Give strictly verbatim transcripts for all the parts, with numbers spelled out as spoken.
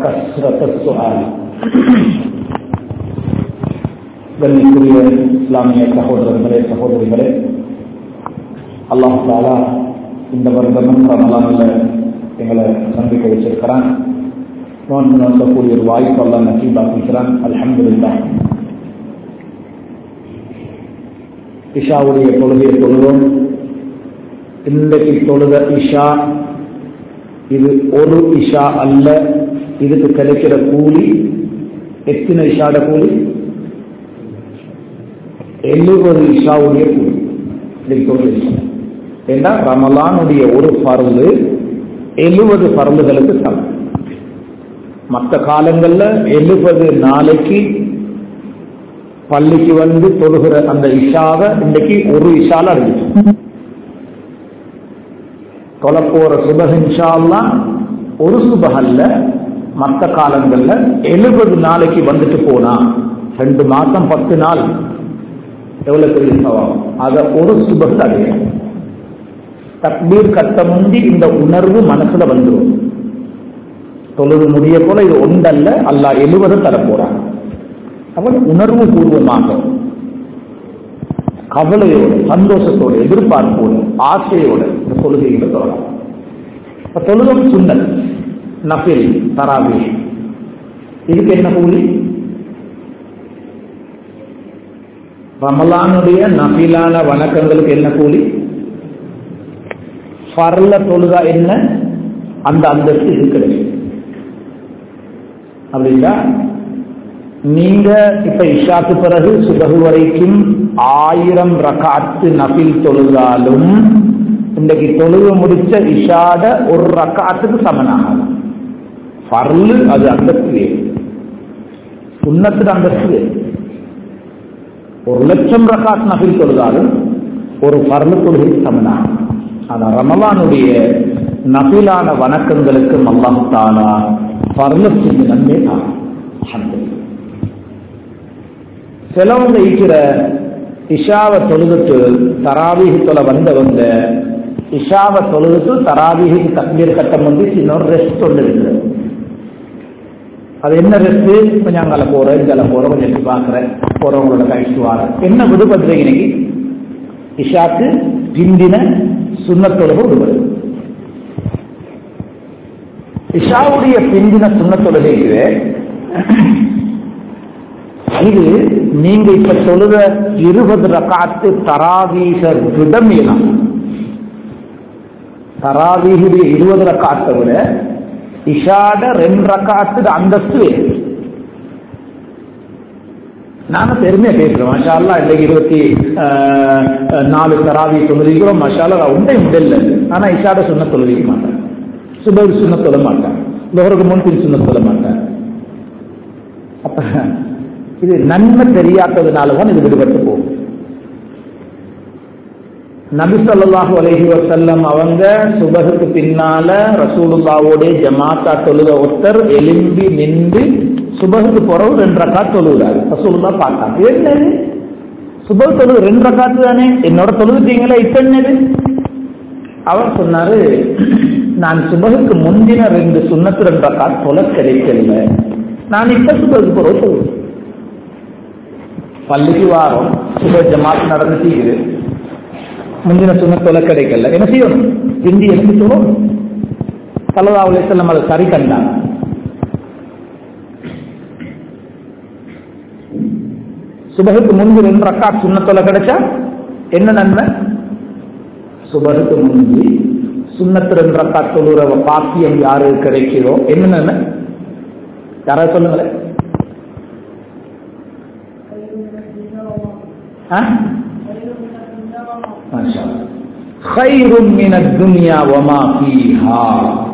وكثرة السؤال. கண்ணியக்குரிய இஸ்லாமிய சகோதரர்களே சகோதரிகளே, அல்லாஹ் தஆலா இந்த வருடமும் ரமலான்ல எங்களை சந்திக்க வச்சிருக்கிறான். நோன்பு நோக்கக்கூடிய ஒரு வாய்ப்பு அல்லாஹ் நசீபாக்கிக்கிறான். அல்ஹம்துலில்லாஹ். இஷாவுடைய தொழுகையை தொழுவோம். இன்றைக்கு தொழுத இஷா இது ஒரு இஷா அல்ல. இதுக்கு கிடைக்கிற கூலி எத்தனை இஷாட கூலி? எழுபது இஷாவுடைய கூலி. இன்னைக்கு தொழுத இஷா ஏன்னா ரமலானுடைய ஒரு பர்வு எழுபது பர்வுகளுக்கு சமம். மற்ற காலங்கள்ல எழுபது நாளைக்கு பள்ளிக்கு வந்து தொழுகிற அந்த இஷாவை இன்றைக்கு ஒரு இஷால அறிவிச்சு தொலை போற சுபஹ் இன்ஷா அல்லாஹ் ஒரு சுபஹ் அல்ல. மற்ற காலங்கள்ல எழுபது நாளைக்கு வந்துட்டு போனா ரெண்டு மாசம் பத்து நாள் எவ்வளவு பெரிய சவால். அத ஒரு சுபஹ் அடையும். தக்பீர் கட்ட முந்தி இந்த உணர்வு மனசுல வந்துடும். தொழுது முடிய போல இது ஒன்றல்ல, அல்லாஹ் எழுபது தரப்போறான். அவன் உணர்வு பூர்வமாக கவலையோடு சந்தோஷத்தோடு எதிர்பார்ப்போடு ஆசையோடு இந்த தொழுகைகளை தொடரலாம். தொழுகம் சுன்னத், நஃபில், தராவீஹ். இதுக்கு என்ன கூலி? ரமலானுடைய நஃபிலான வணக்கங்களுக்கு என்ன கூலி? ஃபர்ல தொழுகா என்ன அந்த அந்தஸ்து இது கிடைக்கும். அப்படின்னா நீங்க இப்ப இஷாக்கு பிறகு சுபஹு வரைக்கும் ஆயிரம் ரகாத்து நஃபில் தொழுதாலும் இன்றைக்கு தொழுக முடிச்ச இஷாட ஒரு ரகாத்துக்கு சமனாகும். ஃபர்லு அது அந்தஸ்து வேறு, சுன்னத்துக்கு அந்தஸ்து வேறு. ஒரு லட்சம் ரகாத் நஃபில் தொழுதாலும் ஒரு ஃபர்லு தொழுகைக்கு சமனாகும். ஆனா ரமலானுடைய நஃபிலான வணக்கங்களுக்கு அல்லாஹ் தஆலா ஃபர்லு செஞ்ச நன்மை தான். சிலவங்க இருக்கிற இஷாவை தொழுதுட்டு தராவீஹ் தொலை வந்தவங்க இஷாவை தொழுதுட்டு தராவீஹுக்கு தக்பீர் கட்டம் வந்து இன்னொரு ரெஸ்ட் ஒன்று இருக்குது. அது என்ன ரெஸ்ட்? கொஞ்சம் அங்கே போறேன் இங்கே போறேன் கொஞ்சம் எடுத்து பார்க்குறேன் போறவங்களோட கழிச்சு வார என்ன விடுபடுறீங்க இன்னைக்கு? இஷாக்கு பிந்தின சுன்னத்தொழுக விடுபடுது. இஷாவுடைய பிந்தின சுன்னத்தொழுகைக்கு இது நீங்க இப்ப தொழுத இருபது ரகாத்து தராவீக விடமேலாம். தராவீகுடைய இருபது ரகாத்தை விட இஷாட ரெண்டு ரகாத்து அந்தஸ்து. நானும் பெருமையா பேசுறேன். மஷா அல்லாஹ் இன்னைக்கு இருபத்தி நாலு தராவி தொழுதிக்கிறோம். மஷா அல்லாஹ் உண்டை முடியல. ஆனா இஷாட சுன்ன தொழுதிக்க மாட்டேன், சுபஹ் சுன்ன தொழ மாட்டேன், லோஹருக்கு முன்பின் சுன்ன தொழ மாட்டேன். அப்ப இது நன்மை தெரியாததுனாலதான் இது விடுபட்டு போகும். நபி ஸல்லல்லாஹு அலைஹி வஸல்லம் அவங்க சுபஹுக்கு பின்னால ரசூலுல்லாஹ்வோட ஜமாத்தா தொழுத ஒருத்தர் எலும்பி நின்று சுபஹுக்கு பிறகு ரெண்டு ரக்காத் தொழுகிறாரு. ரசூலுல்லாஹ் பார்த்தாங்க, என்னது சுபஹ் தொழுது ரெண்டு ரக்காத்து தானே, என்னோட தொழுதுட்டீங்களா, இப்ப என்னது? அவர் சொன்னாரு, நான் சுபஹுக்கு முந்தின ரெண்டு சுன்னத்து ரெண்டு ரக்காத் தொலை கிடைக்கல, நான் இப்ப சுபஹுக்கு பிறகு தொழுது. பள்ளிக்கு வாரம் சுப ஜமாத் நடந்துட்டு முந்தின சுன்னத் தொலை கிடைக்கல, என்ன செய்யணும்? பிந்தி எடுத்து சொல்லணும். ஸல்லல்லாஹு அலைஹி வஸல்லம் அதை சரி கண்டாங்க. சுபஹுக்கு முன்பு ரெண்டு ரக்காத் சுன்னத் தொலை கிடைச்சா என்ன நன்மை? சுபஹுக்கு முன்பு சுன்னத்து ரெண்டு ரக்காத் தொழுற பாக்கியம் யாரு கிடைக்கிறோ என்ன நன்மை? யாராவது சொல்லுங்களேன். خير من الدنيا وما فيها.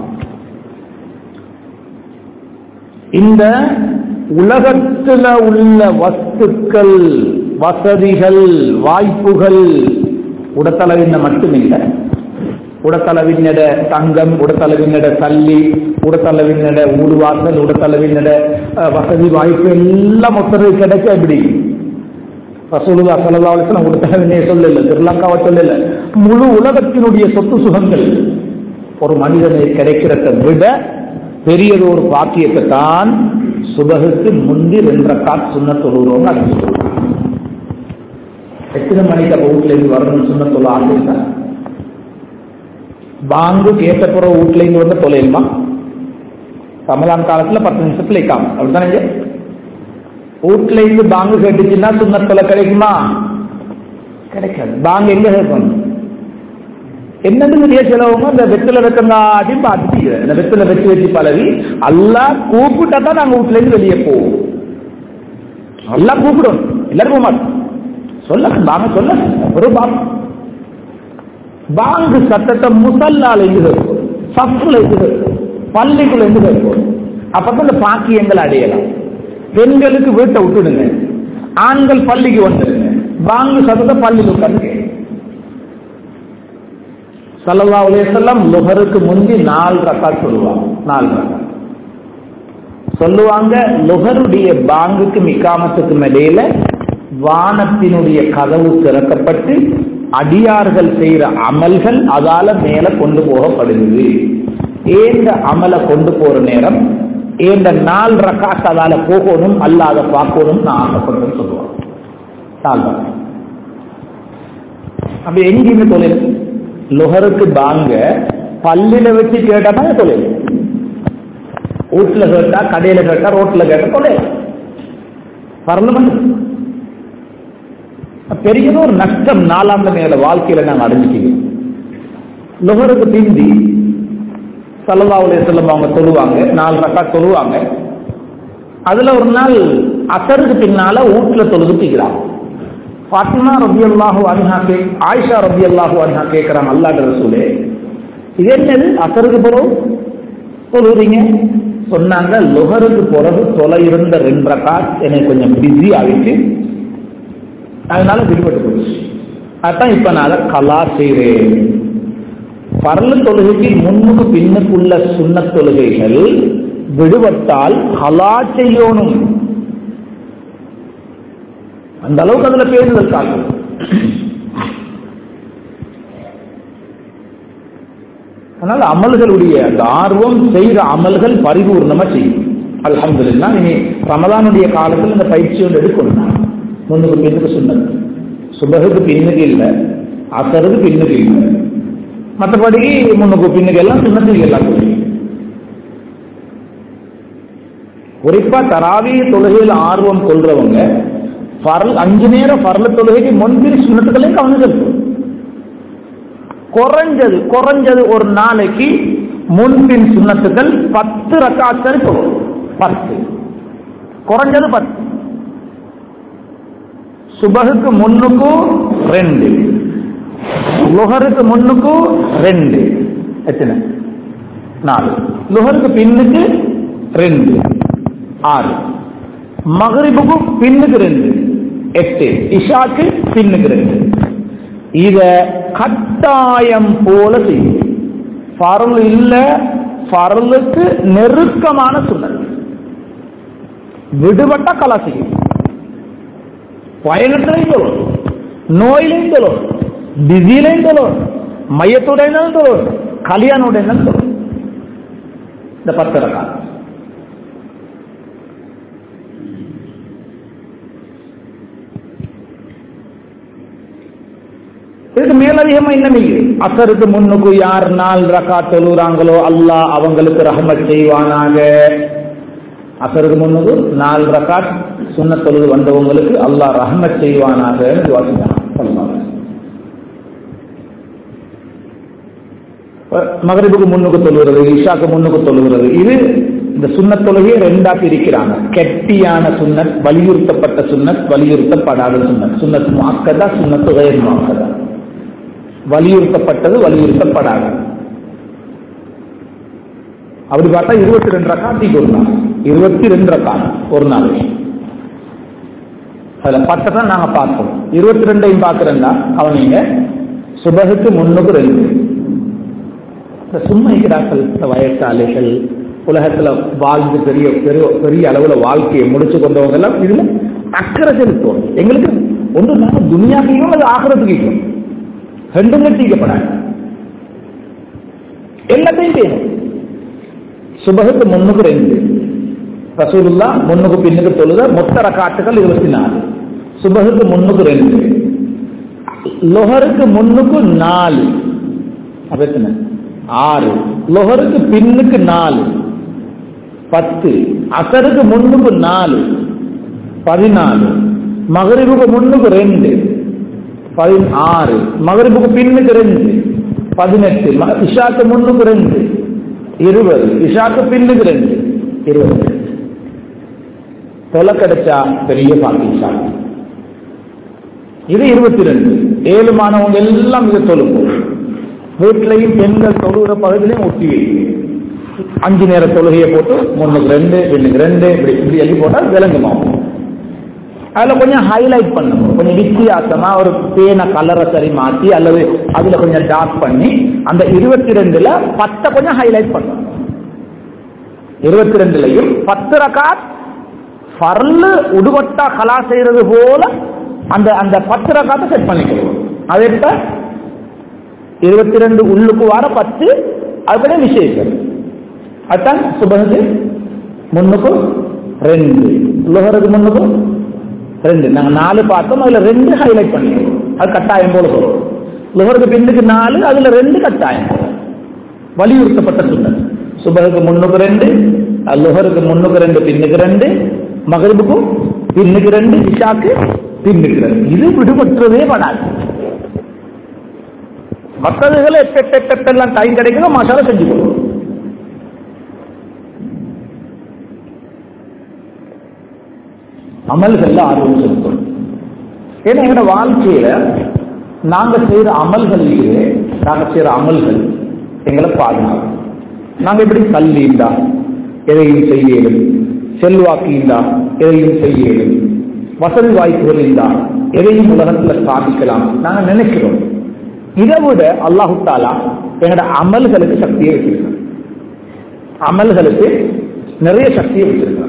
இந்த உலகத்துல உள்ள வஸ்துக்கள், வசதிகள், வாய்ப்புகள் உடத்தளவின மட்டுமில்லை. உடத்தளவினட தங்கம், உடத்தளவினட தள்ளி, உடத்தளவினட ஊடுவாசல், உடத்தளவினட வசதி வாய்ப்பு எல்லாம் மொத்தது கிடைக்க எப்படி? ரசூலுல்லாஹ் ஸல்லல்லாஹு அலைஹி வஸல்லம் உடத்தளவினே சொல்லல, ஸ்ரீலங்காவை சொல்லல, முழு உலகத்தினுடைய சொத்து சுகங்கள் ஒரு மனிதனை கிடைக்கிறத விட பெரியது ஒரு பாக்கியத்தை தான் சுபகுக்கு முந்தி ரெண்டு ரக்காத் சுன்னத் தொழுகிறவங்க அடைஞ்சிருக்காங்க. எத்தனை மணிக்கு அப்ப வீட்டுல இருந்து வரணும் சுன்னத் தொழ ஆசை இருந்தா பாங்கு கேட்டப்புற வீட்டுல இருந்து வந்து தொலையுமா? ரமலான் காலத்துல பத்து நிமிஷத்துல இக்காம அப்படித்தானே. வீட்டுல இருந்து பாங்கு கேட்டுச்சுன்னா சுன்னத் தொலை கிடைக்குமா? கிடைக்காது. பாங்கு எங்க கேட்கணும்? என்னது வெளியே செலவங்க இந்த வெத்தில வெத்தங்காட்டி பார்த்துட்டு இந்த வெத்தில வச்சு வச்சு பழகி எல்லாம் கூப்பிட்டா தான் நாங்க வீட்டுல இருந்து வெளியே போவோம். எல்லாம் கூப்பிடும், எல்லாரும் போக மாட்டோம். சொல்ல பாங்க சொல்ல ஒரு பாங்க பாங்கு சத்தத்தை முசல்லால இருந்து கேட்கும், சஃப்ல இருந்து கேட்கும், பள்ளிக்குள்ள இருந்து கேட்கும். அப்பதான் இந்த பாக்கியங்கள் அடையலாம். பெண்களுக்கு வீட்டை விட்டுடுங்க, ஆண்கள் பள்ளிக்கு வந்துடுங்க, பாங்கு சத்தத்தை பள்ளிக்கு உட்காந்து. ஸல்லல்லாஹு அலைஹி வஸல்லம் லுஹருக்கு முந்தி நாலு ரக்காத் சொல்லுவாங்க. நாலு ரக்காத் சொல்லுவாங்க. லுஹருடைய பாங்குக்கு இக்காமத்துக்கும் இடையில வானத்தினுடைய கதவு திறக்கப்பட்டு அடியார்கள் செய்யற அமல்கள் அதால மேல கொண்டு போகப்படுகிறது. ஏந்த அமலை கொண்டு போற நேரம் ஏந்த நாலு ரக்காத் அதால போகணும், அல்லாத பார்க்கணும் நான் ஆசைப்படுறேன்னு சொல்லுவாங்க. நாலு ரக்காத் அப்படி எங்கேயுமே தொழில் லுஹருக்கு பாங்க பள்ளியில வச்சு கேட்டா தான் தொழில். வீட்டுல கேட்டா, கடையில கேட்டா, ரோட்ல கேட்டா தொழில் பரலமன் பெரிய ஒரு நஷ்டம் நாலாண்டு மேல வாழ்க்கையில நாங்க அடைஞ்சிட்டீங்க. லுஹருக்கு பிந்தி ஸல்லல்லாஹு அலைஹி வஸல்லம் அவங்க தொழுவாங்க, நாலு ரக்காத் தொழுவாங்க. அதுல ஒரு நாள் அசருக்கு பின்னால வீட்டுல தொழுது தீக்கிறாங்க. ஃபாத்திமா ரலியல்லாஹு அன்ஹா கே ஆயிஷா ரலியல்லாஹு அன்ஹா கேட்கறாங்க, அல்லாஹ்வுடைய ரசூலே இது என்னது அசருக்கு பிறகு தொழுறீங்க? சொன்னாங்க, லுஹருக்கு பிறகு தொலை இருந்த ரெண்டு ரக்காத் எனக்கு கொஞ்சம் பிஸி ஆகிட்டு அதனால விடுபட்டு போச்சு. அதான் இப்ப நான் அதை கலா செய்கிறேன். பரல தொழுகைக்கு முன்னுக்கு பின்னுக்குள்ள சுன்னத் தொழுகைகள் விடுபட்டால் கலா செய்யணும். அந்த அளவுக்கு அதுல பேருதல் காட்டும். அதனால அமல்களுடைய அந்த ஆர்வம் செய்கிற அமல்கள் பரிபூர்ணமா செய்யும். அல்ஹம்துலில்லாஹ். இனி ரமலானுடைய காலத்தில் இந்த பயிற்சி ஒன்று எடுக்கணும். முன்னுக்கு பின்னுக்கு சுன்னத், சுபகுக்கு பின்னுக்கு இல்லை, அசருக்கு பின்னுக்கு இல்லை, மற்றபடி முன்னுக்கு பின்னுக்கு எல்லாம் சுன்னத்துக்கு எல்லாம் சொல்லுங்க. குறிப்பா தராவி தொழுகையில் ஆர்வம் கொள்றவங்க பரல் அஞ்சு நேரம் பரல தொழுகைக்கு முன்பின் சுன்னத்துக்களையும் கவனம் செலுத்தும். குறைஞ்சது குறைஞ்சது ஒரு நாளைக்கு முன்பின் சுன்னத்துக்கள் பத்து ரக்காத்கள் தொழும். பத்து குறைஞ்சது பத்து. சுபகுக்கு முன்னுக்கும் ரெண்டு, லுஹருக்கு முன்னுக்கும் ரெண்டு, எத்தனை? நாலு. லுஹருக்கு பின்னுக்கு ரெண்டு, ஆறு. மகரிபுக்கு பின்னுக்கு ரெண்டு, எட்டு. இஷாக்கு பின்னுக்கு ரெண்டு. இத கட்டாயம் போல செய்யும். ஃபர்ல் இல்ல, ஃபர்லுக்கு நெருக்கமான சுன்னத். விடுபட்ட கலா செய்யும். பயணத்திலையும் தொழும், நோயிலையும் தொழும், பிஸிலையும் தொழும், மையத்துடையும் தொழும், கல்யாணுடையும் தொழும். இந்த பத்து ரக்காத் இதுக்கு மேலதிகமா என்ன நீங்க அசருக்கு முன்னுக்கு யார் நாலு ரக்காத் தொழுறாங்களோ அல்லாஹ் அவங்களுக்கு ரஹ்மத் செய்வானாக. அசருக்கு முன்னுக்கு நாலு ரக்காத் சுன்னத் தொழுது வந்தவங்களுக்கு அல்லாஹ் ரஹ்மத் செய்வானாக. மகரிபுக்கு முன்னுக்கு தொழுகிறது, இஷாக்கு முன்னுக்கு தொழுகிறது, இது இந்த சுன்னத் தொழுகையை ரெண்டா பிரிக்கிறாங்க. கெட்டியான சுன்னத், வலியுறுத்தப்பட்ட சுன்னத், வலியுறுத்தப்படாத சுன்னத். சுன்னத் முஅக்கதா, சுன்னத் கைர் முஅக்கதா. வலியுறுத்தப்பட்டது, வலியுறுத்தப்படாது. அப்படி பார்த்தா இருபத்தி ரெண்டு ரக்காத் ஒரு நாள், இருபத்தி ரெண்டு ரக்காத் ஒரு நாள். அதுல பத்தை தான் நாங்க பார்ப்போம். இருபத்தி ரெண்டையும் பார்க்கிறேன்னா அவனீங்க சுபகுக்கு முன்னுக்கு ரெண்டு. இந்த சும்மா இருக்கிறார்கள் இந்த வயசாளிகள், உலகத்துல வாழ்ந்து பெரிய பெரிய பெரிய அளவுல வாழ்க்கையை முடிச்சு கொண்டவங்க எல்லாம் இதுல அக்கறை செலுத்துவோம். எங்களுக்கு ஒன்று நாங்கள் துனியாக்கையும் அது ஆகிறதுக்கும் ரெண்டும் தீக்கப்படாது. எல்லாத்தையும் செய்யணும். சுபகுக்கு முன்னுக்கு ரெண்டு, ரசூலுல்லா முன்னுக்கு பின்னுக்கு தொழுத மொத்த ரக்காத்துகள் இருபத்தி நாலு. சுபகுக்கு முன்னுக்கு ரெண்டு, லொஹருக்கு முன்னுக்கு நாலு, அப்ப எத்தனை? ஆறு. லொஹருக்கு பின்னுக்கு நாலு, பத்து. அசருக்கு முன்னுக்கு நாலு, பதினாலு. மகரிபுக்கு முன்னுக்கு ரெண்டு, பதினாறு. மகரிபுக்கு பின்னுக்கு ரெண்டு, பதினெட்டு. இஷாக்கு முன்னுக்கு ரெண்டு, இருபது. இஷாக்கு பின்னுக்கு ரெண்டு, இருபது. தொலை கிடைச்சா பெரிய பாக்கிஷா. இது இருபத்தி ரெண்டு. ஏழு மாணவங்க எல்லாம் இதை தொழுவோம். வீட்டிலையும் பெண்கள் தொழுகிற பகுதியிலையும் ஒட்டி வைக்கிறேன். அஞ்சு நேர தொழுகையை போட்டு முன்னுக்கு ரெண்டு, பின்னுக்கு ரெண்டு, இப்படி எழுதி போட்டால் விளங்குமாகும். அதுல கொஞ்சம் ஹைலைட் பண்ணணும், கொஞ்சம் வித்தியாசமா ஒரு பேன கலரை சரி மாற்றி அல்லது அதுல கொஞ்சம் டார்க் பண்ணி அந்த இருபத்தி ரெண்டுல பத்தை கொஞ்சம் ஹைலைட் பண்ணணும். இருபத்தி ரெண்டுலையும் பத்து ரகாத் ஃபர்லு உடுவட்டா கலா செய்யறது போல அந்த அந்த பத்து ரகாத்தை செட் பண்ணிக்கணும். அது எப்ப இருபத்தி ரெண்டு உள்ளுக்கு வர பத்து, அதுபடி விசேஷம். அதுதான் சுபகுக்கு முன்னுக்கு ரெண்டு, லோஹருக்கு முன்னுக்கு ரெண்டு. நாங்கள் நாலு பார்த்தோம், அதுல ரெண்டு ஹைலைட் பண்ணிக்கணும். அது கட்டாயம் போல போகும். லோஹருக்கு பின்னுக்கு நாலு, அதுல ரெண்டு கட்டாயம் வலியுறுத்தப்பட்ட சுண்ணத். சுபகுக்கு முன்னுக்கு ரெண்டு, லோஹருக்கு முன்னுக்கு ரெண்டு, பின்னுக்கு ரெண்டு. மகரிபுக்கு பின்னுக்கு ரெண்டு, இஷாக்கு பின்னுக்கு ரெண்டு. இது விடுபட்டுறதே படாது. மற்றதுகளை எட்டெல்லாம் டைம் கிடைக்குதோ மாஷால செஞ்சு கொடுக்கும். அமல்கள்ல ஆர்வம் செலுத்தணும். ஏன்னா எங்களோட வாழ்க்கையில நாங்க செய்யற அமல்களிலே நாங்க செய்யற அமல்கள் எங்களை பாதுகாக்கும். நாங்க எப்படி கல்வி இருந்தா எதையும் செய்யலும், செல்வாக்கு இருந்தா எதையும் செய்யலும், வசதி வாய்ப்புகள் இருந்தா எதையும் உலகத்துல சாதிக்கலாம் நாங்க நினைக்கிறோம். இதை விட அல்லாஹு தாலா எங்களோட அமல்களுக்கு சக்தியை வச்சிருக்காங்க. அமல்களுக்கு நிறைய சக்தியை வச்சிருக்காங்க.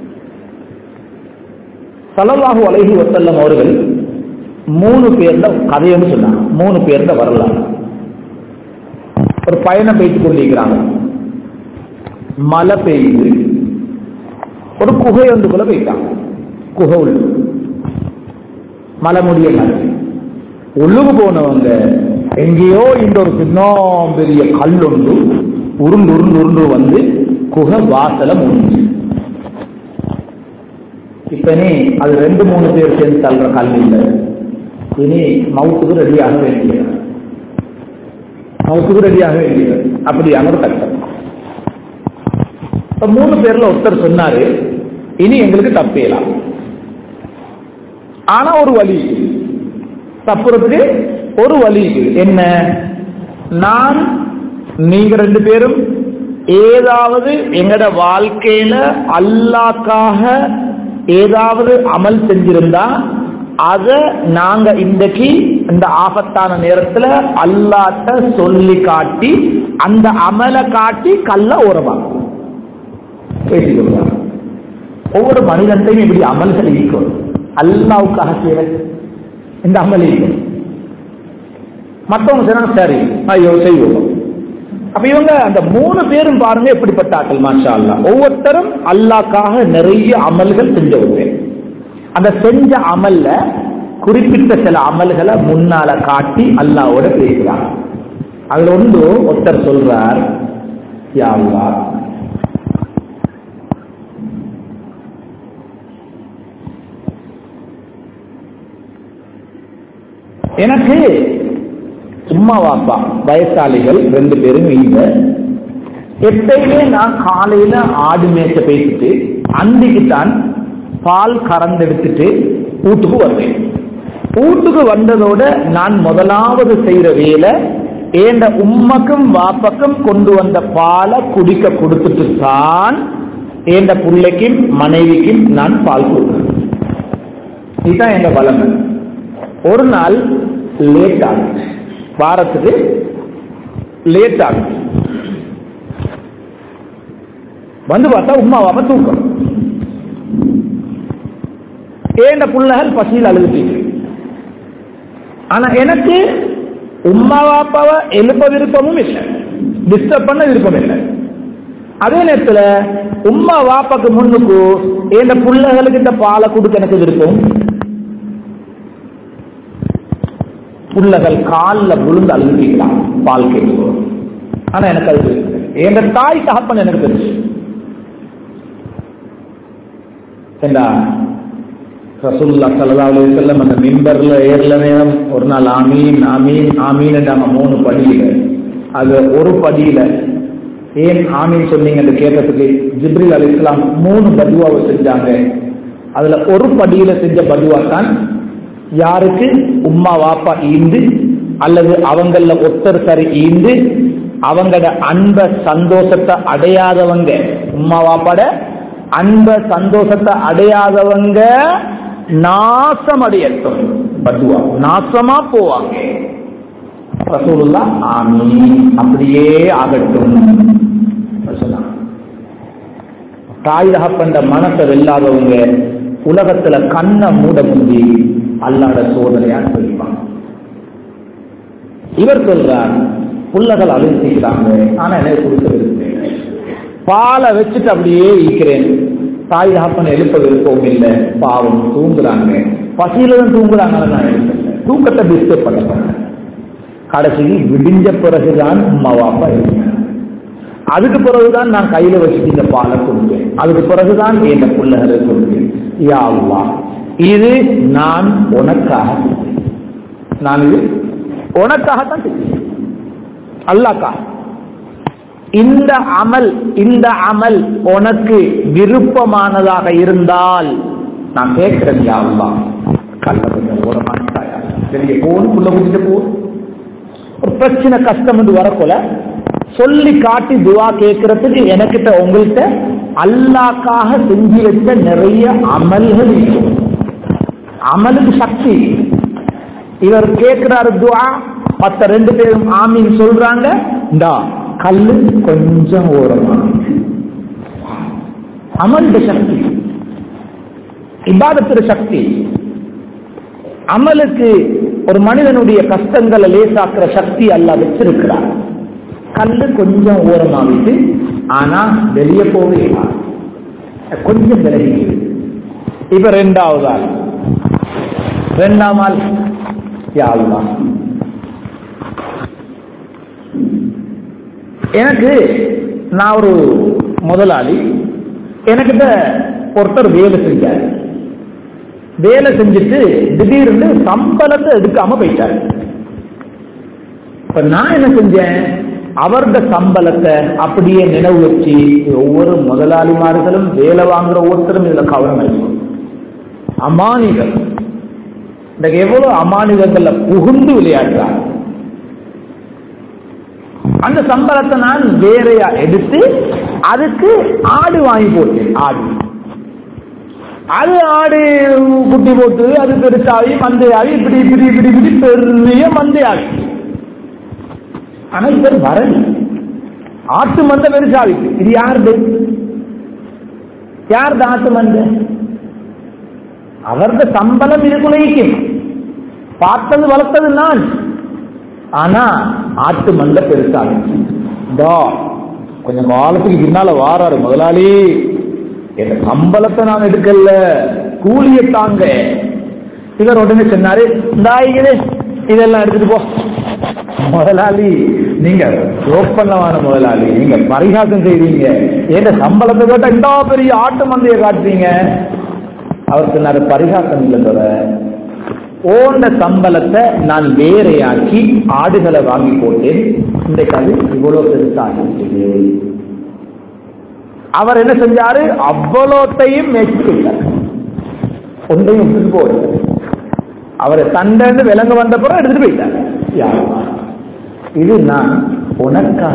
ஸல்லல்லாஹு அலைஹி வஸல்லம் அவர்கள் மூணு பேர்ல கதைன்னு சொன்னாங்க. மூணு பேர்ல வரலாறு. ஒரு பயணம் போயிட்டு கொண்டிருக்கிறாங்க. மழை பெய்யுது. ஒரு குகை ஒன்றுக்குள்ள போயிட்டாங்க. குகை உள்ள மழை முடிய உள்ளுக்கு போனவங்க எங்கேயோ இந்த ஒரு சின்ன பெரிய கல் ஒன்று உருண்டு உருண்டு உருண்டு வந்து குகை வாசல முடிஞ்சு. இப்ப நீ அது ரெண்டு மூணு பேர் சேர்ந்து தள்ளுற கல் இல்லை. இனி மவுத்துக்கு ரெடியாக வேண்டிய மவுத்துக்கு ரெடியாக வேண்டிய அப்படியான ஒரு கட்டம். இப்ப மூணு பேர்ல ஒருத்தர் சொன்னாரு, இனி எங்களுக்கு தப்பேலாம். ஆனா ஒரு வழி தப்புறதுக்கு ஒரு வழி என்ன? நான் நீங்க ரெண்டு பேரும் ஏதாவது எங்கட வாழ்க்கையில அல்லாஹ்க்காக ஏதாவது அமல் செஞ்சிருந்தா அத நாங்க இன்றைக்கு இந்த ஆபத்தான நேரத்துல அல்லாஹ்ட்ட சொல்லி காட்டி அந்த அமலை காட்டி கல்ல ஓரமாக்கும் பேசிக்கொள்வாங்க. ஒவ்வொரு மனிதன்டையும் இப்படி அமல்கள் இருக்கும். அல்லாஹ்வுக்காக செய்யற இந்த அமல் இருக்கும். மற்றவங்க சொன்னா சரி ஐயோ செய்வோம். அப்ப இவங்க அந்த மூணு பேரும் பாருங்க எப்படிப்பட்ட ஆட்கள். மாஷா அல்லாஹ். ஒவ்வொருத்தரும் அல்லாஹ்க்காக நிறைய அமல்கள் செஞ்சவங்க. அந்த செஞ்ச அமல்ல குறிப்பிட்ட சில அமல்களை முன்னால காட்டி அல்லாஹ்வோட பேசுறாங்க. அதுல ஒன்று ஒருத்தர் சொல்றார், யா அல்லாஹ், எனக்கு உம்மா வாப்பா வயசாளிகள் ரெண்டு பேரும் இல்லை. எப்பயுமே நான் காலையில ஆடு மேய்ச்ச பேசிட்டு அன்றைக்குத்தான் பால் கறந்தெடுத்துட்டு வீட்டுக்கு வருவேன். வீட்டுக்கு வந்ததோட நான் முதலாவது செய்யற வேலை ஏண்ட உம்மக்கும் வாப்பக்கும் கொண்டு வந்த பாலை குடிக்க கொடுத்துட்டு தான் ஏண்ட பிள்ளைக்கும் மனைவிக்கும் நான் பால் கொடுக்கிறேன். இதுதான் எங்க வளமை. ஒரு நாள் லேட் ஆகும், வாரத்துக்கு லேட் ஆகும். வந்து பார்த்தா உம்மா வாப்பா தூக்கம். ஏண்ட பிள்ளைகள் பசியில் அழுதுட்டு. ஆனா எனக்கு உம்மா வாப்பாவை எழுப்ப விருப்பமும் இல்லை, டிஸ்டர்ப் பண்ண விருப்பம் இல்லை. அதே நேரத்துல உம்மா வாப்பாக்கு முன்னுக்கு என் பிள்ளைகளுக்கு இந்த பாலை கொடுக்க எனக்கு விருப்பம். பிள்ளைகள் காலில் விழுந்து அழுதுக்கலாம் பால் கேட்கும். ஆனா எனக்கு அது எங்க தாய் தகப்பன் எனக்கு தெரிஞ்சு ரசூலுல்லாஹி ஸல்லல்லாஹு அலைஹி வஸல்லம் அந்த மிம்பர்ல ஏறல நேரம் ஒரு நாள் ஆமீன் ஆமீன் ஆமீன் என்றாங்க மூணு படியில. அது ஒரு படியில ஏன் ஆமீன் சொன்னீங்கன்னு கேட்டதுக்கு ஜிப்ரீல் அலைஹிஸ்ஸலாம் மூணு பதுவாவை செஞ்சாங்க. அதுல ஒரு படியில செஞ்ச பதுவா தான் யாருக்கு உம்மா வாப்பா ஈந்து அல்லது அவங்கள ஒத்தர் சரி ஈந்து அவங்களோட அன்ப சந்தோஷத்தை அடையாதவங்க, உம்மா வாப்பாட அன்ப சந்தோஷத்தை அடையாதவங்க நாசம் அடையட்டும், பதுவா நாசமா போவாங்க. ரசூலுல்லாஹ் ஆமீன் அப்படியே ஆகட்டும். தாய் தகப்பன் மனசை வெல்லாதவங்க உலகத்துல கண்ணை மூட முந்தி அல்லாட சோதனையா சொல்லிப்பாங்க. இவர் சொல்றார் புள்ளகள் அழுத்திக்கிறாங்க, ஆனா எனக்கு கொடுக்க விருப்பம், பாலை வச்சுட்டு அப்படியே இருக்கிறேன், தாய் தகப்பன் எழுப்ப விருப்பம் இல்லை, பாவம் தூங்குறாங்க, பசியில தான் தூங்குறாங்க, நான் எழுப்பல, தூக்கத்தை டிஸ்டர்ப் பண்ண போறேன். கடைசிக்கு விடிஞ்ச பிறகுதான் உம்மா வாப்பா இருக்கேன், அதுக்கு பிறகுதான் நான் கையில வச்சுட்டு இந்த பாலை கொடுப்பேன், அதுக்கு பிறகுதான் என் பிள்ளைகளை கொடுப்பேன். யா அல்லாஹ் இது நான் உனக்காக, நான் இது உனக்காகத்தான் அல்லாஹ்க்காக. இந்த அமல் இந்த அமல் உனக்கு விருப்பமானதாக இருந்தால் நான் கேட்கிறேன், யா அல்லாஹ் கல்லறையில் ஓட மாட்டாயா, பெரிய போன் புள்ள குடிச்சிட்டு போ, ஒரு பிரச்சனை கஷ்டம் என்று வரக்கொல சொல்லி காட்டி துவா கேட்கறதுக்கு எனக்கிட்ட உங்கள்கிட்ட அல்லாஹ்க்காக செஞ்சு வச்ச நிறைய அமல்கள் இருக்கும். அமலுக்கு சக்தி. இவர் கேட்கிறாரு துவா, மற்ற ரெண்டு பேரும் ஆமீன் சொல்றாங்க, இந்தா கல்லு கொஞ்சம் ஓரமா. அமலுடைய சக்தி, இபாதத்துடைய சக்தி. அமலுக்கு ஒரு மனிதனுடைய கஷ்டங்களை லேசாக்குற சக்தி அல்லாஹ் வச்சிருக்கிறார். கல்லு கொஞ்சம் ஓரமாகிட்டு, ஆனா வெளியே போவே கொஞ்சம் விலகி. இப்ப ரெண்டாவது ஆள், ரெண்டாம் ஆள் யா அல்லாஹ் எனக்கு, நான் ஒரு முதலாளி, எனக்கிட்ட ஒருத்தர் வேலை செஞ்சார், வேலை செஞ்சுட்டு திடீர்னு சம்பளத்தை எடுக்காம போயிட்டார். இப்ப நான் என்ன செஞ்சேன், அவருடைய சம்பளத்தை அப்படியே நினைவு வச்சு, ஒவ்வொரு முதலாளிமார்களும் வேலை வாங்குற ஒருத்தரும் இதுல கவனம் இருக்கும். அமானிகள் இந்த எவ்வளவு அமானிதங்கள்ல புகுந்து விளையாடுறாங்க. அந்த சம்பளத்தை நான் வேறையா எடுத்து அதுக்கு ஆடு வாங்கி போட்டேன். ஆடு அது ஆடு குட்டி போட்டு அது பெருசாகி மந்தையாகி இப்படி இப்படி இப்படி இப்படி பெரிய மந்தையாகி. ஆனா இவர் வரல, ஆட்டு மந்தை பெருசாகி. இது யாருது? யாருது ஆட்டு மந்தை? அவரது சம்பளம் இதுக்குள்ளைக்கும் பார்த்தது வளர்த்தது நான். ஆனா ஆட்டு மந்தை பெருசாகி. கொஞ்சம் காலத்துக்கு பின்னால வாராரு முதலாளி, என் சம்பளத்தை நான் எடுக்கல, கூலியை தாங்க. இவர் உடனே சொன்னாரு, இந்தாயிரு இதெல்லாம் எடுத்துட்டு போ. முதலாளி நீங்க ரோப் பண்ணவான முதலாளி, நீங்க பரிகாசம் செய்வீங்க, என் சம்பளத்தை கேட்டா இந்த பெரிய ஆட்டு மந்தையை காட்டுறீங்க. அவர் சொன்னாரு, பரிகாசம் இல்ல, ஓண்ட சம்பளத்தை நான் வேறையாக்கி ஆடுகளை வாங்கி போட்டேன், இன்றைக்கு அது இவ்வளவு பெருசாக. அவர் என்ன செஞ்சாரு, அவ்வளோத்தையும் மேய்ச்சிட்டார், ஒன்றையும் விட்டுட்டு போட. அவர் சண்டைன்னு விலங்கு வந்த பிறகு எடுத்துட்டு போயிட்டார். இது நான் உனக்காக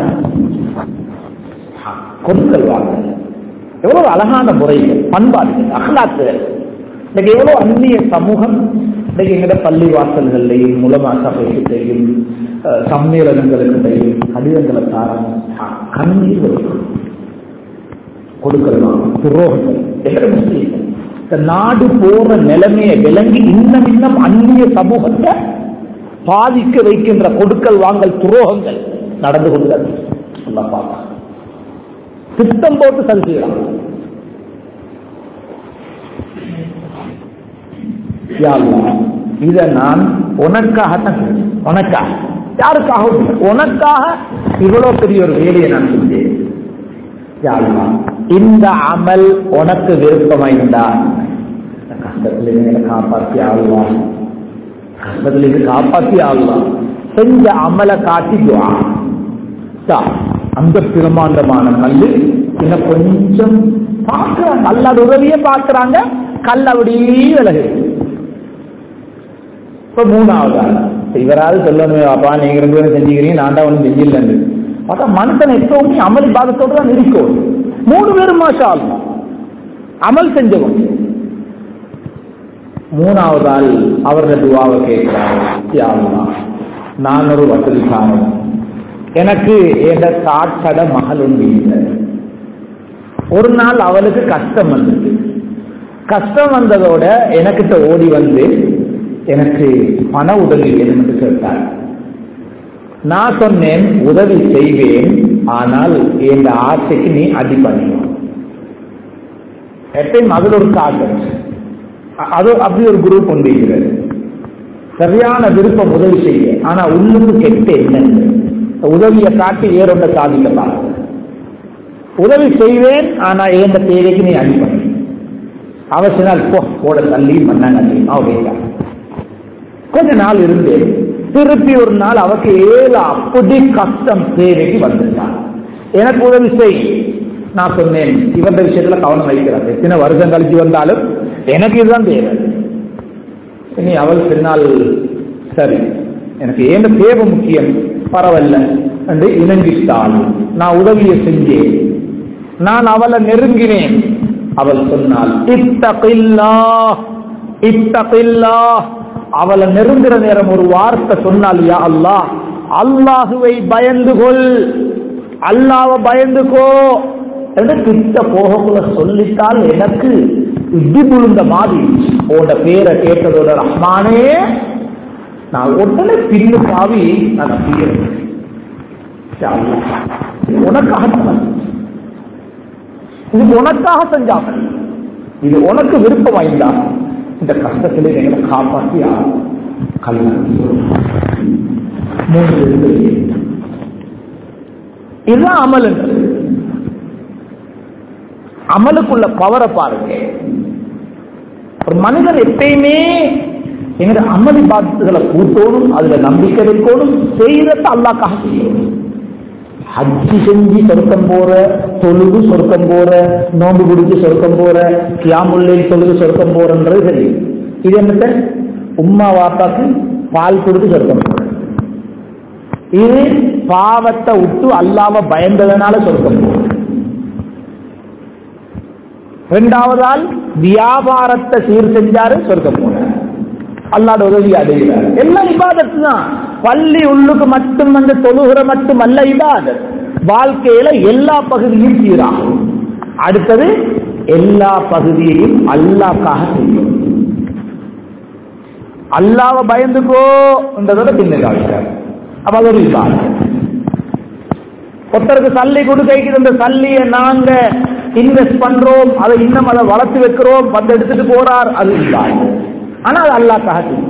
கொடுக்கல் வாங்க. எவ்வளவு அழகான முறைகள், பண்பாடுகள், அகலாக்குகள். இன்னைக்கு எவ்வளவு அந்நிய சமூகம் இன்னைக்கு எங்கட பள்ளி வாசல்களையும் உலமா சபைகிட்டையும் சம்மேளனங்களுக்கிட்டையும் கடிதங்களை தாரம் கண்ணீர் வரும் கொடுக்கலாம். துரோகங்கள் எங்கட முஸ்லீம்கள் இந்த நாடு போற நிலைமையை விளங்கி இன்னும் இன்னும் அந்நிய சமூகத்தை பாதிக்க வைக்கின்ற கொடுக்கல் வாங்கல் துரோகங்கள் நடந்து கொள்கிறது. திட்டம் போட்டு சரி செய்யலாம். இத நான் உனக்காகத்தான், உனக்காக, யாருக்காக, உனக்காக இவ்வளவு பெரிய ஒரு வேலையை நான் செஞ்சேன். இந்த அமல் உனக்கு விருப்பமாயிருந்தா கஷ்டத்துல இருந்து காப்பாற்றி ஆள்லாம், கஷ்டத்துல இருந்து காப்பாற்றி ஆள்லாம். செஞ்ச அமலை காட்டி துஆ. அந்த பிரமாண்டமான கல்லு இன்னும் கொஞ்சம் பார்க்கிறாங்க, அல்லாத உதவியே பார்க்கிறாங்க, கல் அப்படியே விலகு. இப்ப மூணாவது ஆள் இவராது சொல்லணும், அப்பா நீங்க ரெண்டு பேரும் செஞ்சுக்கிறீங்க, நான் தான் ஒன்றும் செஞ்சில்லைன்னு. பார்த்தா மனுஷன் எப்பவுமே அமல் பாதத்தோடு தான் இருக்கும். மூணு பேரும் மாஷா அல்லாஹ் அமல் செஞ்சவங்க. மூணாவது ஆள் அவர்கள் துஆவை கேட்கிறார், யா அல்லாஹ் நான் ஒரு வசதிக்காரன், எனக்கு எந்த தாட்சட மகள் ஒன்று இல்லை. ஒரு நாள் அவளுக்கு கஷ்டம் வந்தது. கஷ்டம் வந்ததோட எனக்கிட்ட ஓடி வந்து எனக்கு பண உதவி வேணும் என்று கேட்டார். நான் சொன்னேன் உதவி செய்வேன், ஆனால் என் ஆசைக்கு நீ அடி பண்ணுவோம். எப்பயும் அதில் ஒரு டார்கெட், அது அப்படி ஒரு குரூப் கொண்டிருக்கிறது. சரியான விருப்பம் உதவி செய்ய, ஆனா உள்ளுக்கு கெட்ட என்னன்னு உதவியை காட்டி வேறொன்றை சாதிக்கலாம். உதவி செய்வேன், ஆனா எந்த தேவைக்கு நீ அடி பண்ணி அவசியம் போ போட தள்ளி பண்ணாங்க. அவன் கொஞ்ச நாள் இருந்தேன். திருப்பி ஒரு நாள் அவருக்கு ஏழு அப்படி கஷ்டம் தேவைக்கு வந்துட்டான். எனக்கு உதவி செய். நான் சொன்னேன் இவந்த விஷயத்துல கவனம் வைக்கிறார், எத்தனை வருஷம் கழிச்சு வந்தாலும் எனக்கு இதுதான் தேவை. இனி அவள் பின்னால் சரி எனக்கு ஏன் தேவை முக்கியம், பரவாயில்ல என்று இணங்கிட்டாள். நான் உதவியை செஞ்சேன், நான் அவளை நெருங்கினேன். அவள் சொன்னாள் இத்தகில்லாஹ் இத்தகில்லாஹ். அவளை நெருங்குற நேரம் ஒரு வார்த்தை சொன்னால், யா அல்லாஹ் அல்லாஹுவை பயந்து கொள், அல்லாஹ்வை பயந்துக்கோ என்று கிட்ட போகக்குள்ள சொல்லிட்டால் எனக்கு இடி புழுந்த மாதிரி உன்னோட பேரை கேட்டதோட ரஹ்மானே நான் உடனே பின்னு பாவி நான் உனக்காக, இது உனக்காக செஞ்சாங்க, இது உனக்கு விருப்பம் வாய்ந்தா இந்த கஷ்டத்திலே எங்களை காப்பாற்றி இதுதான் அமல். அமலுக்குள்ள பவரை பாருங்க. ஒரு மனிதன் எப்பயுமே எங்க அமல் இபாதத்துகளை கூட்டோடும், அதுல நம்பிக்கை வைக்கணும், செய்யறத அல்லாஹ்க்காக செய்யணும். ஹஜ்ஜி செஞ்சு சொர்க்கம் போற, தொழுது சொர்க்கம் போற, நோம்பு குடிச்சு சொர்க்கம் போற, கியாமுல்லை தொழுது சொர்க்கம் போறன்றது சரி. இது என்ன, உம்மா வாப்பாக்கு பால் கொடுத்து சொர்க்கம் போற. இது பாவத்தை விட்டு அல்லாஹ்வை பயந்ததனால சொர்க்கம் போற. இரண்டாவதால் வியாபாரத்தை சீர் செஞ்சாரு சொர்க்கம் போற, அல்லாஹ்வோட உதவி அடைகிறார். எல்லாம் இபாதத்து தான். பள்ளி உள்ளுக்கு மட்டும் வந்து தொழுகிற மட்டும் அல்ல இபாதத், வாழ்க்கையில எல்லா பகுதியும் சீராகும். அடுத்தது எல்லா பகுதியையும் அல்லாஹ்க்காக செய்யும். அல்லாஹ்வை பயந்துக்கோ என்றதோட பின்னர் அப்ப அது ஒரு இபாதத். ஒருத்தருக்கு சல்லி கொடுக்க இந்த சல்லியை நாங்க இன்வெஸ்ட் பண்றோம், அதை இன்னும் அதை வளர்த்து வைக்கிறோம், வந்து எடுத்துட்டு போறார், அது இபாதத். ஆனா அது அல்லாஹ்க்காக செய்யும்.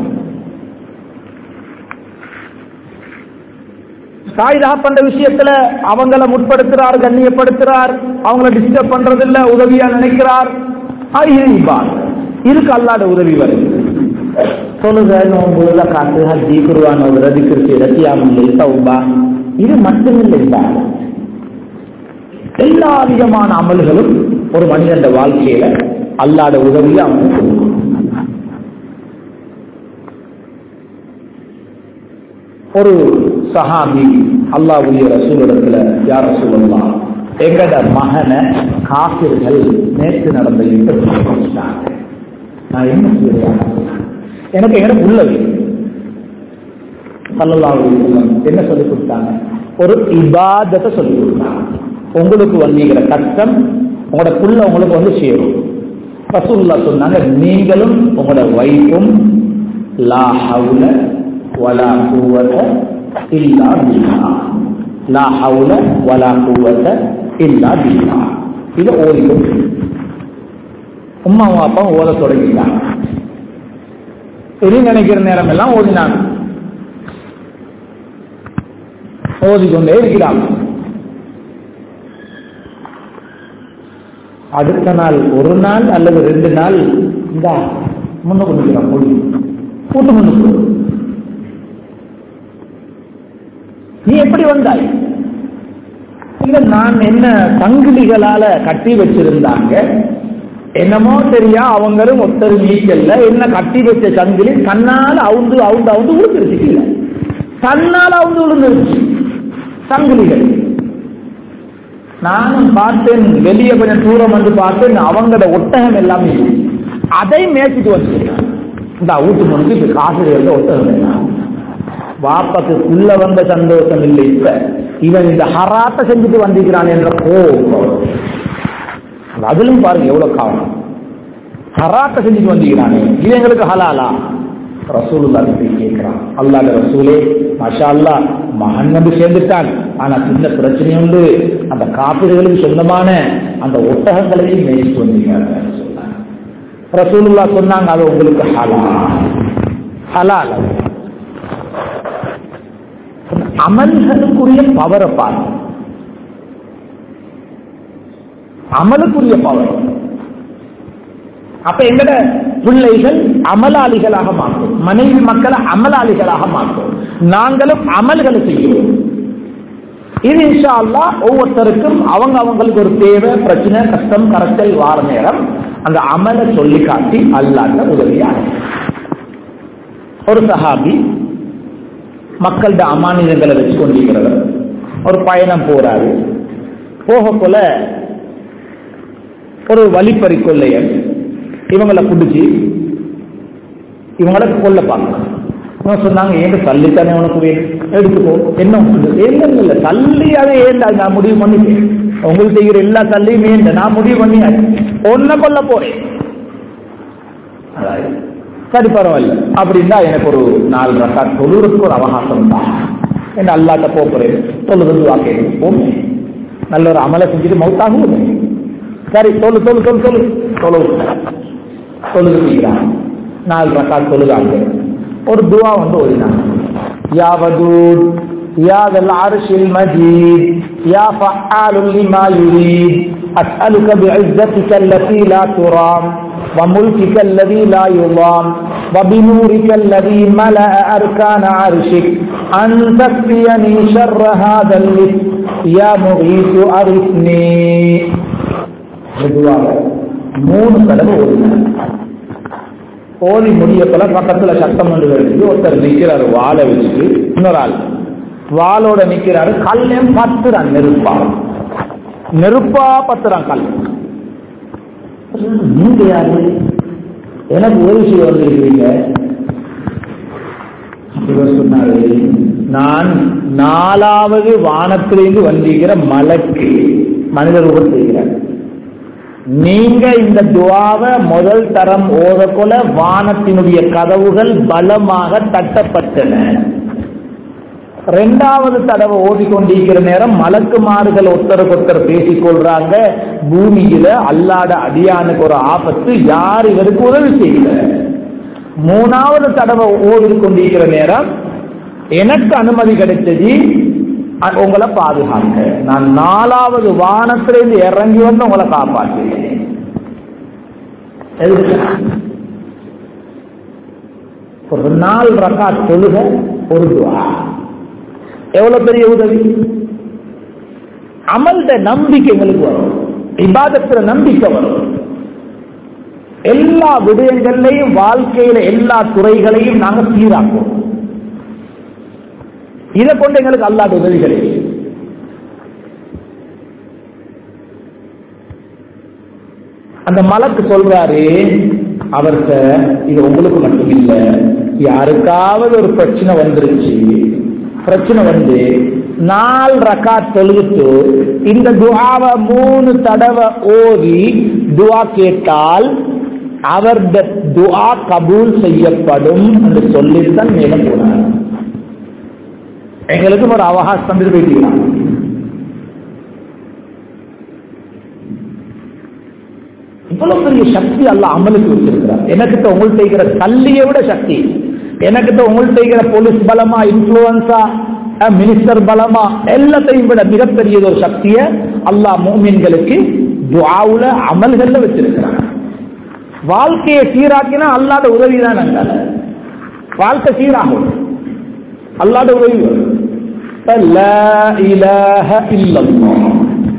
தாய் தகப்பன்ற விஷயத்துல அவங்கள முற்படுத்துறார், கண்ணியப்படுத்துறார், அவங்கள டிஸ்டர்ப் பண்றது இல்ல, உதவியா நினைக்கிறார், இது இபாதத். இதுக்கு அல்லாஹ்வோட உதவி வருது. சொல்லுங்க நோம்புல காத்து ஹஜ்ஜி குர்ஆன் ஓதுற, திக்ர் செய்யற, கியாமுல் தௌபா, இது மட்டுமில்லை இபாதத். எல்லா விதமான அமல்களும் ஒரு மனிதன் வாழ்க்கையில அல்லாஹ்வோட உதவியை அவனுக்கு கொடுக்கும். ஒரு சஹாபி அல்லாஹ்வுடைய ரசூலிடத்துல, யா ரசூலல்லாஹ் எங்கட மகனை காஃபிர்கள் நேற்று நடந்த யுத்தத்தில் கொன்னுட்டாங்க, நான் என்ன செய்யலாம், எனக்கு எங்க உள்ளது. ஸல்லல்லாஹு அலைஹி வஸல்லம் என்ன சொல்லிக் கொடுத்தாங்க, ஒரு இபாதத்தை சொல்லிக் கொடுத்தாங்க. உங்களுக்கு வந்தீங்கிற கஷ்டம் உங்களோட புள்ள உங்களுக்கு வந்து சேரும். ரசூலுல்லாஹ் சொன்னாங்க, நீங்களும் உங்களோட வைஃபும் லா ஹவுல வலா குவத இல்லா பில்லாஹ், லா ஹவுல வலா குவத இல்லா பில்லா. இதை ஓதிக்கும். உம்மா அப்பா ஓத தொடங்கிட்டாங்க. சரி நினைக்கிற நேரம் எல்லாம் ஓதினாங்க, ஓதிக்கொண்டே இருக்கிறாங்க. அடுத்த நாள் ஒரு நாள் அல்லது ரெண்டு நாள் இந்த முன்னுக்கு நிற்கிறான் மொழி கூட்டு முன்னுக்கு, நீ எப்படி வந்தாய்? இல்ல நான் என்ன சங்கிலிகளால கட்டி வச்சிருந்தாங்க, என்னமோ தெரியா அவங்களும் ஒத்தரு நீக்கல்ல, என்ன கட்டி வச்ச சங்கிலி தன்னால அவுந்து அவுந்து அவுந்து விழுந்துருச்சு, இல்ல தன்னால அவுந்து விழுந்துருச்சு சங்கிலிகள். நானும் பார்த்தேன், வெளியே கொஞ்சம் தூரம் வந்து பார்த்தேன், அவங்களோட ஒட்டகம் எல்லாமே அதை மேய்ச்சிட்டு வச்சிருக்கேன். இந்த வீட்டு முன்னுக்கு காசு ஒட்டகம் எல்லாம் வாப்பக்கு உள்ள வந்த சந்தோஷம் இல்லை, இப்ப இவன் இந்த ஹராத்தை செஞ்சுட்டு வந்திருக்கிறான் என்ற கோபம். அதிலும் பாருங்க எவ்வளவு காரணம், ஹராத்தை செஞ்சுட்டு வந்திருக்கிறானே இது எங்களுக்கு ஹலாலா? ரசூலுல்லாஹ் கேட்கிறான், அல்லாஹ் ரசூலே மாஷா அல்லாஹ் மகன் வந்து சேர்ந்துட்டான், ஆனா சின்ன பிரச்சனை உண்டு, அந்த காப்பீடுகளுக்கு சொந்தமான அந்த ஒட்டகங்களையும் மேய்ச்சிட்டு வந்திருக்காங்க. ரசூலுல்லாஹ் சொன்னாங்க, அது உங்களுக்கு ஹலால் ஹலால். அமல்களுக்குரிய பவரை பாருங்க, அமலுக்குரிய பவர். அப்ப எங்கட பிள்ளைகள் அமலாளிகளாக மாற்றும், மனைவி மக்களை அமலாளிகளாக மாற்றும், நாங்களும் அமல்களை செய்வோம். இது இன்ஷா அல்லாஹ் ஒவ்வொருத்தருக்கும் அவங்க அவங்களுக்கு ஒரு தேவை, பிரச்சனை, கஷ்டம், கரத்தல் வார நேரம் அந்த அமலை சொல்லி காட்டி அல்லாஹ்ட்ட உதவியாக. ஒரு சஹாபி மக்கள்கிட்ட அமானிதங்களை வச்சு கொண்டிருக்கிறவர் ஒரு பயணம் போறாரு. போகக்குள்ள ஒரு வழிப்பறி கொள்ளையன் இவங்களை பிடிச்சி இவங்களை கொல்ல பார்க்க சொன்னாங்க. ஏங்க தள்ளி தானே உனக்கு வேணும், எடுத்துக்கோ. என்ன இல்லை இல்லை தள்ளியாவே ஏன் நான் முடிவு பண்ணிட்டேன், உங்களுக்கு செய்கிற எல்லா தள்ளியும் ஏன் நான் முடிவு பண்ணி ஒன்ன கொல்ல போறேன். அதாவது சரி பரவாயில்ல அப்படின்னா எனக்கு ஒரு நாலு ரக்காத் தொழுறதுக்கு ஒரு அவகாசம் தான், என்ன அல்லாட்ட போறேன் தொழுது வாக்கேன் போமே, நல்ல ஒரு அமலை செஞ்சுட்டு மௌத்தாகும். சரி தொழு தொழு தொழு தொழு தொழு தொழுகிறான். நாலு ரக்காத் தொழுதாங்க. ஒரு துவா வந்து ஓதினாங்க, யா வதூத் யா தல் அர்ஷில் மஜீத் யா ஃபஅாலுல் லிமா யுரீத் அஸ்அலுக பிஇஸ்ஸத்திக அல்லதி லா துராம் وملكك الذي لا يضام وبنورك الذي ملأ أركان عرشك أن تكفيني شر هذا اللص يا مغيث أغثني. மூணு தடவை ஓடினார். ஓடி முடிய போல பக்கத்துல சத்தம் வந்து வருது. ஒருத்தர் நிற்கிறாரு வாழை வச்சுட்டு, இன்னொரு ஆள் வாளோட நிற்கிறாரு. கல்லையும் பத்துறான், நெருப்பா நெருப்பா பத்துறான் கல். நீங்க யாரு, எனக்கு ஒரு விஷயம் வந்திருக்கிறீங்க. இவர் சொன்னாரு, நான் நாலாவது வானத்திலிருந்து வந்திருக்கிற மலக்கு மனித ரூபம் செய்கிறார். நீங்க இந்த துவாவை முதல் தரம் ஓதக்கொள்ள வானத்தினுடைய கதவுகள் பலமாக தட்டப்பட்டன. இரண்டாவது தடவை ஓதிக்கொண்டிருக்கிற நேரம் மலக்குமார்கள் ஒருத்தருக்கு ஒருத்தர் பேசிக் கொள்றாங்க, பூமியில அல்லாட அடியானுக்கு ஒரு ஆபத்து, யார் இவருக்கு உதவி செய்யல. மூணாவது தடவை ஓதிக்கொண்டிருக்கிற நேரம் எனக்கு அனுமதி கிடைச்சது உங்களை பாதுகாக்க, நான் நாலாவது வானத்திலிருந்து இறங்கி வந்து உங்களை காப்பாற்றுகிறேன். ஒரு நாள் ரக்காத் தொழுக, ஒரு துவா, எவ்வளவு பெரிய உதவி. அமல்த நம்பிக்கை எங்களுக்கு வரும், இபாதத்துல நம்பிக்கை வரும். எல்லா விடயங்களையும் வாழ்க்கையில எல்லா துறைகளையும் நாங்க சீராக்குவோம். இதை கொண்டு எங்களுக்கு அல்லாஹ் உதவி கிடைக்கும். அந்த மலக்கு சொல்றாரு அவர்கிட்ட, இது உங்களுக்கு மட்டும் இல்ல, யாருக்காவது ஒரு பிரச்சனை வந்துருச்சு, பிரச்சனை வந்து நாலு ரக்காத் தொழுது இந்த துஆவை மூணு தடவை ஓதி துஆ கேட்டால் அவருடைய துஆ கபூல் செய்யப்படும் என்று சொல்லித்தான் மேல போனார். எங்களுக்கு ஒரு அவகாசம் தந்துட்டு போயிட்டீங்களா? இவ்வளவு பெரிய சக்தி அல்லாஹ் அமலுக்கு வச்சிருக்கிறார். எனக்கிட்ட உங்கள்கிட்ட இருக்கிற கல்வியை விட சக்தி, எனக்கிட்ட உங்கள்கிட்ட இருக்கிற போலீஸ் பலமா, இன்ஃபுளுன்ஸா, மினிஸ்டர் பலமா, எல்லாத்தையும் விட மிகப்பெரிய ஒரு சக்தியை அல்லாஹ் முஃமின்களுக்கு துஆவுல அமல்கள்ல வச்சிருக்கிறார். வாழ்க்கையை சீராக்கினா அல்லாஹ்வுடைய உதவி தான். அங்க வாழ்க்கை சீராகும், அல்லாஹ்வுடைய உதவி வரும். லா இலாஹ இல்லல்லாஹ்.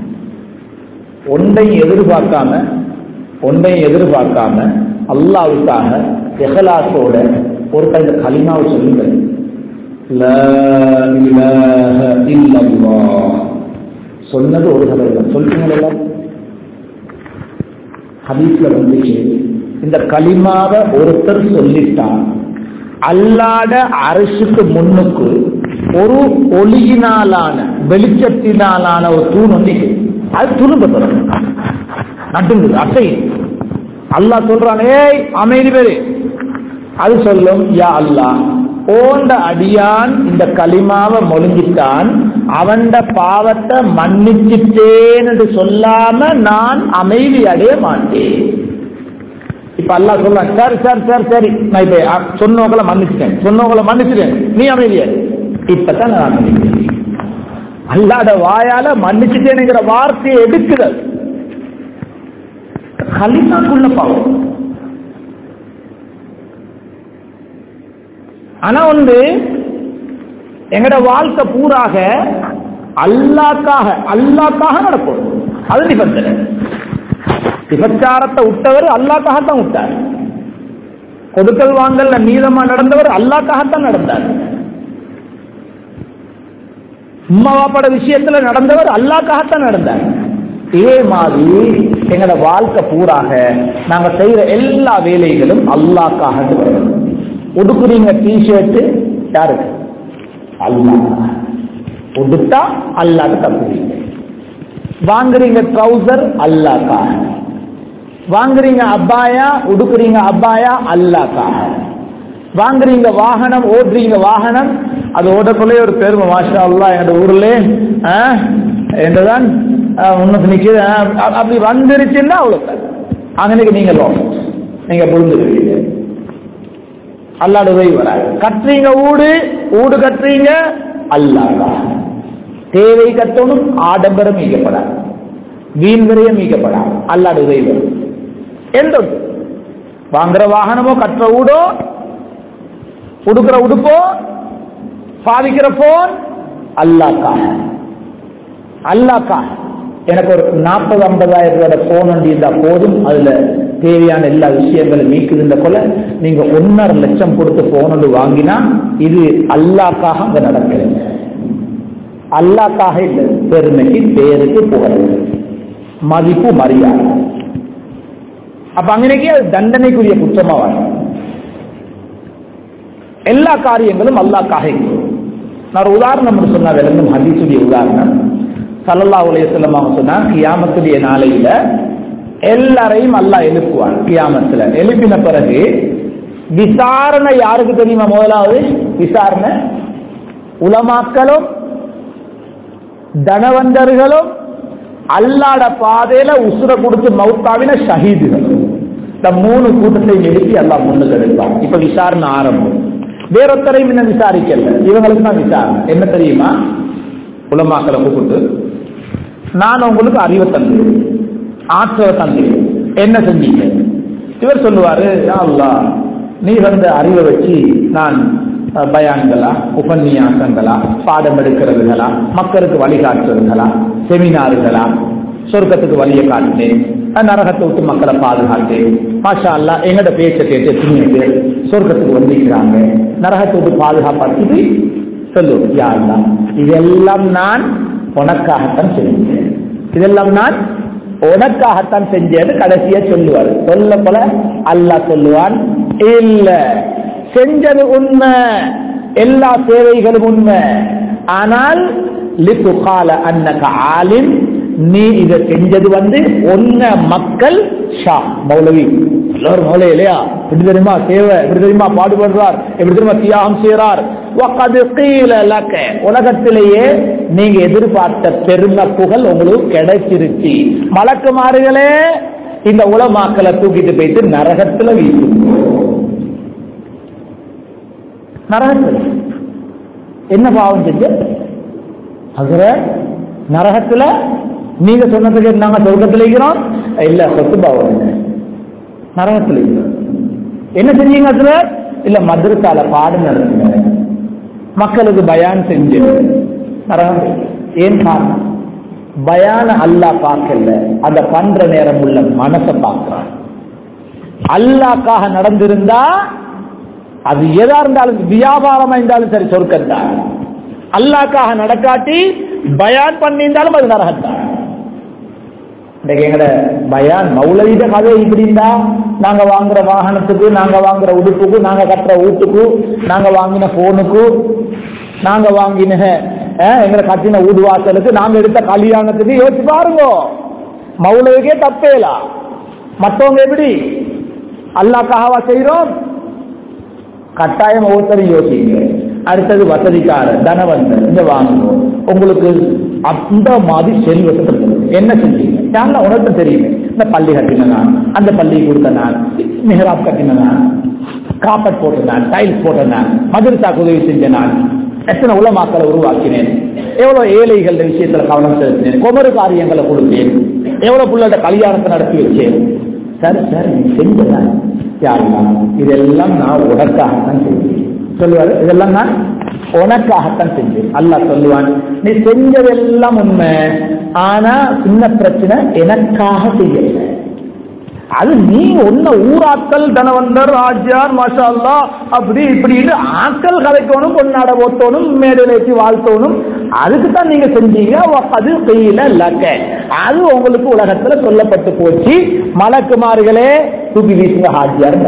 ஒன்றை எதிர்பார்க்காம ஒன்றை எதிர்பார்க்காம அல்லாஹ்வுக்காக இஹ்லாஸோட ஒருத்தர் இந்த கலிமாவை சொல்லுங்க, லா இலாஹ இல்லல்லாஹ். சொன்னது ஒரு தடவை தான் சொல்றீங்களா? ஹதீஸ்ல வந்துச்சு, இந்த கலிமாவை ஒருத்தர் சொல்லிட்டா அல்லாஹ்ட அரிசுக்கு முன்னுக்கு ஒரு ஒளியினாலான வெளிச்சத்தினாலான ஒரு தூண் ஒன்று, அது துரும்ப தொடரும், நட்டுங்குது, அசை. அல்லாஹ் சொல்றான், ஏய் அமைதி பேரு. அது சொல்லும், யா அல்லாஹ், ஓண்ட அடியான் இந்த கலிமாவை மொழிஞ்சிட்டான், அவன்ட பாவத்தை மன்னிச்சிட்டேன் என்று சொல்லாம நான் அமைதி அடைய மாட்டேன். இப்ப அல்லாஹ் சொல்றான், சரி சரி சரி சரி நான் இப்ப சொன்னவங்களை மன்னிச்சிட்டேன், சொன்னவங்களை மன்னிச்சிட்டேன், நீ அமைதியா. இப்பதான் நான் அமைதி. அல்லாஹ்ட வாயால மன்னிச்சிட்டேனுங்கிற வார்த்தையை எடுக்குதல் கலிமாக்குள்ள பாவம். ஆனா வந்து எங்கட வாழ்க்கை பூராக அல்லாஹ்க்காக அல்லாஹ்க்காக நடக்கும். அது நிபந்தனை. விபச்சாரத்தை விட்டவர் அல்லாஹ்க்காகத்தான் விட்டார். கொடுக்கல் வாங்கல்ல நீளமா நடந்தவர் அல்லாஹ்க்காகத்தான் நடந்தார். உம்மாவாப்பட விஷயத்துல நடந்தவர் அல்லாஹ்க்காகத்தான் நடந்தார். இதே மாதிரி எங்கட வாழ்க்கை பூராக நாங்க செய்யற எல்லா வேலைகளும் அல்லாஹ்க்காக வரணும். உடுக்குறீங்க டிஷர்ட் யாருக்கு? அல்லாஹ். உடுத்தா அல்லாஹ் தப்புறீங்க. வாங்குறீங்க ட்ரௌசர் அல்லாஹ்க்காக. வாங்குறீங்க அப்பாயா, உடுக்குறீங்க அப்பாயா அல்லாஹ்க்காக. வாங்குறீங்க வாகனம், ஓடுறீங்க வாகனம், அது ஓடக்குள்ளே ஒரு பெருமை, மாஷா அல்லாஹ் எங்க ஊர்ல என்றுதான் உனக்கு நிக்குது. அப்படி வந்துருச்சுன்னா அவ்வளவு அங்கனைக்கு நீங்க நீங்க புரிஞ்சுக்கிறீங்க. அல்லாஹ்வுடைய உதவி வராது. கட்டுறீங்க ஊடு, ஊடு கட்டுறீங்க அல்லாஹ். தேவை கட்டணும், ஆடம்பரம் மீட்கப்படாது, வீண் விரயம் மீட்கப்படாது, அல்லாஹ்வுடைய உதவி வரும். எந்த வாங்குற வாகனமோ, கட்டுற ஊடோ, உடுக்கிற உடுப்போ, பாதிக்கிற போன் அல்லாஹ்க்காக. அல்லாஹ்க்காக எனக்கு ஒரு நாற்பது ஐம்பதாயிரம் ரூபாய் போன் வண்டி இருந்தா போதும், அதுல தேவையான எல்லா விஷயங்களும் மீக்குதுன்ற போல நீங்க ஒன்னரை லட்சம் கொடுத்து போன் ஒன்று வாங்கினா இது அல்லாஹ்க்காக அங்க நடக்கிறது. அல்லாஹ்க்காக இல்லை, பெருமைக்கு, பேருக்கு, புகழுக்கு, மதிப்பு, மரியாதை. அப்ப அங்கனைக்கு அது தண்டனைக்குரிய குற்றமா வரும். எல்லா காரியங்களும் அல்லாஹ்க்காக இருக்கும். நான் ஒரு உதாரணம் சொன்னா விளங்கும். ஹதீஸுடைய உதாரணம், ஸல்லல்லாஹு அலைஹி வஸல்லம் அவங்க சொன்னாங்க, கியாமத்துடைய நாளையில எல்லாரையும் அல்லாஹ் எழுப்புவான். கியாமத்துல எழுப்பின பிறகு விசாரணை யாருக்கு தெரியுமா? முதலாவது விசாரணை உலமாக்களும் தனவந்தர்களும் அல்லாஹ்ட பாதையில உசுர கொடுத்து மௌத்தாவின ஷஹீதுகளும், இந்த மூணு கூட்டத்தை எழுப்பி அல்லாஹ் முன்னுக்கு எடுப்பான். இப்ப விசாரணை ஆரம்பம். வேறொத்தரையும் இன்னும் விசாரிக்கல, இவங்களுக்கு தான் விசாரணை. என்ன தெரியுமா? உலமாக்களை கூப்பிட்டு, நான் உங்களுக்கு அறிவை தந்தேன், ஆற்றலை தந்தேன், என்ன செஞ்சீங்க? இவர் சொல்லுவாரு, யா அல்லாஹ், நீ வந்த அறிவை வச்சு நான் பயான்களா, உபன்யாசங்களா, பாடம் எடுக்கிறதுகளா, மக்களுக்கு வழிகாட்டுறதுகளா, செமினார்களா, சொர்க்கத்துக்கு வழியை காட்டினேன், நரகத்தை விட்டு மக்களை பாதுகாத்தேன். மாஷா அல்லாஹ், எங்கட பேச்சை கேட்டு எத்தனை பேர் சொர்க்கத்துக்கு வந்திருக்கிறாங்க, நரகத்தை விட்டு பாதுகாப்பாக்கு சொல்லு. யா அல்லாஹ், இதெல்லாம் நான் உனக்காகத்தான் செஞ்சேன், இதெல்லாம் நான் உனக்காகத்தான் செஞ்சேன்னு கடைசியா சொல்லுவார். சொல்ல போல அல்லாஹ் சொல்லுவான், இல்ல, செஞ்சது உண்மை, எல்லா சேவைகளும் உண்மை, ஆனால் லிதுகால அன்னக ஆலிம், நீ இதை செஞ்சது வந்து ஒன்ன மக்கள் ஷா மௌலவி எல்லாரும் மௌலவி இல்லையா, எப்படி தெரியுமா சேவை, எப்படி தெரியுமா பாடுபடுறார், எப்படி தெரியுமா தியாகம் செய்யறார். உலகத்திலேயே நீங்க எதிர்பார்த்த பெருமை புகழ் உங்களுக்கு கிடைச்சிருச்சு. மலக்குமார்களே, இந்த உலமாக்களை தூக்கிட்டு போயிட்டு நரகத்துல வீசும். நரகத்துல என்ன பாவம் செஞ்ச அதுல நரகத்துல நீங்க சொன்னதுக்கு நாங்க சொர்க்கத்துல இருக்கிறோம் இல்ல சொத்து பாவம் நரகத்துல என்ன செஞ்சீங்க அதுல இல்ல மദ്രസാல பாடம் நடத்துங்க மக்களுக்கு பயான் செஞ்சு நரகம். ஏன் காரணம் பயான அல்லாஹ் பார்க்கல அந்த பண்ற நேரம் உள்ள மனசை பார்க்கிறான். அல்லாஹ்க்காக நடந்திருந்தா அது எதா இருந்தாலும் வியாபாரமா இருந்தாலும் சரி சொர்க்கத்தான். அல்லாஹ்க்காக நடக்காட்டி பயான் பண்ணியிருந்தாலும் அது நரகத்தான். எங்கட பயான் மௌலவித கதை இப்படி இருந்தா நாங்க வாங்குற வாகனத்துக்கு நாங்க வாங்குற உடுப்புக்கு நாங்க கட்டுற வீட்டுக்கு நாங்க வாங்கின போனுக்கு நாங்க வாங்கின எங்களை கட்டின வீடு வாசலுக்கு நாங்க எடுத்த கல்யாணத்துக்கு யோசிச்சு பாருங்க. மௌலவிக்கே தப்பேலா மற்றவங்க எப்படி அல்லாஹ்க்காகவா செய்யறோம்? கட்டாயம் ஒவ்வொருத்தரும் யோசிங்க. அடுத்தது வசதிக்கார தனவந்தர் இந்த வாங்குவோம் உங்களுக்கு அந்த மாதிரி செல்வத்தை என்ன செஞ்சீங்க உனக்கு தெரியுமே. இந்த பள்ளி கட்டின நான் அந்த பள்ளியை கொடுத்த நான் மெஹராப் கட்டின நான் காப்பட் போட்ட நான் டைல்ஸ் போட்ட நான் மதரசாக்கு உதவி செஞ்ச நான் எத்தனை உலமாக்களை உருவாக்கினேன் எவ்வளவு ஏழைகள் விஷயத்துல கவனம் செலுத்தினேன் குமரு காரியங்களை கொடுத்தேன் எவ்வளவு புள்ளோட கல்யாணத்தை நடத்தி வச்சேன். சரி சார் நீ செஞ்சதான் யாருலாம் இதெல்லாம் நான் உனக்காகத்தான் செஞ்சேன் சொல்லுவாரு. இதெல்லாம் நான் உனக்காகத்தான் செஞ்சேன். அல்லாஹ் சொல்லுவான் நீ செஞ்சதெல்லாம் உண்மை ஆனா சின்ன பிரச்சனை எனக்காக செய்யல. அது நீ ஒன்ன ஊராக்கள் தனவந்தர் ராஜ்யார் மாஷா அல்லாஹ் அப்படி இப்படி ஆக்கள் கதைக்கணும் பொன்னாட ஓத்தோனும் மேடையிலேற்றி வாழ்த்தோனும் அதுக்கு தான் நீங்க செஞ்சீங்க. அது செய்யல லக்க அது உங்களுக்கு உலகத்துல சொல்லப்பட்டு போச்சு. மலக்குமார்களே தூக்கி வீசுங்க ஹாஜியார்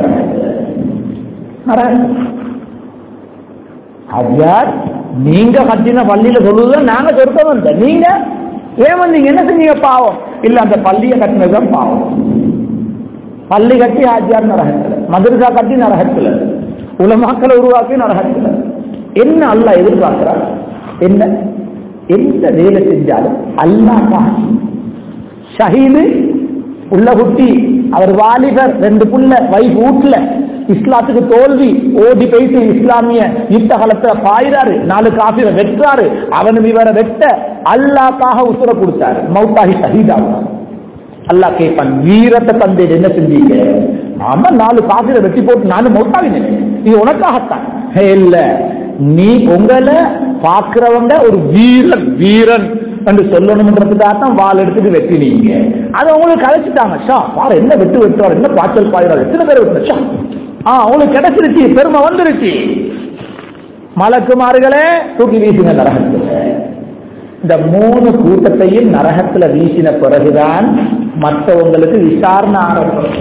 ஹாஜியார் நீங்க கட்டின பள்ளியில சொல்லுவது நாங்க சொர்க்கம் வந்த நீங்க ஏன் வந்தீங்க என்ன செஞ்சீங்க பாவம் இல்ல அந்த பள்ளியை கட்டினதுதான் பாவம். பள்ளி கட்டி ஹாஜியார் நரகத்துல மதரசா கட்டி நரகத்துல உலமாக்களை உருவாக்கி நரகத்துல என்ன அல்லாஹ் எதிர்பார்க்கிறார்? என்ன எந்த வேலை செஞ்சாலும் அல்லாஹ் ஷஹீது உள்ள குட்டி அவர் வாலிபர் ரெண்டு புள்ள வைஃப் வீட்டுல இஸ்லாத்துக்கு தோல்வி ஓடி போயிட்டு இஸ்லாமிய யுத்த காலத்துல பாயிறாரு நாலு காபிரை வெற்றாரு அவனு இவரை வெட்ட அல்லாஹ்க்காக உத்தர கொடுத்தாரு மௌத்தாகி ஷஹீதாகும். அல்லாஹ் கேட்பான் வீரத்தை தந்தேன் என்ன செஞ்சீங்க? ஆமா நாலு காபிரை வெட்டி போட்டு நானும் மௌத்தாவினேன் இது உனக்காகத்தான். இல்ல நீ உங்களை பாக்குறவங்க ஒரு வீரன் வீரன் என்று சொல்லணும்ன்றதுக்காகத்தான் வாள் எடுத்துட்டு வெட்டினீங்க. அதை உங்களுக்கு கலைச்சிட்டாங்க. ஷா பாரு என்ன வெட்டு வெட்டுவார் என்ன பாய்ச்சல் பாயிறாரு எத்தனை பேர் வெட்டுச்சா ஆஹ் உங்களுக்கு கிடைச்சிருச்சு பெருமை வந்துருச்சு. மலக்குமார்களே தூக்கி வீசின நரகத்துல. இந்த மூணு கூட்டத்தையும் நரகத்துல வீசின பிறகுதான் மற்றவங்களுக்கு விசாரணை ஆரம்பம்.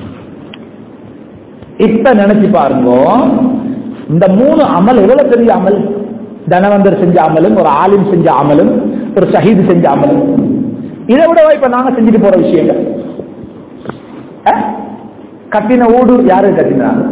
இப்ப நினைச்சு பாருங்க இந்த மூணு அமல் எவ்வளவு பெரிய அமல். தனவந்தர் செஞ்ச அமலும் ஒரு ஆலிம் செஞ்ச அமலும் ஒரு ஷஹீது செஞ்ச அமலும் இதை விட இப்ப நாங்க செஞ்சுட்டு போற விஷயங்கள். கட்டின ஊடு யாரு கட்டினாங்க?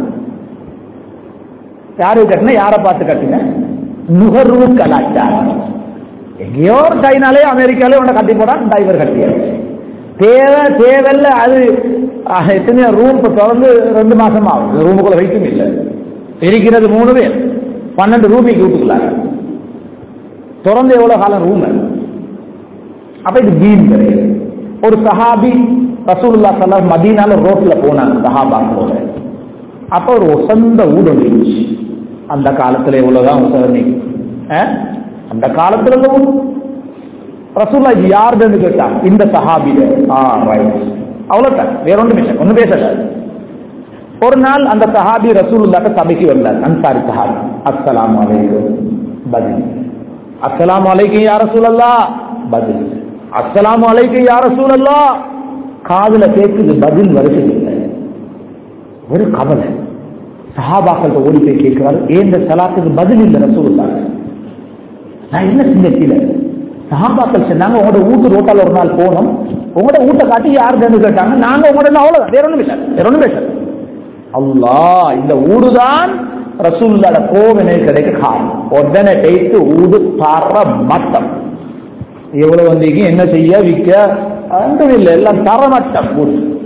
யாரு கட்டின யாரை பார்த்து கட்டின? நுகர்வு கலாச்சாரம். எங்கேயோ சைனாலே அமெரிக்காலே உன்னை கட்டி போடான் டைவர் கட்டிய தேவை தேவையில்ல. அது எத்தனையோ ரூம் தொடர்ந்து ரெண்டு மாசம் ஆகும் ரூமுக்குள்ள வைக்கும் இல்லை இருக்கிறது மூணு பேர் பன்னெண்டு ரூமிக்கு வீட்டுக்குள்ளாங்க தொடர்ந்து எவ்வளவு காலம் ரூம். அப்ப இது தீன் கிடையாது. ஒரு சஹாபி ரசூலுல்லாஹ் ஸல்லல்லாஹு அலைஹி மதீனால ரோட்ல போனாங்க சஹாபாக்களோட. அப்ப ஒரு ஒசந்த ஊடு இருந்துச்சு. அந்த காலத்துல எவ்வளவுதான் உசரணி அந்த காலத்துல ரசூலுல்லாஹ் இது யாருன்னு கேட்டாங்க. இந்த சஹாபில அவ்வளவுதான் வேற ஒன்றும் இல்லை ஒன்னும் பேசல. ஒரு நாள் அந்த சஹாபி ரசூலுல்லாஹ் சபைக்கு வந்தார். அன்சாரி சஹாபி அஸ்ஸலாமு அலைக்கும் பதில் அஸ்ஸலாமு அலைக்கும் யா ரசூலல்லாஹ் பதில் அஸ்ஸலாமு அலைக்கும் யா ரசூலல்லாஹ் காதுல கேட்குது பதில் வருகிறது இல்லை. ஒரு கவலை சஹாபாக்கள் ஓடி போய் கேட்கிறாரு ஏன் இந்த சலாத்துக்கு பதில் இல்லை ரசூலுல்லாஹ் நான் என்ன செஞ்ச சஹாபாக்கள் சொன்னாங்க உங்களோட வீட்டு ரோட்டால் ஒரு நாள் போனோம் உங்களோட வீட்டை காட்டி யாருன்னு கேட்டாங்க நாங்க உங்களோட அவ்வளவுதான் வேற ஒண்ணும் இல்லை வேற ஒண்ணும் பேச அல்லாஹ் இந்த ஊடுதான் ரசூலுல்லாஹ் கோவனை கிடைக்க காரணம். உடனே பேசி ஊடு தர மட்டம் எவ்வளவு வந்தீங்க என்ன செய்ய விற்க இல்லை எல்லாம் தரமட்டம் ஊடு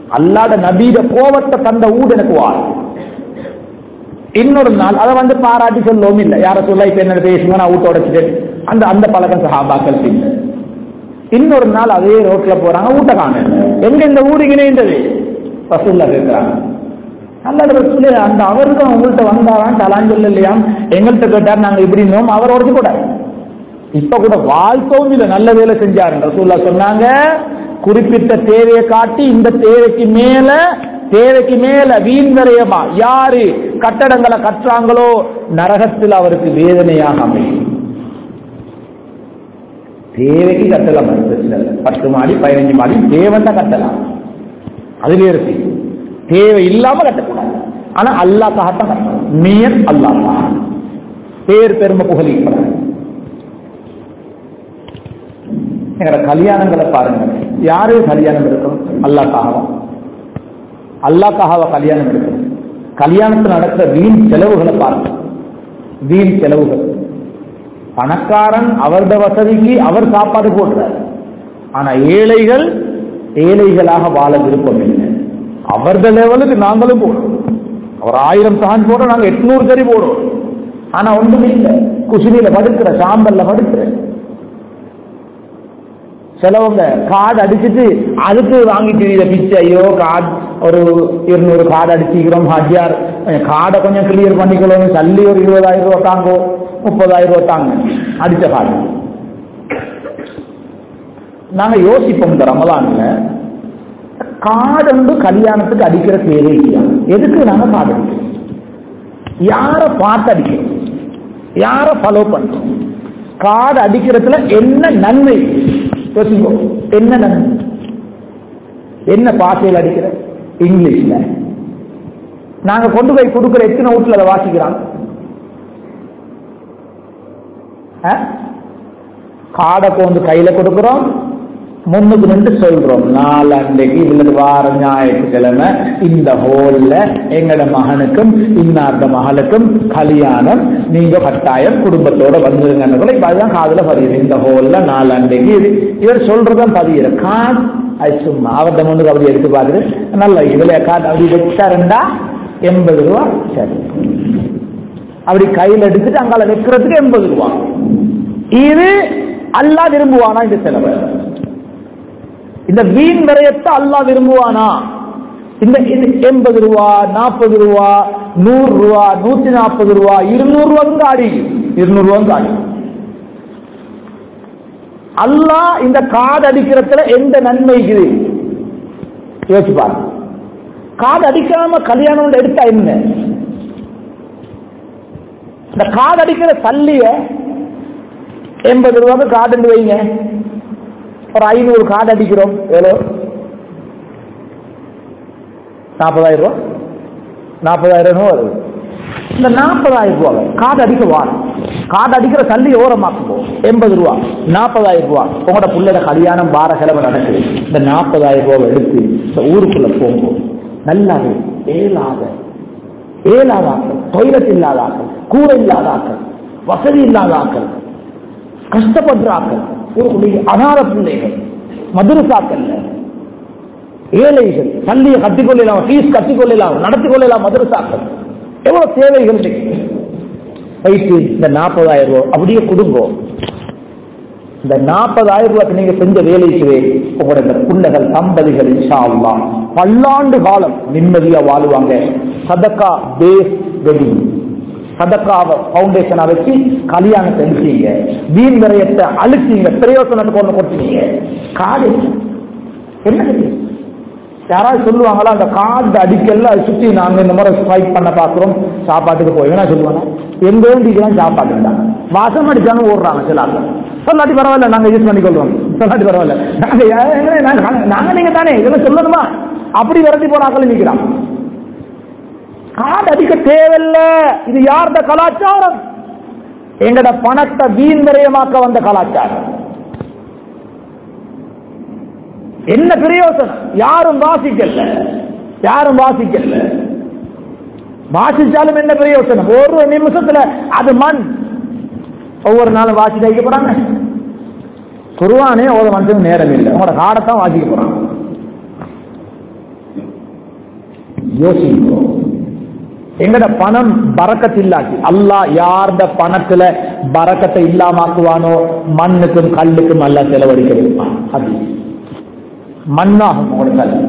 அல்லாத நபீட கோபத்தை தந்த ஊடு எனக்கு வாழ். இன்னொரு நாள் அதை வந்து பாராட்டி சொல்லவும் இல்லை. யார சொல்ல இப்ப என்ன பேசுங்க நான் ஊட்ட உடைச்சிட்டேன், அந்த அந்த பழக்கம் சஹாபாக்கள் இல்லை. இன்னொரு நாள் அதே ரோட்ல போறாங்க, ஊட்ட காண எங்க இந்த ஊருக்கு இணைந்தது ரசூலுல்லாஹ் கேட்கிறாங்க. அல்லாஹ் ரசூலே அந்த அவருக்கு உங்கள்கிட்ட வந்தாராம் தலான் சொல்ல இல்லையாம், எங்கள்கிட்ட கேட்டார் நாங்க இப்படி இருந்தோம், அவர் உடச்சு போட்டார். இப்ப கூட வாழ்க்கவும் இல்லை, நல்ல வேலை செஞ்சாரு. ரசூலுல்லாஹ் சொன்னாங்க குறிப்பிட்ட தேவையை காட்டி இந்த தேவைக்கு மேல தேவைக்கு மேல வீண் விரயமா யாரு கட்டடங்களை கட்டுறாங்களோ நரகத்தில் அவருக்கு வேதனையாக அமையும். தேவைக்கு கட்டலாம், பத்து மாடி பதினஞ்சு மாடி தேவன் தான் கட்டலாம், அதுல இருக்கு. தேவை இல்லாம கட்டக்கூடாது. ஆனா அல்லாஹ் தான் கட்டணும். நியத் அல்லாஹ், பேர் பெருமை புகழிக்கிறார். எங்களோட கல்யாணங்களை பாருங்க, யாரு கல்யாணம் இருக்கும்? அல்லாஹ்காக அல்லாஹ்காக கல்யாணம் இருக்கும். கல்யாணத்தில் நடக்கிற வீண் செலவுகளை பாருங்க, வீண் செலவுகள். பணக்காரன் அவரது வசதிக்கு அவர் சாப்பாடு போடுறார், ஆனா ஏழைகள் ஏழைகளாக வாழ விருப்பம் இல்லை. அவரது லெவலுக்கு நாங்களும் போடுறோம். அவர் ஆயிரம் சான் போடுறோம், நாங்க எட்நூறு கறி போடுறோம். ஆனா ஒன்றுமே இல்லை, குசினியில படுக்கிற சாம்பல்ல படுக்கிற. சிலவங்க கார்டு அடிச்சுட்டு அதுக்கு வாங்கிட்டு பிச்சை, ஐயோ கார்டு ஒரு இருநூறு கார்டு அடிச்சுக்கிறோம், ஹஜ்ஜார் கார்டை கொஞ்சம் கிளியர் பண்ணிக்கணும், சல்லி ஒரு இருபதாயிரம் ரூபாய் தாங்கோ, முப்பதாயிரம் ரூபாய் தாங்க அடிச்ச கார்டு. நாங்க யோசிப்போம் இந்த ரமலான்ல கார்டு வந்து கல்யாணத்துக்கு அடிக்கிற தேவை இல்லையா? எதுக்கு நாங்க கார்டு அடிக்கிறோம்? யார பார்த்து அடிக்கிறோம்? யார ஃபாலோ பண்றோம்? கார்டு அடிக்கிறதுல என்ன நன்மை யோசிப்போம். என்ன நன்மை? என்ன பாஷையில் அடிக்கிற? இங்கிலீஷ்ல. நாங்க கொண்டு போய் கொடுக்கிற எத்தனை வீட்டுல அதை வாசிக்கிறாங்க? காடை கொண்டு கையில கொடுக்கிறோம், முன்னுக்கு நின்று சொல்றோம், நாலண்டைக்கு இல்லது வார ஞாயிற்றுக்கிழமை இந்த ஹோல்ல எங்கட மகனுக்கும் இன்னார்ந்த மகளுக்கும் கல்யாணம், நீங்க கட்டாயம் குடும்பத்தோட வந்துருங்க. அதுதான் காதுல பதியுது, இந்த ஹோல்ல நாலண்டைக்கு இது. இவர் சொல்றதான் பதிகிற கார்டு. அது சும்மா அவர்த முன்னுக்கு அப்படி எடுத்து பார்த்துட்டு நல்ல இதுல கார்டு அப்படி வச்சாருண்டா எண்பது ரூபா. சரி, அப்படி கையில் எடுத்துட்டு அங்கால வைக்கிறதுக்கு எண்பது ரூபா. இது அல்லாஹ் விரும்புவானா? இந்த செலவு, இந்த வீண் விரயத்தை அல்லாஹ் விரும்புவானா? இந்த எண்பது ரூபா, நாற்பது ரூபா, நூறு ரூபா, நூத்தி நாற்பது ரூபா, இருநூறு ரூபாயும் காடி, இருநூறு ரூபாயும் காடி. அல்லாஹ் இந்த காது அடிக்கிறதுல எந்த நன்மை இருக்குது யோசிப்பார். காது அடிக்காம கல்யாணம் எடுத்தா என்ன? இந்த காது அடிக்கிற சல்லிய எண்பது ரூபாய்க்கு காடு வைங்க, ஒரு ஐநூறு கார்டு அடிக்கிறோம், எவ்வளோ? நாற்பதாயிரம் ரூபாய். நாற்பதாயிரம் ரூபாய் வருது. இந்த நாற்பதாயிரம் ரூபாய் கார்டு அடிக்க வாங்க, கார்டு அடிக்கிற தள்ளி ஓரமாக்குவோம். எண்பது ரூபா, நாற்பதாயிரம் ரூபாய் உங்களோட பிள்ளைட கல்யாணம் வார கிழமை நடக்குது. இந்த நாற்பதாயிரம் ரூபாய் எடுத்து இந்த ஊருக்குள்ள போகும்போது நல்லாவே ஏழாத ஏழாதாக்கள், டொய்லெட் இல்லாதாக்கள், கூரை இல்லாதாக்கள், வசதி இல்லாதாக்கள், கஷ்டப்படுற ஆக்கள், ஊருக்குள்ளே அனாத பிள்ளைகள், மதுரசாக்கள்ல ஏழைகள், பள்ளியை கட்டிக்கொள்ளலாம், ஃபீஸ் கட்டிக்கொள்ளலாம், நடத்தி கொள்ளலாம், மதுரசாக்கள் எவ்வளவு தேவைகள் வைத்து இந்த நாற்பதாயிரம் ரூபாய் அப்படியே குடும்பம். இந்த நாற்பதாயிரம் ரூபாய்க்கு நீங்க செஞ்ச வேலைக்கு உங்களுடைய பிள்ளைகள் தம்பதிகள் இன்ஷா அல்லாஹ் பல்லாண்டு காலம் நிம்மதியா வாழுவாங்க. சதக்கா பேஸ் வெட்டிங், சதக்காவை பவுண்டேஷனை வச்சு கல்யாணத்தை எடுத்தீங்க, வீண் விரயத்தை அழுத்தீங்க, பிரயோசனத்துக்கு ஒன்று கொடுத்தீங்க. காடு என்ன யாராவது சொல்லுவாங்களா? அந்த கார்டு அடிக்கல அதை சுற்றி நாங்கள் இந்த மாதிரி ஸ்ட்ரைக் பண்ண பார்க்குறோம், சாப்பாட்டுக்கு போய் வேணா சொல்லுவாங்க. எங்க வேண்டிக்கலாம் சாப்பாடு வாசம் அடிச்சாலும் ஓடுறாங்க சில ஆட்கள். சொல்லாட்டி பரவாயில்ல, நாங்கள் யூஸ் பண்ணிக்கொள்வோம், சொல்லாட்டி பரவாயில்ல, நாங்கள் நாங்கள் நீங்க தானே இதெல்லாம் சொல்லணுமா? அப்படி விரட்டி போற ஆட்கள் நிற்கிறான். கார்டு அடிக்க தேவையில்ல. இது யார்த கலாச்சாரம்? எங்கட பணத்தை வீண் விரயமாக்க வந்த கலாச்சாரம். என்ன பிரயோசனம்? யாரும் வாசிக்கல, யாரும் வாசிக்கல. வாசிச்சாலும் என்ன பிரயோசனம்? ஒரு நிமிஷத்துல அது மண். ஒவ்வொரு நாளும் வாசி வைக்க போறாங்க. குர்ஆனே ஒரு மனுஷனுக்கு நேரம் இல்லை, உங்களோட காடத்தான் வாசிக்க போறாங்க. யோசிக்கிறோம். எங்கட பணம் பரக்கத்து இல்லாட்டி அல்லாஹ் யார்த பணத்துல பரக்கத்தை இல்லாமாக்குவானோ மண்ணுக்கும் கல்லுக்கும் அல்ல செலவழிக்க வைப்பான். அது மண்ணாகும் உங்களோட கல்.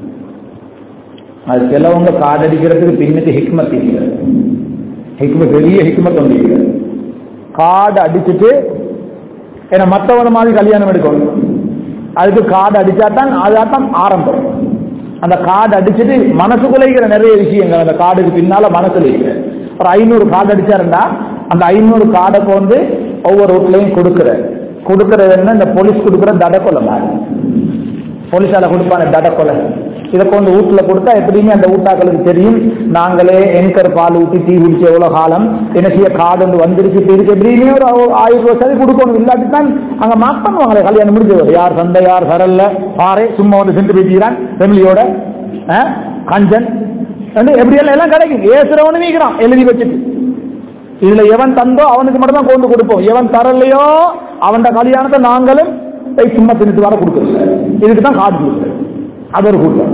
அது சிலவங்க காடடிக்கிறதுக்கு பின்னுக்கு ஹிக்மத் இல்லை. ஹிக்மத் பெரிய ஹிக்மத் ஒன்று இருக்கிறது. காடு அடிச்சுட்டு ஏன்னா மற்றவன மாதிரி கல்யாணம் எடுக்கணும். அதுக்கு காடு அடிச்சாதான் அதான் ஆரம்பம். அந்த காடு அடிச்சுட்டு மனசுக்குள்ள நிறைய விஷயங்கள் அந்த காடுக்கு பின்னால மனசுல இருக்கு. ஒரு ஐநூறு காடு அடிச்சாருண்டா அந்த ஐநூறு காடை கொண்டு ஒவ்வொரு வீட்லையும் கொடுக்குற கொடுக்கறது என்ன இந்த போலீஸ் கொடுக்குற தடக்கொலை மாதிரி. போலீஸால கொடுப்பான தடக்கொலை இதை கொண்டு வீட்டுல கொடுத்தா எப்படியுமே அந்த வீட்டாக்களுக்கு தெரியும் நாங்களே என்கர் பால் ஊற்றி டீ குடிச்சு எவ்வளவு காலம் என்ன செய்ய காடு வந்துருச்சு. இதுக்கு எப்படியுமே ஒரு ஆயிரம் ரூபாய் சரி கொடுக்கணும். இல்லாட்டி தான் அங்க மார்க் பண்ணுவாங்களே கல்யாணம் முடிஞ்சவர் யார் சந்தை யார் சரல்ல பாறை சும்மா வந்து சென்று பேசிக்கிறான் ஃபேமிலியோட கஞ்சன் எப்படியெல்லாம் எல்லாம் கிடைக்கும். ஏசுறவனு நீக்கிறான் எழுதி வச்சுட்டு இதுல எவன் தந்தோ அவனுக்கு மட்டும் தான் கொண்டு கொடுப்போம். எவன் தரலையோ அவன் கல்யாணத்தை நாங்களும் சும்மா தின்னுட்டு வர கொடுக்கல. இதுக்கு தான் கார்டு கொடுக்குறது. அது ஒரு கூட்டம்.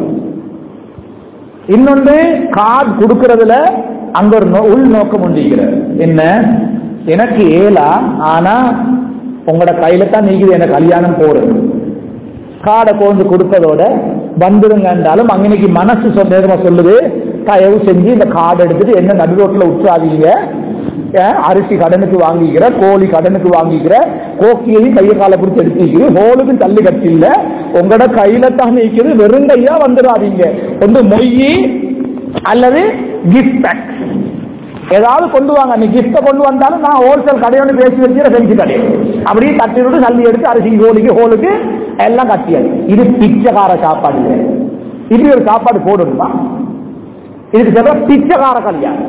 இன்னொன்று கார்டு கொடுக்கறதுல அங்க ஒரு உள் நோக்கம் உண்டிக்கிறது. என்ன எனக்கு ஏலா ஆனா உங்களோட கையில தான் நீக்குது எனக்கு கல்யாணம் போறது. காடை கொண்டு கொடுத்ததோட வந்துருங்கன்றாலும் அங்கனைக்கு மனசு நேரமா சொல்லுது தயவு செஞ்சு இந்த கார்டு எடுத்துட்டு என்ன நடுரோட்டில் விட்டுறாதீங்க. அரிசி கடனுக்கு வாங்கிக்கிற கோழி கடனுக்கு வாங்கிக்கிற கோக்கியையும் கையை காலை பிடிச்சி எடுத்துக்கிற ஹோலுக்கும் தள்ளி கட்டில உங்களோட கையில தான் நீக்கிறது. வெறுங்கையா வந்துடாதீங்க. ஒன்று மொய் அல்லது கிஃப்ட் பேக் ஏதாவது கொண்டு வாங்க. நீ கிஃப்ட கொண்டு வந்தாலும் நான் ஹோல்சேல் கடையோடு பேசி வச்சுக்கிற செஞ்சு கடை அப்படியே தட்டி விட்டு தள்ளி எடுத்து அரிசி கோழிக்கு ஹோலுக்கு எல்லாம் கட்டியாது. இது பிச்சைக்கார சாப்பாடு. இப்படி ஒரு சாப்பாடு போடணுமா? இதுக்கு சொல்ற பிச்சைக்கார கல்யாணம்.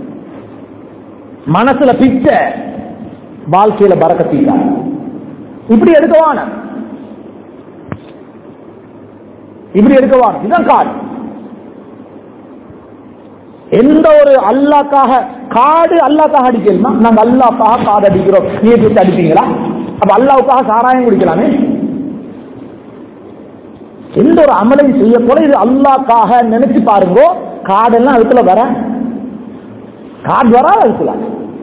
மனசுல பிச்சை வாழ்க்கையில பரக்கத்திட்டார். இப்படி எடுக்கவான இப்படி எடுக்கவான இதுதான் காடு. எந்த ஒரு அல்லாக்காக காடு அல்லாக்காக அடிக்கணுமா? நாங்க அல்லாக்காக காடு அடிக்கிறோம். நீ பிடித்து அடிப்பீங்களா? அப்ப அல்லாவுக்காக சாராயம் குடிக்கலாமே. எந்த ஒரு அமலையும் செய்ய போல இது அல்லாக்காக நினைச்சு பாருங்க. காடெல்லாம் அதுக்குள்ள வர காடு வரா அதுக்குள்ள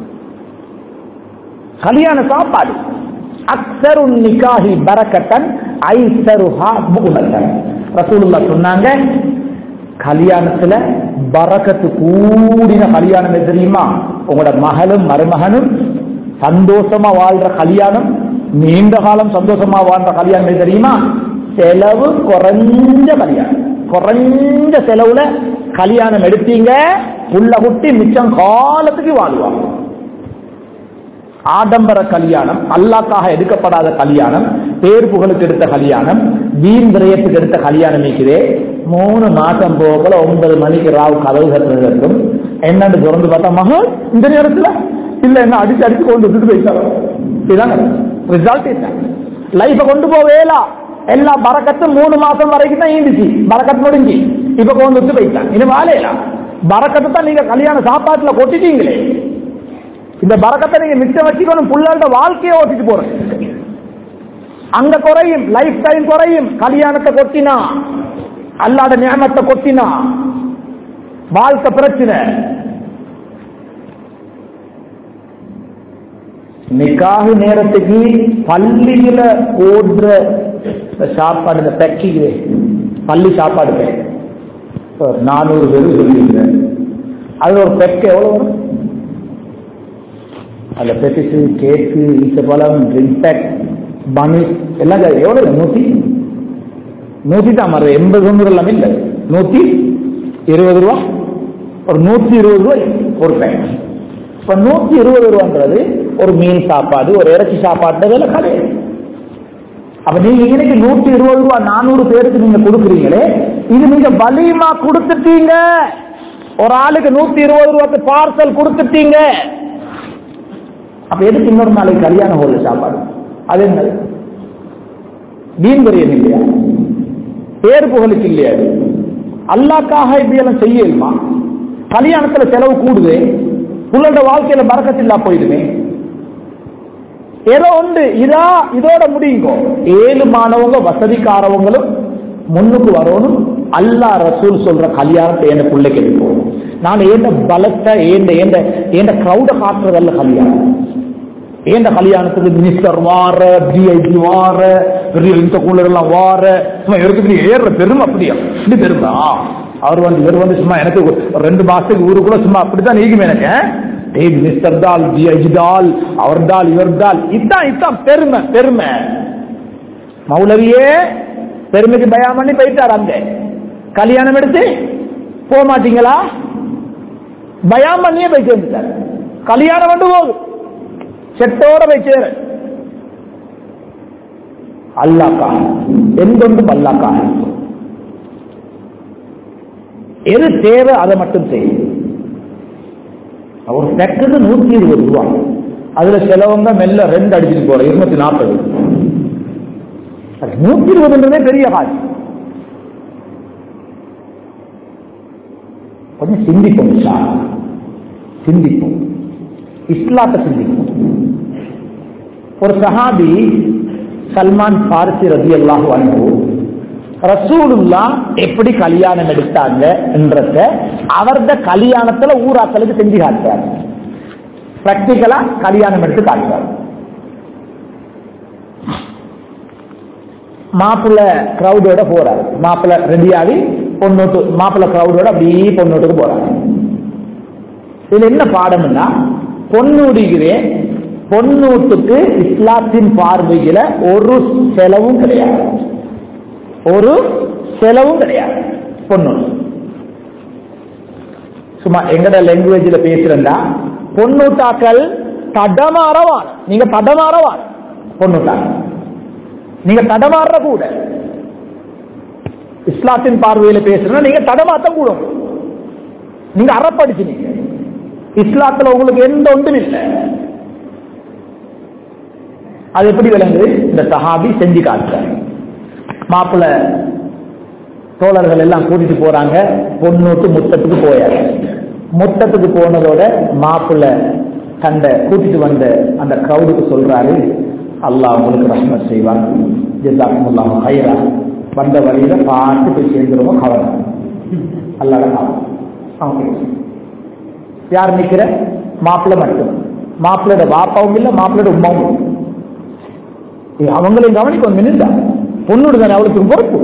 கல்யாண சாப்பாடு. அக்ஸரு நிகாஹி பரக்கத்தன் ஐஸருஹா முஅனத்தன். ரசூலுல்லாஹ் சொன்னாங்க கல்யாணத்துல பரக்கத்து கூடின கல்யாணம் எது தெரியுமா? உங்களோட மகளும் மருமகனும் சந்தோஷமா வாழ்ற கல்யாணம், நீண்ட காலம் சந்தோஷமா வாழ்ற கல்யாணம் எது தெரியுமா? செலவு குறைஞ்ச கல்யாணம். குறைஞ்ச செலவுல கல்யாணம் எடுத்தீங்க புள்ள குட்டி மிச்சம் காலத்துக்கு வாழ்வாங்க. ஆடம்பர கல்யாணம், அல்லாஹ்க்காக எடுக்கப்படாத கல்யாணம், பேர் புகழுக்கு எடுத்த கல்யாணம், வீண் விரயத்துக்கு எடுத்த கல்யாணம் இருக்கிறே மூணு மாசம் போகல ஒன்பது மணிக்கு ராவு கதவு கட்டுறதுக்கும் என்னன்னு திறந்து பார்த்தா மகள் இந்த நேரத்துல இல்ல என்ன அடிச்சு அடிச்சு கொண்டு விட்டுட்டு போயிட்டாங்க. இதுதான் ரிசல்ட். லைஃப கொண்டு போவேலா எல்லா பரக்கத்தும் மூணு மாசம் வரைக்கும் தான் ஈந்துச்சு. பரக்கத்து முடிஞ்சு இப்ப கொண்டு விட்டு போயிட்டாங்க. இது வாழையலாம் பரக்கத்தை தான் நீங்க கல்யாண சாப்பாட்டுல கொட்டிட்டீங்களே. இந்த பரக்கத்தை நீங்க மிச்சம் வச்சுக்கணும். புள்ளாட வாழ்க்கையை ஓட்டிட்டு போறேன். அங்க குறையும், லைஃப் டைம் குறையும். கல்யாணத்தை கொட்டினா அல்லாட நியமத்தை கொட்டினா வாழ்க்கை பிரச்சனை. நிக்காஹ் நேரத்துக்கு பள்ளியில போடுற சாப்பாடு இந்த பெக்கிக்கு பள்ளி சாப்பாடு நானூறு பேர் சொல்லியிருக்கிறேன். அது ஒரு பெக்கு எவ்வளவு வரும்? அந்த பெட்டிஸு கேக்கு ஈச்சப்பழம் ட்ரிங்க் பேக் பனு எல்லாம் எவ்வளவு? நூத்தி நூத்தி தான் மறு எண்பது தொண்ணூறு எல்லாமே இல்லை. நூத்தி இருபது ரூபா ஒரு நூத்தி இருபது ரூபாய் ஒரு பேக். இப்ப நூத்தி இருபது ரூபான்றது ஒரு மீன் சாப்பாடு ஒரு இறைச்சி சாப்பாடு வேலை கிடையாது. அப்ப நீங்க இன்னைக்கு நூத்தி இருபது ரூபாய் நானூறு பேருக்கு நீங்க கொடுக்குறீங்களே, இது நீங்க பலியமா கொடுத்துட்டீங்க. ஒரு ஆளுக்கு நூத்தி இருபது ரூபாய்க்கு பார்சல் கொடுத்துட்டீங்க. அப்ப எதுக்கு இன்னொரு நாளைக்கு கல்யாண ஹோல்ல சாப்பாடு? அது என்ன வீண் விரயம் இல்லையா? பேர் புகழுக்கு இல்லையா? அல்லாஹ்க்காக இப்படி எல்லாம் செய்யலுமா? கல்யாணத்துல செலவு கூடுது, உங்களோட வாழ்க்கையில பரக்கத்து இல்லா போயிடுமே. ஏதோ உண்டு இதா இதோட முடியுங்க. ஏழு மாணவங்க வசதிக்காரவங்களும் முன்னுக்கு வரணும். அல்லாஹ் ரசூல் சொல்ற கல்யாணத்தை என் பிள்ளைக்கு எடுப்போம். நான் ஏண்ட பலத்தை ஏண்ட ஏண்ட ஏண்ட கிரௌட காட்டுறதல்ல கல்யாணம். ஏண்ட கல்யாணத்துக்கு மினிஸ்டர் வார, டிஐஜி வார, பெரிய எல்லாம் வார, சும்மா இவருக்கு ஏற பெருமை அப்படியா இப்படி பெருமை. அவர் வந்து இவர் வந்து சும்மா எனக்கு ரெண்டு மாசத்துக்கு ஊருக்குள்ள சும்மா அப்படித்தான் நீக்குமே எனக்கு. டேய் மினிஸ்டர் தால், டிஐஜி தால், அவர் தால், இவர் தால், இதான் இதான் பெருமை பெருமை. மௌலவியே பெருமைக்கு பயம் பண்ணி போயிட்டார். அங்க கல்யாணம் எடுத்து போக மாட்டீங்களா? பயம் பண்ணியே போய் சேர்ந்துட்டார். கல்யாணம் வந்து போகுது, செட்டோட போய் சேர. அல்லாக்கா எங்கொண்டும் அல்லாக்கா. எது தேவை அதை மட்டும் செய்யும். ஒரு பெற்றது நூத்தி இருபது ரூபாய், அதுல செலவங்க மெல்ல ரெண்டு அடிச்சுட்டு போற இருநூத்தி நாற்பது. நூத்தி இருபதுன்றதே பெரிய காசு. கொஞ்சம் சிந்திப்போம், சிந்திப்போம், இஸ்லாத்தை சிந்திப்போம். ஒரு சஹாபி சல்மான் பாரிசி ரலியல்லாஹு அன்ஹு ரசூலுல்லாஹ் எப்படி கல்யாணம் எடுத்தாங்க என்றத அவரது கல்யாணத்துல ஊராக்களுக்கு செஞ்சு காட்டுறார். பிராக்டிகலா கல்யாணம் எடுத்து காட்டுறார். மாப்பிள்ள கிரௌடோட போறாரு. மாப்பிள்ள ரெடியாகி பொண்ணோட்டு மாப்பிள்ள கிரௌடோட அப்படியே பொண்ணோட்டுக்கு போறாரு. இதுல என்ன பாடம்னா, பொண்ணுடிக்கிறே பொண்ணூட்டுக்கு இஸ்லாத்தின் பார்வையில ஒரு செலவும் கிடையாது, ஒரு செலவும் கிடையாது. பொண்ணு சும்மா எங்கட லாங்குவேஜ்ல பேசுறா, பொண்ணூட்டாக்கள் தடமாறவான, நீங்க தடமாறவான பொண்ணூட்டாக்கள் நீங்க தடமாற கூட. இஸ்லாத்தின் பார்வையில பேசுறா, நீங்க தடமாத்த கூட, நீங்க அறப்படிச்சுனீங்க. இஸ்லாத்துல உங்களுக்கு எந்த ஒன்றும் இல்லை. அது எப்படி விளங்குது? இந்த சஹாபி செஞ்சு காட்டுறாரு. மாப்பிள்ள தோழர்கள் எல்லாம் கூட்டிட்டு போறாங்க. பொண்ணூட்டு முத்தத்துக்கு போயாரு. முத்தத்துக்கு போனதோட மாப்பிள்ள கண்ட கூட்டிட்டு வந்த அந்த கிரௌடுக்கு சொல்றாரு, அல்லாஹ் உங்களுக்கு ரஹ்மத் செய்வான், ஜஸாக்குமுல்லாஹு ஹைரா, வந்த வழியில பார்த்து போய் சேர்ந்துருவோம், கவனம் அல்லாஹ் கவனம். யார் நிக்கிற? மாப்பிள்ள மட்டும். மாப்பிள்ளோட வாப்பாவும் இல்லை, மாப்பிள்ளோட உமாவும் இல்லை. அவங்களையும் கவனிக்கும் மினிந்தா பொண்ணோடு தானே அவளுக்கு பொறுப்பு.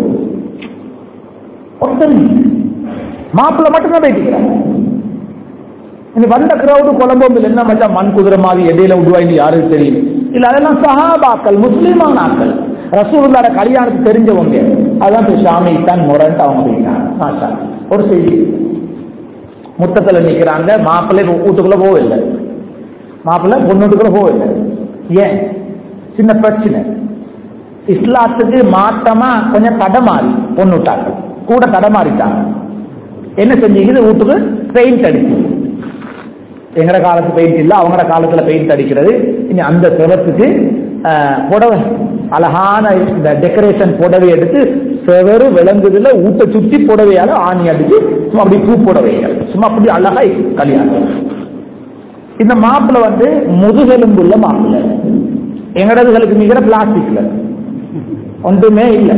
மாப்பிள்ள மட்டும்தான் போயிட்டு இனி வந்த கிரௌடு குழம்பும் என்ன மச்சா மண் குதிரை மாதிரி எடையில உருவாயின்னு யாருக்கு தெரியும்? இல்ல அதெல்லாம் சஹாபாக்கள், முஸ்லிமான ஆக்கள், ரசூலுல்லாஹ் கல்யாணத்துக்கு தெரிஞ்சவங்க. அதான் சாமி தான் முரண்டு அவங்க போயிட்டாங்க. ஒரு செய்தி, முத்தத்துல நிக்கிறாங்க. மாப்பிள்ளை வீட்டுக்குள்ள போகவில்லை, மாப்பிள்ளை பொண்ணுக்குள்ள போகவில்லை. ஏன்? சின்ன பிரச்சனை. இஸ்லாத்துக்கு மாற்றமா கொஞ்சம் தடமாறி பொண்ணுட்டாங்க, கூட தடமாறிட்டாங்க. என்ன செஞ்சீங்க? வீட்டுக்கு பெயிண்ட் அடிச்சு, எங்கட காலத்து பெயிண்ட் இல்ல, அவங்களோட காலத்துல பெயிண்ட் அடிக்கிறது. இனி அந்த செவத்துக்கு புடவை, அழகான இந்த டெக்கரேஷன் புடவை எடுத்து செவரு விளங்குதுல ஊட்ட சுத்தி புடவையால ஆணி அடிச்சு சும்மா அப்படி பூ புடவைகள் சும்மா அப்படி அழகா கல்யாணம். இந்த மாப்பிள்ள வந்து முதுகெலும்புள்ள மாப்பிள்ள, எங்கடதுகளுக்கு மிகிற பிளாஸ்டிக்ல ஒன்றுமே இல்லை.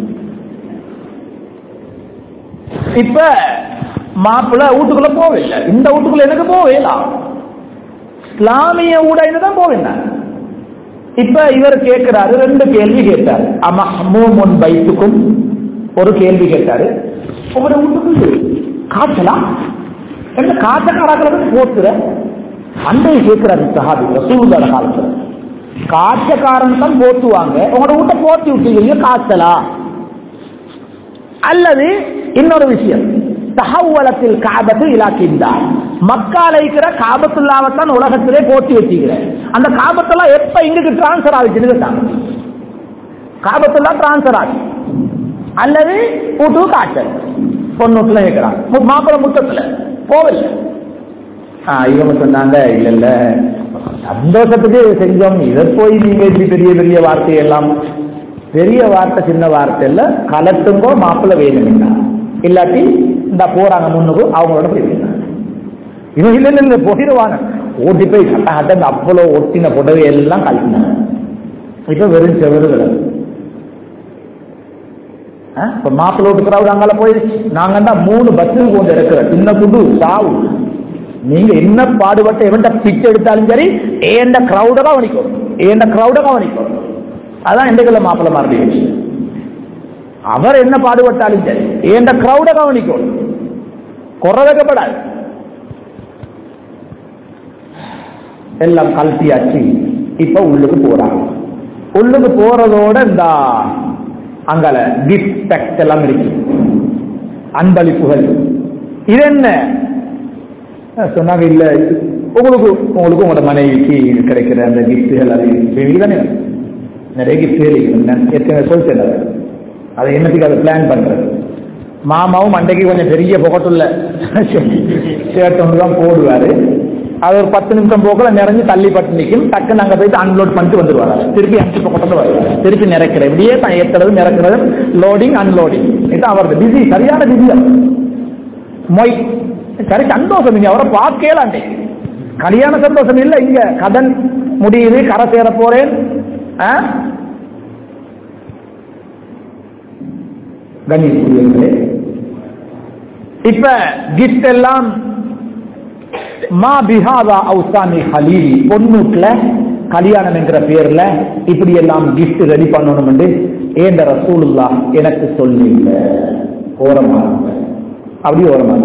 இப்ப மாப்பிள்ள வீட்டுக்குள்ள போவில்லை, இந்த வீட்டுக்குள்ள எனக்கு போவேலாம், இஸ்லாமிய ஊடாயிதான் போவேன். இப்ப இவர் கேட்கிறாரு, ரெண்டு கேள்வி கேட்டாரு. அமஹ்மூமுன் பைத்துக்கும் ஒரு கேள்வி கேட்டாரு, உங்களோட வீட்டுக்கு காய்ச்சலாம் எந்த காய்ச்சக்காரர்களுக்கு போத்துற அண்டையை கேட்கிறாரு சஹாபி ரசூலுல்லாஹ் காலத்துல. காய்ச்சக்காரன் தான் போத்துவாங்க, உங்களோட வீட்டை போத்தி விட்டீங்க காய்ச்சலா? அல்லது இன்னொரு விஷயம், தஹவ்வலத்தில் காபத்து இலா கிந்தா, மக்கால இருக்கிற காபத்துல்லாவத்தான் உலகத்திலே போட்டி வச்சுக்கிறேன். அந்த காபத்தெல்லாம் எப்ப இங்குக்கு டிரான்ஸ்பர் ஆகிச்சுன்னு கேட்டாங்க. காபத்துல்லா டிரான்ஸ்பர் ஆகி அல்லது வீட்டு காய்ச்சல் பொண்ணூட்டுல கேட்கிறான், மாப்பிள்ள முத்தத்துல போவில்லை. இவங்க சொன்னாங்க, இல்ல இல்ல சந்தோஷத்துக்கு செஞ்சோம், இதை போய் நீங்க இப்படி பெரிய பெரிய வார்த்தை எல்லாம், பெரிய வார்த்தை சின்ன வார்த்தை இல்ல, கலட்டுங்கோ மாப்பிள்ள வேணும்னா, இல்லாட்டி இந்த போறாங்க முன்னுக்கு அவங்களோட போயிருந்தாங்க. இவங்க இல்ல இல்ல போயிடுவாங்க, ஓட்டி போய் கட்ட கட்ட அவ்வளோ ஒட்டின புடவை எல்லாம் கழிச்சினாங்க. இப்ப வெறும் செவருகள். இப்ப மாப்பிள்ளை விட்டுக்கிறாங்க அங்கால போயிடுச்சு. நாங்கண்டா மூணு பஸ்ஸுக்கு கொண்டு இருக்கிற சின்ன குண்டு சாவு. நீங்க என்ன பாடுபட்ட எவன்ட பிச்சை எடுத்தாலும் சரி ஏண்ட கிரௌட கவனிக்கும், ஏண்ட கிரௌட கவனிக்கும். அதான் எந்த மாப்பிள்ளை மாறி அவர் என்ன பாடுபட்டாலும் சரி ஏண்ட கிரௌட கவனிக்கும், குறை வைக்கப்படாது. எல்லாம் கல்ட்டியாச்சு. இப்ப உள்ளுக்கு போறாங்க. உள்ளுக்கு போறதோட இந்த அங்கால கிஃப்ட் பேக்ஸ் எல்லாம் இருக்கு, அன்பளிப்புகள். இது என்ன சொன்னாங்க, இல்ல உங்களுக்கு உங்களுக்கு உங்களோட மனைவிக்கு கிடைக்கிற அந்த கிஃப்டுகள் அது தானே நிறைய கிஃப்ட் சொல்லிட்டு அதை என்னத்துக்கு அதை பிளான் பண்றது. மாமாவும் அன்றைக்கு கொஞ்சம் பெரிய புகட்டுள்ள ஷர்ட் ஒன்று தான் போடுவாரு. அது ஒரு பத்து நிமிஷம் போக்கல நிறைஞ்சு தள்ளி பட்டு நிற்கும். டக்குன்னு அங்கே போயிட்டு அன்லோட் பண்ணிட்டு வந்துருவாங்க. திருப்பி அஞ்சு பக்கத்துல வருவாங்க. திருப்பி நிறக்கிறது இப்படியே தான் ஏற்றுறது நிறக்கிறது, லோடிங் அன்லோடிங். இது அவரது பிஸி, சரியான பிஸி. அவர் மொய் சரி சந்தோஷம். இங்க அவரை பார்க்கலாண்டே கல்யாண சந்தோஷம் இல்லை. இங்க கடன் முடியுது, கரை சேர போறேன். கண்ணியத்துக்குரியவர்களே, இப்ப கிஃப்ட் எல்லாம் மா பிஹாதா அவுசானி ஹலீலி, பொன்னூட்ல கல்யாணம் என்கிற பேர்ல இப்படி எல்லாம் கிஃப்ட் ரெடி பண்ணணும் என்று ஏண்ட ரசூலுல்லாஹ் எனக்கு சொல்லில்ல. ஓரமா அப்படி ஓரமா.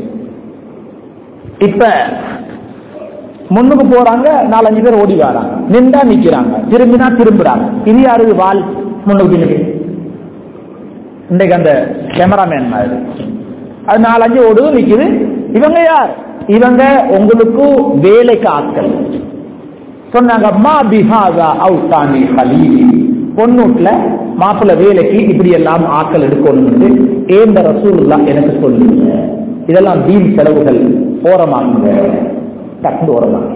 இப்ப முன்னுக்கு போறாங்க, நாலஞ்சு பேர் ஓடி வராங்க, நின்றா நிக்கிறாங்க, திரும்பினா திரும்புறாங்க. இது யாரு வால் முன்னுக்கு பின்னுக்கு? இன்றைக்கு அந்த கேமராமேன் மாதிரி அது நாலஞ்சு ஓடுது நிக்குது. இவங்க யார்? இவங்க உங்களுக்கு வேலைக்கு ஆட்கள். சொன்னாங்க மா பிஹாதா அவுசானி ஹலீலி, பொன்னூட்ல மாப்பிள்ள வேலைக்கு இப்படி எல்லாம் ஆட்கள் எடுக்கணும் ஏந்த ரசூலுல்லாஹ் எனக்கு சொல்லுங்க. இதெல்லாம் தீன் செலவுகள், ஓரமாகுங்க, டக்குனு ஓரமாங்க.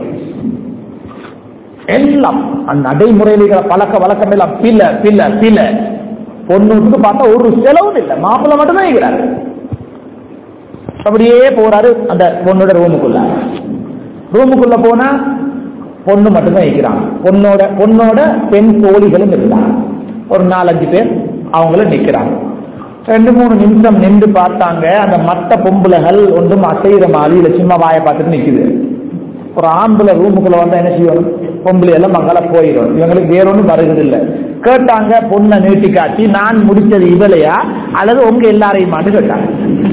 எல்லாம் நடைமுறையில பழக்க வழக்கம் எல்லாம் பில பில பில. பொண்ணுக்கு பார்த்தா ஒரு செலவும் இல்லை, மாப்பிள்ள மட்டும் தான் இருக்கிறாரு. அப்படியே போறாரு அந்த பொண்ணோட ரூமுக்குள்ள. ரூமுக்குள்ள போனா பொண்ணு மட்டும்தான் இருக்கிறாங்க. பொண்ணோட பொண்ணோட பெண் தோழிகளும் இருந்தாங்க. ஒரு நாலஞ்சு பேர் அவங்கள நிக்கிறாங்க. ரெண்டு மூணு நிமிஷம் நின்று பார்த்தாங்க. அந்த மற்ற பொம்புலைகள் ஒன்றும் அசைகிற மாதிரி சும்மா வாயை பார்த்துட்டு நிக்குது. ஒரு ஆம்பளை ரூமுக்குள்ள வந்தா என்ன செய்யணும்? பொம்பளை எல்லாம் மங்கள போயிடும். இவங்களுக்கு வேற ஒன்றும் வருகிறது இல்லை. கேட்டாங்க, பொண்ணை நீட்டி காட்டி நான் முடிச்சது இவளையா அல்லது உங்க எல்லாரையுமான்னு கேட்டாங்க.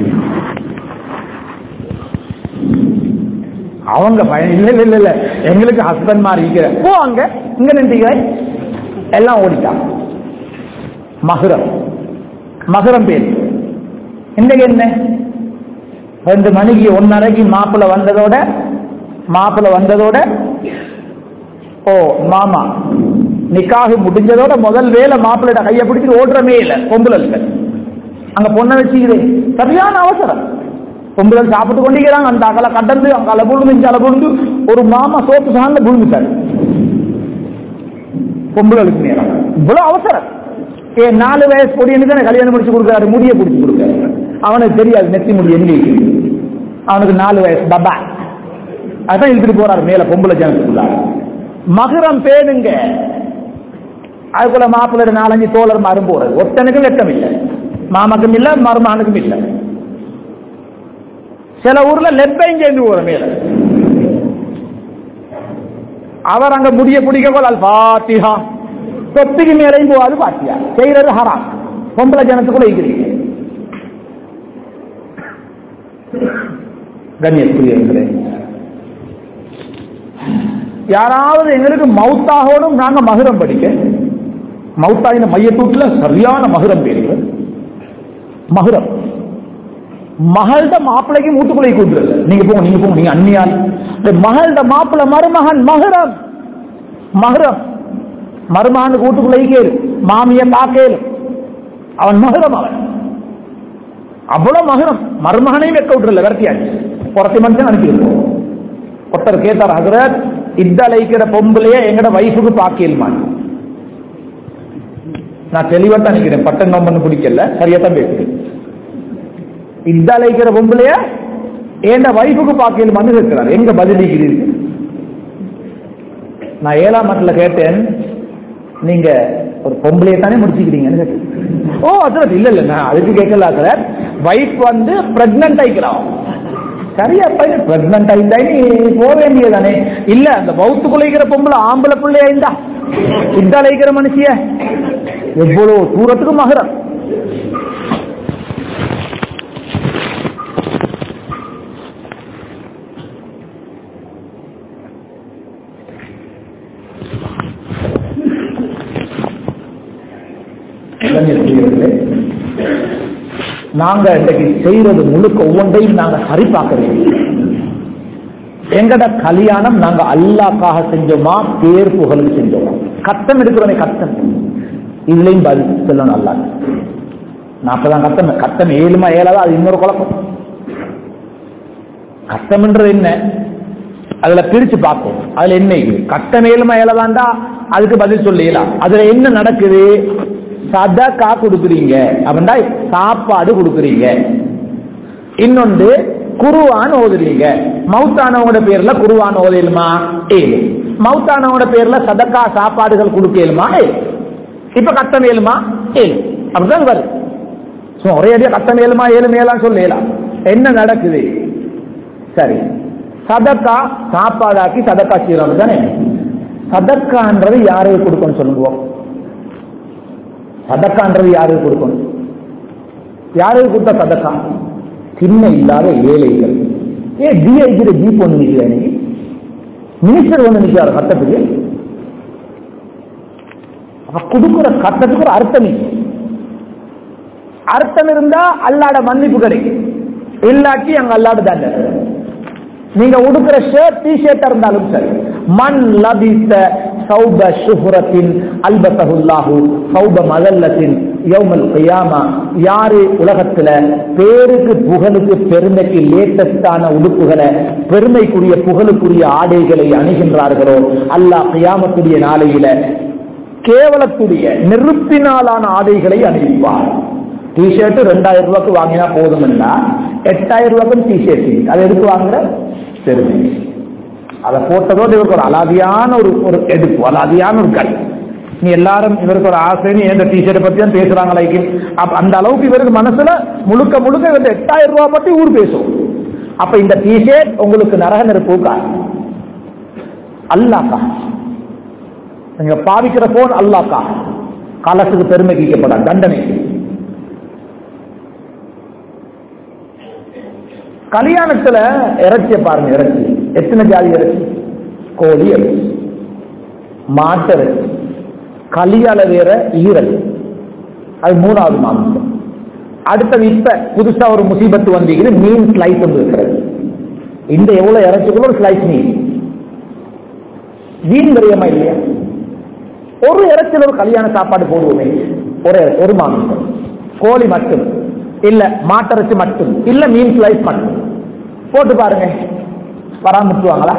அவங்க பயன் இல்ல இல்ல இல்ல எங்களுக்கு ஹஸ்பண்ட் மாதிரி இருக்கிற போ அங்க இங்க நின்றுக்கிற எல்லாம் ஓடிட்டாங்க. மகரம் மகரம் பேர் இன்றைக்கு என்ன ரெண்டு மணிக்கு ஒன்னரைக்கு மாப்பிள்ள வந்ததோட மாப்பிள்ள வந்ததோட ஓ மாமா நிக்காக முடிஞ்சதோட முதல் வேலை மாப்பிள்ளோட கையை பிடிச்சிட்டு ஓடுறமே இல்லை. பொம்புலல் அங்க பொண்ணை வச்சுக்கிறே சரியான அவசரம். பொம்புலல் சாப்பிட்டு கொண்டிருக்கிறாங்க. அந்த அகல கடந்து அங்கால புழுந்து இங்கால புழுந்து ஒரு மாமா சோப்பு சார்ந்த புழுந்துட்டாரு. பொம்புலலுக்கு நேரம் இவ்வளவு அவசரம். ஏ நாலு வயசு பொடியனு தானே கல்யாணம் முடிச்சு கொடுக்குறாரு, முடிய பிடிச்சி கொடுக்குறாரு. அவனுக்கு தெரியாது நெத்தி முடி எங்க இருக்குது. அவனுக்கு நாலு வயசு டபா. அதான் இழுத்துட்டு போறாரு மேல பொம்பளை ஜனத்துக்குள்ளாரு. மகரம் பேணுங்க. அதுக்குள்ள மாப்பிள்ளை நாலஞ்சு தோழர் மரும் போறது. ஒத்தனுக்கும் வெட்கம் இல்லை, மாமாக்கும் இல்லை, மருமகனுக்கும் இல்லை. சில ஊர்ல லெப்பையும் சேர்ந்து போற மேல. அவர் அங்க முடிய பிடிக்க போல பாத்தியா தொப்பிக்கு மேலையும் போவாது. பாத்தியா செய்யறது ஹராம். பொம்பளை ஜனத்துக்குள்ள இருக்கிறீங்க. கண்ணியத்துக்குரியவர்களே, யாராவது எங்களுக்கு மௌத்தாகணும் நாங்க மகுரம் படிக்க, மௌத்தாயின மையத்தூட்டுல சரியான மகுரம் பேரு. மகுரம் மகள்ட மாப்பிள்ளைக்கு மூட்டுக்குள்ளே கூட்டுறது. நீங்க போங்க நீங்க போங்க நீங்க அந்நியால் மகள்ட மாப்பிள்ளை மருமகன் மகுரம். மகுரம் மருமகன் கூட்டுக்குள்ளே கேளு, மாமிய தாக்கேலு, அவன் மகுரம். அவன் அவ்வளவு மகுரம். மருமகனையும் வெக்க விட்டுறல, விரட்டியாச்சு. புறத்தி மனுஷன் அனுப்பியிருக்கோம். ஒருத்தர் கேட்டார், ஹஜ்ரத் இத்தலைக்கிற பொம்பளைய எங்கட வைஃபுக்கு பாக்கேலுமான். நான் தெளிவா தான் நினைக்கிறேன், பட்டன் நோம்பன்னு பிடிக்கல, சரியா தான் பேசுறேன். இத்தலைக்கிற பொம்பளைய என் வைஃபுக்கு பாக்கேலுமான்னு இருக்கிறார். எங்க பதிலிக்கிறீர்கள்? நான் ஏழாம் நாட்டில் கேட்டேன், நீங்க ஒரு பொம்பளையை தானே முடிச்சுக்கிறீங்கன்னு கேட்டேன். ஓ அது இல்ல இல்ல நான் அதுக்கு கேட்கல சார். வைஃப் வந்து பிரெக்னன்ட் ஆயிக்கிறான். சரியா பையன் பிரெக்னன்ட் ஆயிட்டா நீ போக வேண்டியதானே. இல்ல அந்த பௌத்துக்குள்ளைக்கிற பொம்பளை ஆம்பளை பிள்ளையா இருந்தா இந்த அழைக்கிற மனுஷிய எவ்வளவு தூரத்துக்கு மகரம். நாங்க இன்னைக்கு செய்யறது முழுக்க ஒவ்வொன்றையும் நாங்க சரி பார்க்கறோம். எங்கட கல்யாணம் நாங்க அல்லாஹ்க்காக செஞ்சோமா பேர் புகழுக்கு செஞ்சோமா? கட்டம் எடுக்கிறோமே கட்டம் இதுலயும் பதில் சொல்லணும். அல்லாஹ் நாற்பதாம் கட்டம் கட்டம் ஏழுமா ஏழாதா அது இன்னொரு குழப்பம். கட்டம்ன்றது என்ன அதுல பிரிச்சு பார்ப்போம். அதுல என்ன கட்டம் ஏழுமா ஏழாதாண்டா அதுக்கு பதில் சொல்லலாம். அதுல என்ன நடக்குது? சதகா கொடுக்குறீங்க அப்படின்னா சாப்பாடு கொடுக்குறீங்க. இன்னொன்று குர்ஆன் ஓதுறீங்க. மௌத்தானவங்களோட பேர்ல குர்ஆன் ஓதலுமா? ஏழு. மௌத்தானவங்களோட பேர்ல சதகா சாப்பாடுகள் கொடுக்கலுமா? இப்ப கட்டம் ஏழுமா? ஏழு. அப்படிதான் வருது. ஒரே அடியா கட்டம் ஏழுமா ஏழு மேலாம் சொல்லலாம். என்ன நடக்குது? சரி சதகா சாப்பாடாக்கி சதகா செய்யறோம் தானே. சதக்கான்றது யாருக்கு கொடுக்கணும் சொல்லுவோம்? சதக்கான்றது யாருக்கு கொடுக்கணும்? யாருக்கு கொடுத்தா சதக்கா? சின்ன இல்லாத ஏழைகள். ஏ டிஐஜி ஜீப் ஒன்று நிற்கிற இன்னைக்கு மினிஸ்டர் ஒன்று நிற்கிறார் சட்டத்துக்கு. கொடுக்கிற சட்டத்துக்கு ஒரு அர்த்தம் அர்த்தம் இருந்தா அல்லாட மன்னிப்பு கிடைக்கும். இல்லாட்டி அங்க அல்லாட தாண்ட. நீங்க உடுக்கிற ஷர்ட் டி ஷர்ட்டா இருந்தாலும் சரி. மன் லபிஸ சௌப ஷுஹ்ரத்தின் அல்பஸஹுல்லாஹு சௌப மதல்லத்தின் யௌமல் கியாமா. யாரு உலகத்துல பேருக்கு புகழுக்கு பெருமைக்கு லேட்டஸ்டான உடுப்புகளை பெருமைக்குரிய புகழுக்குரிய ஆடைகளை அணிகின்றார்களோ அல்லாஹ் கியாமத்துடைய நாளையில கேவலத்துடைய நெருப்பினாலான ஆடைகளை அணிவிப்பார். டி ஷர்ட் ரெண்டாயிரம் ரூபாய்க்கு வாங்கினா போதும் என்றா எட்டாயிரம் ரூபாய்க்கும் டி ஷர்ட் அது எதுக்கு வாங்குற? பெருமை. அதை போட்டதோடு இவருக்கு ஒரு அலாதியான ஒரு ஒரு எடுப்பு அலாதியான ஒரு கல். நீ எல்லாரும் இவருக்கு ஒரு ஆசைன்னு எந்த டிஷர்ட்டை பத்தி தான் பேசுறாங்க. லைக் அந்த அளவுக்கு இவருக்கு மனசுல முழுக்க முழுக்க இவங்க எட்டாயிரம் ரூபாய் பத்தி ஊர் பேசும். அப்ப இந்த டிஷர்ட் உங்களுக்கு நரக நெருப்புக்கா? அல்லாஹ்க்கா? நீங்க பாவிக்கிற போன் அல்லாஹ்க்கா? காலத்துக்கு பெருமை கேட்கப்பட தண்டனை. கல்யாணத்துல இறைச்சிய பாருங்க. இறைச்சி எத்தனை ஜாதி இறைச்சி? கோழி இறைச்சி, மாட்டு இறைச்சி, கலியால வேற ஈரல், அது மூணாவது மாமிசம். அடுத்தது இப்ப புதுசா ஒரு முசீபத்து வந்தீங்க மீன் ஸ்லைஸ் வந்து இருக்கிறது. இந்த எவ்வளவு இறைச்சிக்குள்ள ஒரு ஸ்லைஸ் மீன் மீன் தெரியுமா இல்லையா? ஒரு இறைச்சியில் ஒரு கல்யாண சாப்பாடு போடுவோமே. ஒரு ஒரு மாமிசம் கோழி மட்டும் இல்ல, மாட்டிறைச்சி மட்டும் இல்ல, மீன் ஸ்லைஸ் மட்டும் போட்டு பாருங்க. பராமரிச்சுவாங்களா?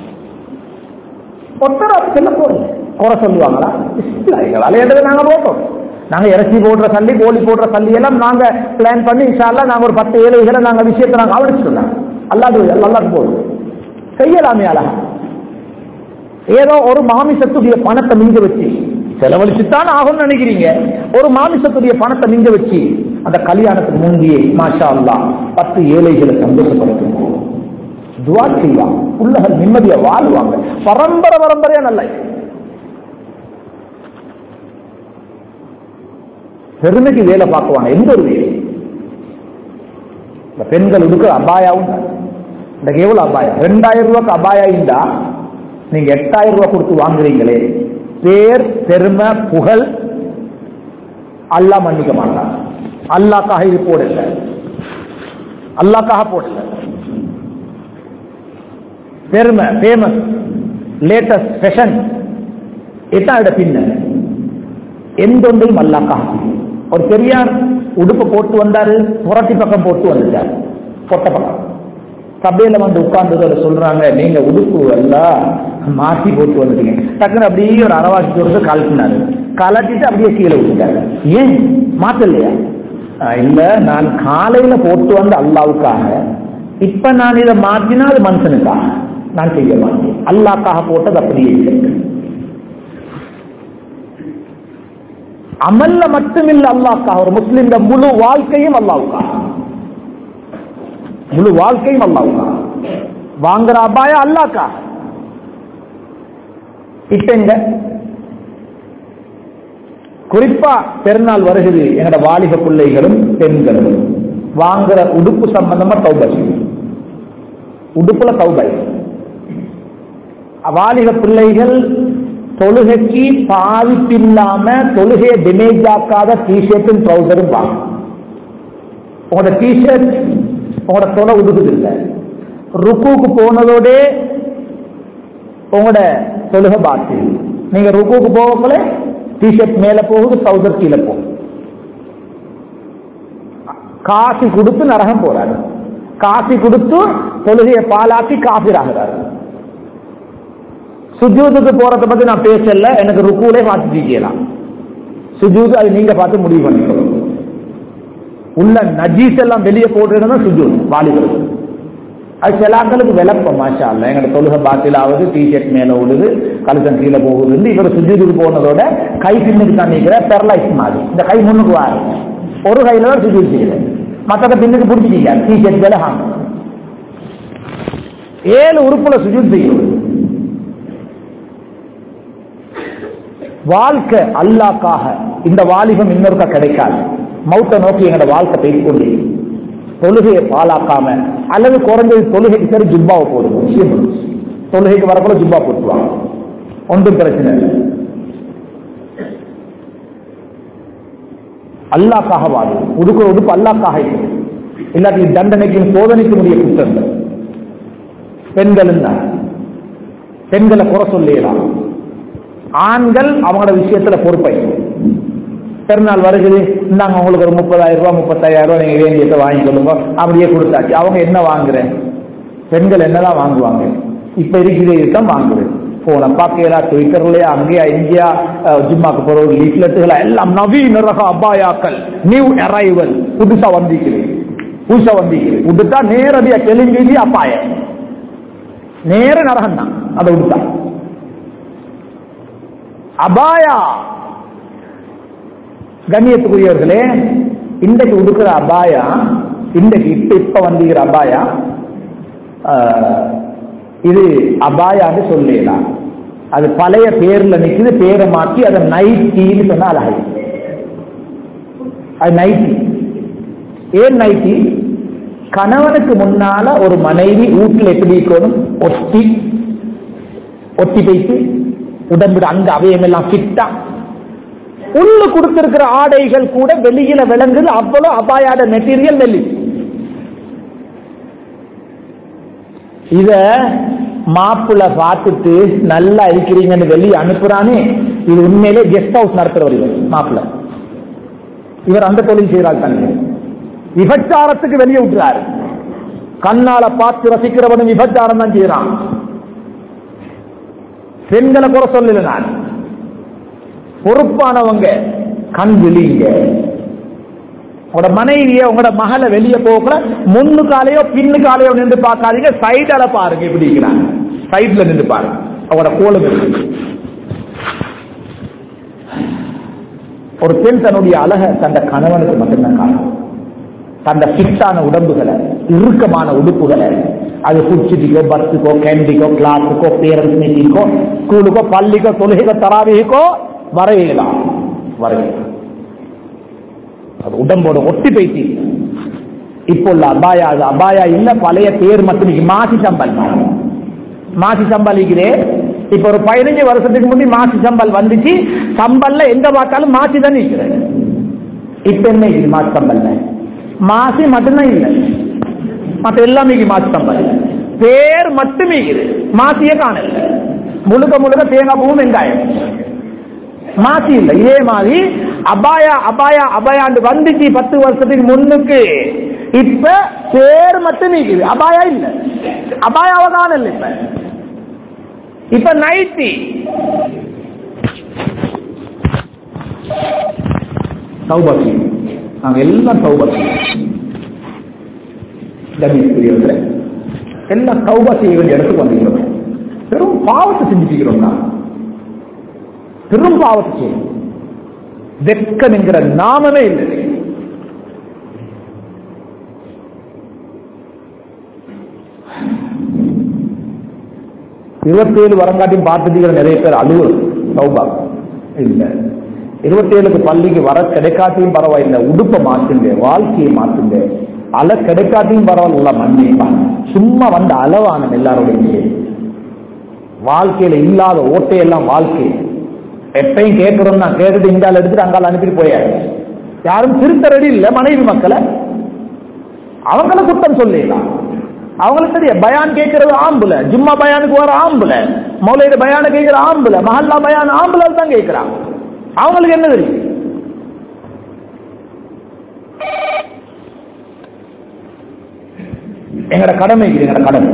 ஒத்தர போடுங்க குறை சொல்லுவாங்களா? விளையாடுறது நாங்க போட்டோம். நாங்க இறைச்சி போடுற சல்லி கோழி போடுற சல்லி எல்லாம் நாங்க பிளான் பண்ணி இன்ஷால்லா நாங்க ஒரு பத்து ஏழைகளை நாங்க விஷயத்தை நாங்க கவனிச்சுட்டோம். அல்லாது அல்லாது போடுவோம் செய்யலாமே. அழகா ஏதோ ஒரு மாமிசத்துடைய பணத்தை மிஞ்ச வச்சு செலவழிச்சுத்தான் ஆகும்னு நினைக்கிறீங்க. ஒரு மாமிசத்துடைய பணத்தை மிஞ்ச வச்சு அந்த கல்யாணத்துக்கு முந்தையே மாஷா அல்லாஹ் பத்து ஏழைகளை சந்தோஷப்படுத்தும். துவா செய்வாங்க. உள்ளகள் நிம்மதியா வாழ்வாங்க. பரம்பரை பரம்பரையா நல்ல பெருமைக்கு வேலை பார்க்குவாங்க. எந்த ஒரு வேலை இந்த பெண்கள் உடுக்க அபாயாவும் இந்த எவ்வளவு அபாயம்? ரெண்டாயிரம் ரூபாய்க்கு அபாயா இருந்தா நீங்க எட்டாயிரம் ரூபாய் கொடுத்து வாங்குறீங்களே. பேர் பெருமை புகழ் அல்லாஹ் மன்னிக்க மாட்டான். அல்லாஹ்க்காக இது போடல, அல்லாஹ்க்காக போடல. பெருமை ஃபேமஸ் லேட்டஸ்ட் ஃபேஷன் எட்டாயிட பின்ன எந்த ஒன்றையும் அல்லாஹ்க்காக. ஒரு பெரியார் உடுப்பு போட்டு வந்தாரு, புரட்டி பக்கம் போட்டு வந்துட்டார். பொட்ட பக்கம் சபையில வந்து உட்கார்ந்து சொல்றாங்க, நீங்க உடுப்பு எல்லாம் மாற்றி போட்டு வந்துட்டீங்க. டக்குன்னு அப்படியே ஒரு அரவாசி தூரத்தை கலட்டினாரு. கலட்டிட்டு அப்படியே கீழே விட்டுட்டாரு. ஏன் மாத்தலையா? இல்ல, நான் காலையில போட்டு வந்த அல்லாவுக்காக, இப்ப நான் இதை மாற்றினா அது மனுஷனுக்காக நான் செய்ய மாட்டேன். அல்லாஹ்க்காக போட்டது அப்படியே இல்லை. அமல்ல மட்டுமில்ல அல்லாஹ்க்காக. ஒரு முஸ்லிம் முழு வாழ்க்கையும் அல்லாஹ்வுக்காக, முழு வாழ்க்கையும் அல்லாஹ்வுக்காக. வாங்குற அபாயா அல்லாஹ்க்காக. இப்ப குறிப்பா பெருநாள் வருகிறது, எங்கட வாலிப பிள்ளைகளும் பெண்களும் வாங்குற உடுப்பு சம்பந்தமா தௌபா செய்யும். உடுப்புல தௌபா. வாலிப பிள்ளைகள் தொழுகைக்கு பாதிப்பில்லாம தொழுகையை டேமேஜ் ஆக்காத டிஷர்ட்டும் ட்ரௌசரும் வாங்க. உங்களோட டிஷர்ட் உங்களோட தொலை உடுக்குது இல்லை, ருக்குக்கு போனதோட உங்களோட தொழுகை பாத்து. நீங்க ருக்குக்கு போகக்குள்ள டிஷர்ட் மேல போகுது, ட்ரௌசர் கீழே போகுது. காசி கொடுத்து நரகம் போறாரு, காசி கொடுத்து தொழுகையை பாலாக்கி காபிர் ஆகிறாரு. சுஜூதுக்கு போறதை பத்தி நான் பேசல, எனக்கு ருக்குலே பார்த்துக்கலாம். சுஜூது அது நீங்க பார்த்து முடிவு பண்ணிக்கணும். உள்ள நஜீஸ் எல்லாம் வெளியே போடுறதுன்னா சுஜூத் வாலிபர். அது சிலாக்களுக்கு விளப்பம் மாஷா அல்ல, எங்கட தொழுகை பாத்திலாவது டிஷர்ட் மேல விடுது, கழுத்தம் கீழே போகுது. இவர் சுஜூதுக்கு போனதோட கை பின்னுக்கு தான் நிற்கிற பெரலைஸ் மாதிரி, இந்த கை முன்னுக்கு வாரு, ஒரு கையில தான் சுஜூத் செய்யல, மற்றத பின்னுக்கு பிடிச்சிட்டீங்க டிஷர்ட் மேல. ஏழு உறுப்புல சுஜூத் செய்யும். வாழ்க்கை அல்லாஹ்க்காக. இந்த வாலிபம் இன்னொருக்கா கிடைக்காது. மௌத்த நோக்கி எங்கட வாழ்க்கை பேசிக்கொண்டு தொழுகையை பாலாக்காம, அல்லது குறைஞ்சது தொழுகைக்கு சரி ஜுப்பாவை போடுவோம். தொழுகைக்கு வரப்போல ஜுப்பா போட்டுவாங்க, ஒன்றும் பிரச்சனை இல்லை. அல்லாஹ்க்காக வாழும். உடுக்கிற உடுப்பு அல்லாஹ்க்காக இல்லாட்டி தண்டனைக்கு சோதனைக்கு முடிய குற்றங்கள். பெண்கள் பெண்களை குறை சொல்லலாம், ஆண்கள் அவங்களோட விஷயத்துல பொறுப்பை. பெருநாள் வருகிறது, நாங்க உங்களுக்கு ஒரு முப்பதாயிரம் ரூபாய் முப்பத்தாயிரம் ரூபாய் நீங்க வேண்டியதை வாங்கி சொல்லுங்க, அப்படியே கொடுத்தாச்சு. அவங்க என்ன வாங்குறேன், பெண்கள் என்னதான் வாங்குவாங்க? இப்ப இருக்கிற இதுதான் வாங்குறேன். போன பாக்கையா ட்விட்டர்லயா அங்கேயா இந்தியா ஜிம்மாக்கு போற லீஃப்லெட்டுகளா எல்லாம் நவீன ரக அபாயாக்கள், நியூ அரைவல், புதுசா வந்திக்கிறேன் புதுசா வந்திக்கிறேன் உடுத்தா நேரடியா தெலுங்கு அப்பாயம், நேர நரகம் தான் அதை உடுத்தா. அபாயா கண்ணியத்துக்குரியவர்களே, இன்றைக்கு உடுக்கிற அபாயா, இன்றைக்கு இப்ப இப்ப வந்துகிற அபாயா, இது அபாயான்னு சொல்லலாம். அது பழைய பேர்ல நிக்குது, பேரை மாற்றி அதை நைட்டின்னு சொன்னா அழகை. அது நைட்டி. ஏன் நைட்டி? கணவனுக்கு முன்னால ஒரு மனைவி வீட்டில் எப்படி இருக்கணும், ஒட்டி ஒட்டி வைத்து உடம்புட அந்த அவயம் எல்லாம் ஃபிட்டா, உள்ள கொடுத்திருக்கிற ஆடைகள் கூட வெளியில விளங்குது, அவ்வளவு அபாயாட மெட்டீரியல் வெளி. இத மாப்பிள்ள பார்த்துட்டு நல்லா இருக்கிறீங்கன்னு வெளியே அனுப்புறானே, இது உண்மையிலே கெஸ்ட் ஹவுஸ் நடத்துறவர் இவர் மாப்பிள்ள. இவர் அந்த தொழில் செய்யறாள் தானே, விபச்சாரத்துக்கு வெளியே விட்டுறாரு. கண்ணால பார்த்து ரசிக்கிறவனும் விபச்சாரம் தான் செய்யறான். பெண்களை குறை சொல்லல நான், பொறுப்பானவங்க கண் விழிங்க. உங்களோட மனைவிய உங்களோட மகளை வெளியே போக முன்னு காலையோ பின்னு காலையோ நின்று பார்க்காதீங்க, சைடால பாருங்க எப்படி இருக்கிறாங்க, சைட்ல நின்று பாருங்க. அவங்களோட கோலம் ஒரு பெண் தன்னுடைய அழக தந்த கணவனுக்கு மட்டும்தான் காணும். தந்த ஃபிட்டான உடம்புகளை, இறுக்கமான உடுப்புகளை, அது குச்சிக்கோ பஸ்ஸுக்கோ கேண்டிக்கோ கிளாஸுக்கோ பேரண்ட்ஸ் மீட்டிங்கோ ஸ்கூலுக்கோ பள்ளிக்கோ தொழுகைக்கோ தராவிக்கோ வரையலாம் வரையலாம். அது உடம்போட ஒட்டி பேசி. இப்போ உள்ள அபாயா அது அபாயா இல்ல, பழைய பேர் மட்டும் மாசி சம்பல். மாசி சம்பாதிக்கிறே இப்ப ஒரு பதினஞ்சு வருஷத்துக்கு முன்னாடி மாசி சம்பல் வந்துச்சு. சம்பல்ல எங்க பார்த்தாலும் மாசி தான் நிற்கிறேன். இப்ப என்ன இருக்குது மாசி சம்பல்ல? மாசி மட்டும்தான் இல்லை, மற்ற எல்லாமே மாசி சம்பல் பேர் மட்டுமே இருக்குது, மாசியே காணல. முழுக்க முழுக்க தேங்காய் பூவும் வெங்காயம், மாசி இல்லை. இதே மாதிரி அபாயா அபாயா அபாயாண்டு வந்துச்சு பத்து வருஷத்துக்கு முன்னுக்கு. இப்ப பேர் மட்டும் நீக்குது, அபாயா இல்ல, அபாயாவை காணல. இப்ப இப்ப நைட்டி சௌபாக்கி, நாங்க எல்லாம் சௌபாக்கி எல்லாம் சௌபா செய்ய வேண்டிய இடத்துக்கு வந்துக்கிறோம். பெரும் பாவத்தை செஞ்சுக்கிறோம், பெரும் பாவத்தை செய்யும். வெட்கம் என்கிற நாமமே இல்லை. இருபத்தி ஏழு வரங்காட்டியும் பார்த்துட்டு நிறைய பேர் அலுவல் சௌபா இல்ல. இருபத்தி ஏழுக்கு பள்ளிக்கு வர கிடைக்காட்டியும் பரவாயில்லை, உடுப்பை மாத்துங்க, வாழ்க்கையை மாத்துங்க. அலை கிடைக்காட்டியும் பரவாயில்ல, மன்னிப்பா. சும்மா வந்து அளவான எல்லாருடைய வாழ்க்கையில இல்லாத ஓட்டையெல்லாம் வாழ்க்கை எப்பயும் கேட்கிறோம் தான், கேட்டுட்டு இங்கால எடுத்துட்டு அங்கால அனுப்பிட்டு போயாச்சு. யாரும் திருத்த ரெடி இல்லை மனைவி மக்களை. அவங்கள குற்றம் சொல்லலாம். அவங்களுக்கு தெரியும் பயான் கேட்கறது ஆம்புல, ஜும்மா பயானுக்கு வர ஆம்புல, மௌலையில பயான கேட்கிற ஆம்புல, மஹல்லா பயான் ஆம்புல தான் கேட்கிறாங்க. அவங்களுக்கு என்ன தெரியும்? எங்கட கடமை இது, எங்கட கடமை.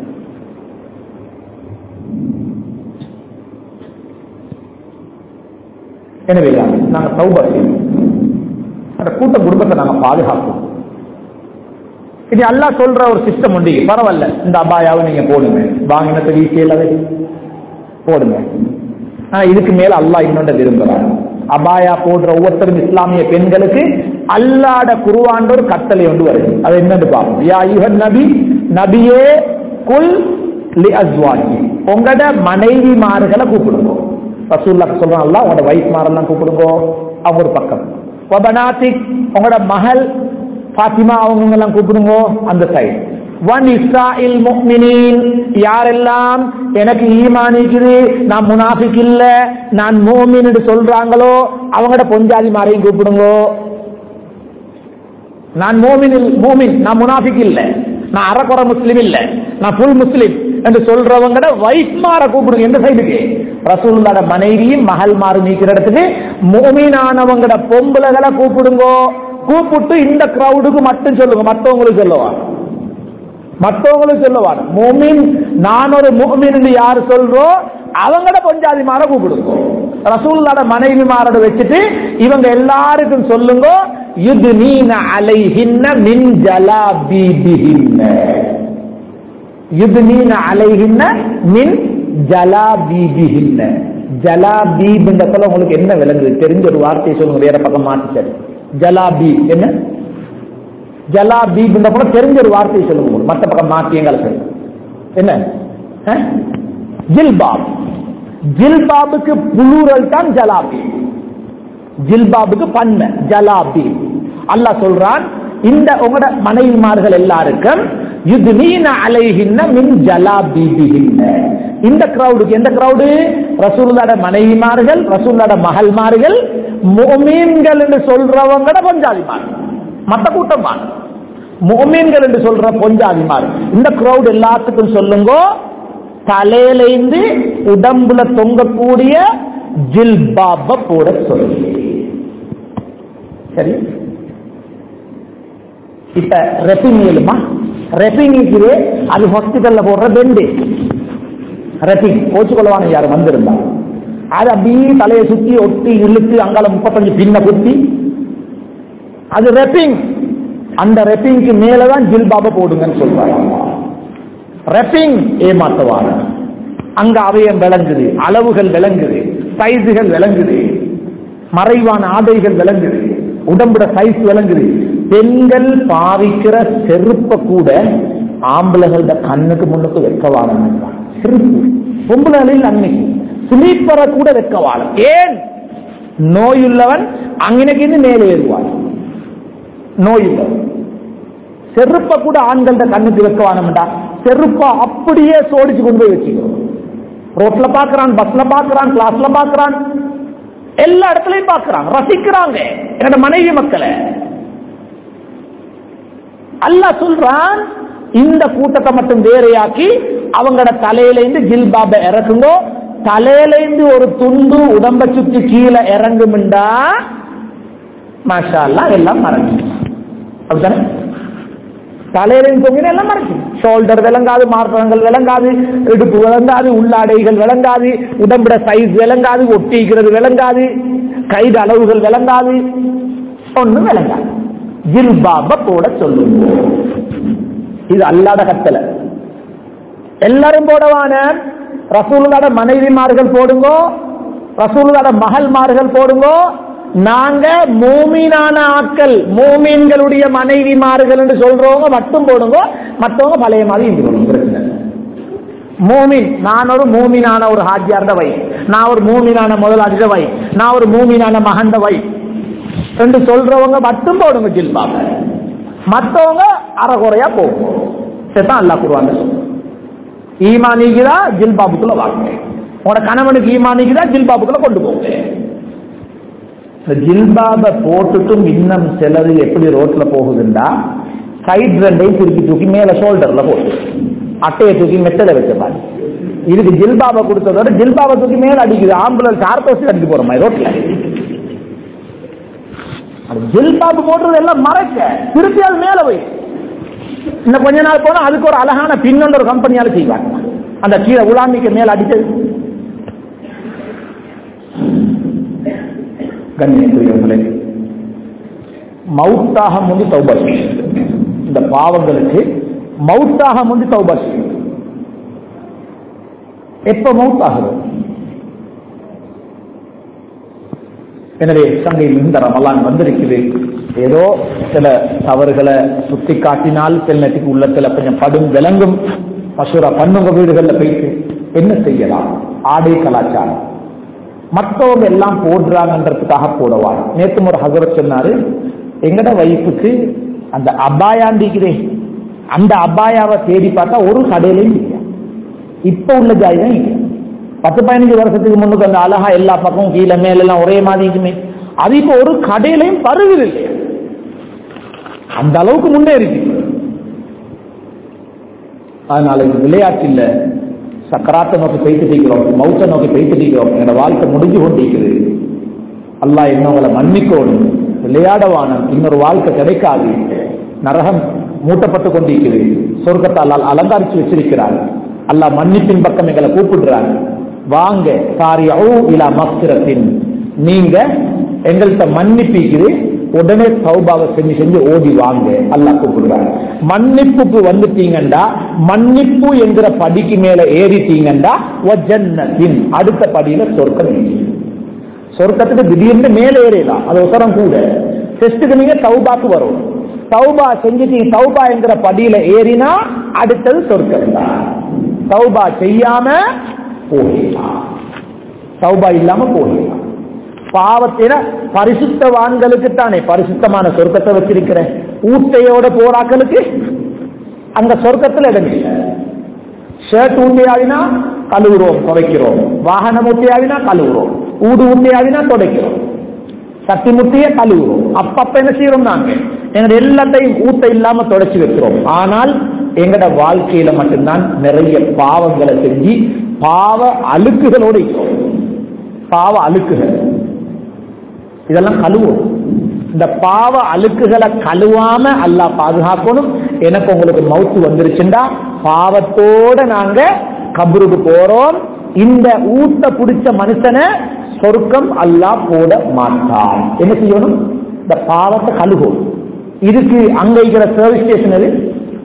எனவே நாங்க தௌபா செய்யணும், அந்த கூட்ட குடும்பத்தை நாங்க பாதுகாப்போம். இது அல்லாஹ் சொல்ற ஒரு சிஸ்டம் உண்டு. பரவாயில்ல, இந்த அபாயாவை நீங்க போடுங்க, வாங்கினத்தை வீசியலவே போடுங்க. ஆனா இதுக்கு மேல அல்லாஹ் இன்னொன்று விரும்புறாரு. அபாயா போடுற ஒவ்வொருத்தரும் இஸ்லாமிய பெண்களுக்கு அல்லாஹ்ட குர்ஆன்ல ஒரு கட்டளை ஒன்று வருது. அது என்னன்னு பாப்போம். யா அய்யுஹன் நபி, நபியே குல் லி அஸ்வாஜி, உங்களோட மனைவிமார்களை கூப்பிடுங்க. ரசூலுல்லாஹ் சொல்றான் அல்லாஹ், உங்களோட வைஃப் மாரெல்லாம் கூப்பிடுங்க. அவங்க ஒரு பக்கம். வபனாத்திக், உங்களோட மகள் ஃபாத்திமா அவங்க எல்லாம் கூப்பிடுங்க, அந்த சைடு. ஒன் இஸ்ராயில் முஃமினீன், யாரெல்லாம் எனக்கு ஈமான் இருக்குது, நான் முனாஃபிக் இல்ல, நான் மூமின் என்று சொல்றாங்களோ அவங்களோட பொஞ்சாதி மாரையும் கூப்பிடுங்க. நான் மூமின் மூமின், நான் முனாஃபிக் இல்ல, நான் அறக்குறை முஸ்லிம் இல்ல, நான் ஃபுல் முஸ்லிம் என்று சொல்றவங்கட வைஃப் மார கூப்பிடுங்க. எந்த சைடுக்கு? ரசூலுல்லாஹ்ட மனைவியும் மகள் மாறு நீக்கிற இடத்துக்கு மூமினானவங்கட பொம்பளைகளை கூப்பிடுங்க. கூப்பிட்டு இந்த கிரௌடுக்கு மட்டும் சொல்லுங்க, மற்றவங்களுக்கு சொல்லுவாங்க, மற்றவங்களுக்கு சொல்லுவாங்க. மூமின், நான் ஒரு மூமின் என்று யாரு சொல்றோம் அவங்கட பொஞ்சாதி மாற கூப்பிடுங்க. ரசூலுல்லாஹ்ட மனைவி மாரோட வச்சுட்டு இவங்க எல்லாருக்கும் சொல்லுங்க, யுத்னீன அலைஹின்ன மின் ஜலாபீபிஹின்ன, யுத்னீன அலைஹின்ன மின் ஜலாபீபிஹின்ன. ஜலாபீப் என்ற சொல்ல உங்களுக்கு என்ன விளங்குது? தெரிஞ்ச ஒரு வார்த்தையை சொல்லுங்க, வேற பக்கம் மாற்றி. ஜலாபி என்ன? ஜலாபி கூட தெரிஞ்ச ஒரு வார்த்தையை சொல்லுங்க, மற்ற பக்கம் மாற்றியங்களுக்கு என்ன? ஜில்பாப். ஜில்பாபுக்கு புளூரல் தான் ஜலாபி, ஜில்பாபுக்கு பண்ண ஜலாபி. அல்லாஹ் சொல்றான், இந்த உங்களோட மனைவிமார்கள் எல்லாருக்கும் யுத்னீன அலைஹின்ன மின் ஜலாபீபிஹின்ன. இந்த கிரௌடுக்கு, எந்த கிரௌடு? ரசூலுல்லாஹ்ட மனைவிமார்கள், ரசூலுல்லாஹ்ட மகள்மார்கள், முஃமின்கள் என்று சொல்றவங்கட பொஞ்சாதிமார், மத்த கூட்டமார். முஃமின்கள் என்று சொல்ற பொஞ்சாதிமார், இந்த கிரௌட் எல்லாத்துக்கும் சொல்லுங்க, தலையிலிருந்து உடம்புல தொங்கக்கூடிய ஜில்பாப போட சொல்லுங்க. சரி, இப்ப ரெப்பிங் இயலுமா? ரெப்பிங் இருக்குது, அது ஹாஸ்பிட்டல்ல போடுற பெண்டு ரெப்பிங். போச்சுக்கொள்ளவான யார் வந்திருந்தா அது அப்படியே தலையை சுத்தி ஒட்டி இழுத்து அங்கால முப்பத்தஞ்சு பின்ன குத்தி, அது ரெப்பிங். அந்த ரெப்பிங்க்கு மேலதான் ஜில்பாப போடுங்கன்னு சொல்றாங்க. ரெப்பிங் ஏமாத்தவான. அங்க அவயம் விளங்குது, அளவுகள் விளங்குது, சைஸுகள் விளங்குது, மறைவான ஆடைகள் விளங்குது, உடம்புட சைஸ் விளங்குது. பெண்கள் பாவிக்கிற செருப்ப கூட ஆம்பளைகளோட கண்ணுக்கு முன்னுக்கு வைக்கவான செருப்பு. பொம்பளைகளில் அன்னைக்கு ஸ்லீப்பரை கூட வைக்கவான. ஏன்? நோயுள்ளவன் அங்கனைக்கு மேலே ஏறுவான். நோயுள்ளவன் செருப்ப கூட ஆண்களோட கண்ணுக்கு வைக்கவானம்டா. செருப்பா அப்படியே சோடிச்சு கொண்டு போய் வச்சுக்கணும். ரோட்ல பாக்குறான், பஸ்ல பாக்குறான், கிளாஸ்ல பாக்குறான், எல்லா இடத்துலயும் பாக்குறாங்க, ரசிக்கிறாங்க என்னோட மனைவி மக்களை. அல்லாஹ் சொல்றான், இந்த கூட்டத்தை மட்டும் வேறையாக்கி அவங்களோட தலையிலிருந்து ஜில்பாப இறக்குங்க. தலையிலிருந்து ஒரு துண்டு உடம்ப சுத்தி கீழே இறங்கும்டா மாஷா அல்லாஹ் எல்லாம் மறைஞ்சு. அப்படித்தானே? தலையிலிருந்து தொங்கினா எல்லாம் மறைஞ்சு. ஷோல்டர் விளங்காது, மார்பகங்கள் விளங்காது, இடுப்பு விளங்காது, உள்ளாடைகள் விளங்காது, உடம்புட சைஸ் விளங்காது, ஒட்டிக்கிறது விளங்காது, கைது அளவுகள் விளங்காது, ஒண்ணும் விளங்காது. ஜில்பாப போட சொல்லுங்க. இது அல்லாஹ்ட கட்டளை. எல்லாரும் போடவான. ரசூலுல்லாஹ்ட மனைவிமார்கள் போடுங்க, ரசூலுல்லாஹ்ட மகள்மார்கள் போடுங்க, நாங்க மூமீனான ஆட்கள், மூமீன்களுடைய மனைவிமார்கள் என்று சொல்றவங்க மட்டும் போடுங்க, மற்றவங்க பழைய மாதிரி இருந்து பிரச்சனை. மூமின், நான் ஒரு மூமினான ஒரு ஹாஜியார்ட வை, நான் ஒரு மூமினான முதலாளிட வை, நான் ஒரு மூமினான மகண்ட வை என்று சொல்றவங்க மட்டும் போடுங்க ஜில்பாப, மற்றவங்க அறகுறையா போகும். இதுதான் அல்லாஹ் குர்ஆன்ல சொல்றான். ஈமானிக்குதா ஜில்பாபுக்குள்ள வாங்க, உங்களோட கணவனுக்கு ஈமானிக்குதா ஜில்பாபுக்குள்ள கொண்டு போங்க. ஜில்பாப போட்டுட்டும் இன்னும் சிலது எப்படி ரோட்ல போகுதுண்டா, சைட் ரெண்டையும் திருப்பி தூக்கி மேல ஷோல்டர்ல போட்டு அட்டையை தூக்கி மெத்தல வச்ச பாரு. இதுக்கு ஜில்பாப கொடுத்ததோட ஜில்பாப தூக்கி மேல அடிக்குது, ஆம்புலன்ஸ் கார்போஸ் அடிச்சு போற மாதிரி ரோட்ல. ஜில்பாபு போடுறது எல்லாம் மறைக்க, திருப்பி அது மேல வை. இன்னும் கொஞ்ச நாள் போனா அதுக்கு ஒரு அழகான பின்னொன்று ஒரு கம்பெனியால செய்வாங்க, அந்த கீழே உலாமிக்கு மேல அடிச்சது. கண்ணியத்துக்குரியவர்களே, மௌத்தாக முந்தி தௌபா செய்யும். இந்த பாவங்களுக்கு மௌத்தாக முந்தி தௌபா செய்யும். எப்ப மௌத்தாகுது? எனவே சங்கையில் இந்த ரமலான் வந்திருக்குது, ஏதோ சில தவறுகளை சுட்டி காட்டினால் சில நேரத்துக்கு உள்ளத்துல கொஞ்சம் படும் விளங்கும். மசூரா பண்ணுங்க, வீடுகளில் போயிட்டு என்ன செய்யலாம்? ஆடை கலாச்சாரம் மற்றவங்க எல்லாம் போடுறாங்கன்றதுக்காக போடவாங்க. நேற்று ஒரு ஹசரத் சொன்னாரு, எங்கட வைப்புக்கு அந்த அபாயாண்டிக்கிறே, அந்த அபாயாவை தேடி பார்த்தா ஒரு கடையிலையும் இல்லை. இப்ப உள்ள ஜாய் தான் இல்லை. பத்து பதினஞ்சு வருஷத்துக்கு முன்னுக்கு அந்த அழகா எல்லா பக்கமும் கீழே மேல எல்லாம் ஒரே மாதிரி இருக்குமே, அது இப்ப ஒரு கடையிலையும் பருவில் இல்லை. அந்த அளவுக்கு முன்னேறிச்சு. அதனால இது விளையாட்டு இல்லை, சக்கராத்தை நோக்கி போயிட்டு இருக்கிறோம், மௌத்தை நோக்கி போயிட்டு இருக்கிறோம். என்னோட வாழ்க்கை முடிஞ்சு கொண்டிருக்குது. அல்லாஹ் என்னவங்களை மன்னிக்கணும், விளையாடவான இன்னொரு வாழ்க்கை கிடைக்காது. நரகம் மூட்டப்பட்டு கொண்டிருக்குது, சொர்க்கத்தால் அலங்காரிச்சு வச்சிருக்கிறார். அல்லாஹ் மன்னிப்பின் பக்கம் எங்களை கூப்பிடுறாங்க, வாங்க சாரியோ இலா மக்ஃபிரத்தின், நீங்க எங்கள்கிட்ட மன்னிப்பிக்குது, உடனே தௌபாவை செஞ்சு செஞ்சு ஓடி வாங்க. அல்லாஹ் கூப்பிடுறாங்க. மன்னிப்புக்கு வந்துட்டீங்கண்டா, மன்னிப்பு என்கிற படிக்கு மேல ஏறிட்டீங்கண்டா வஜன்னத்தின், அடுத்த படியில சொர்க்கம். சொர்க்கத்துக்கு திடீர்னு மேல ஏறிடலாம், அது உசரம் கூட. டெஸ்ட்டுக்கு நீங்க தௌபாக்கு வரும், தௌபா செஞ்சுட்டு தௌபா என்கிற படியில ஏறினா அடுத்தது சொர்க்கம் தான். தௌபா செய்யாம போகலாம், தௌபா இல்லாம போகலாம். பாவத்தின பரிசுத்தவான்களுக்கு தானே பரிசுத்தமான சொர்க்கத்தை வச்சிருக்கிறேன். ஊட்டையோட போராக்களுக்கு அங்க சொர்க்கத்தில் இடம் இல்லை. ஷர்ட் ஊட்டையாவினா கழுவுறோம் துடைக்கிறோம், வாகனம் ஊட்டையாவினா கழுவுறோம், ஊடு ஊட்டையாவினா துடைக்கிறோம், சட்டி முட்டையே கழுவுறோம். அப்பப்ப என்ன செய்யறோம்? நாங்க எங்க எல்லாத்தையும் ஊட்ட இல்லாம தொடச்சி வைக்கிறோம். ஆனால் எங்கட வாழ்க்கையில மட்டும்தான் நிறைய பாவங்களை செஞ்சு பாவ அழுக்குகளோடு இருக்கிறோம். பாவ அழுக்குகள் இதெல்லாம் கழுவும். இந்த பாவ அழுக்குகளை கழுவாம அல்லாஹ் பாதுகாக்கணும். எனக்கு உங்களுக்கு மவுத்து வந்துருச்சுண்டா பாவத்தோட நாங்க கபருக்கு போறோம். இந்த ஊட்ட பிடிச்ச மனுஷனை சொர்க்கம் அல்லாஹ் போட மாட்டான். என்ன செய்யணும்? இந்த பாவத்தை கழுகும். இதுக்கு அங்க இருக்கிற சர்வீஸ் ஸ்டேஷன் எது?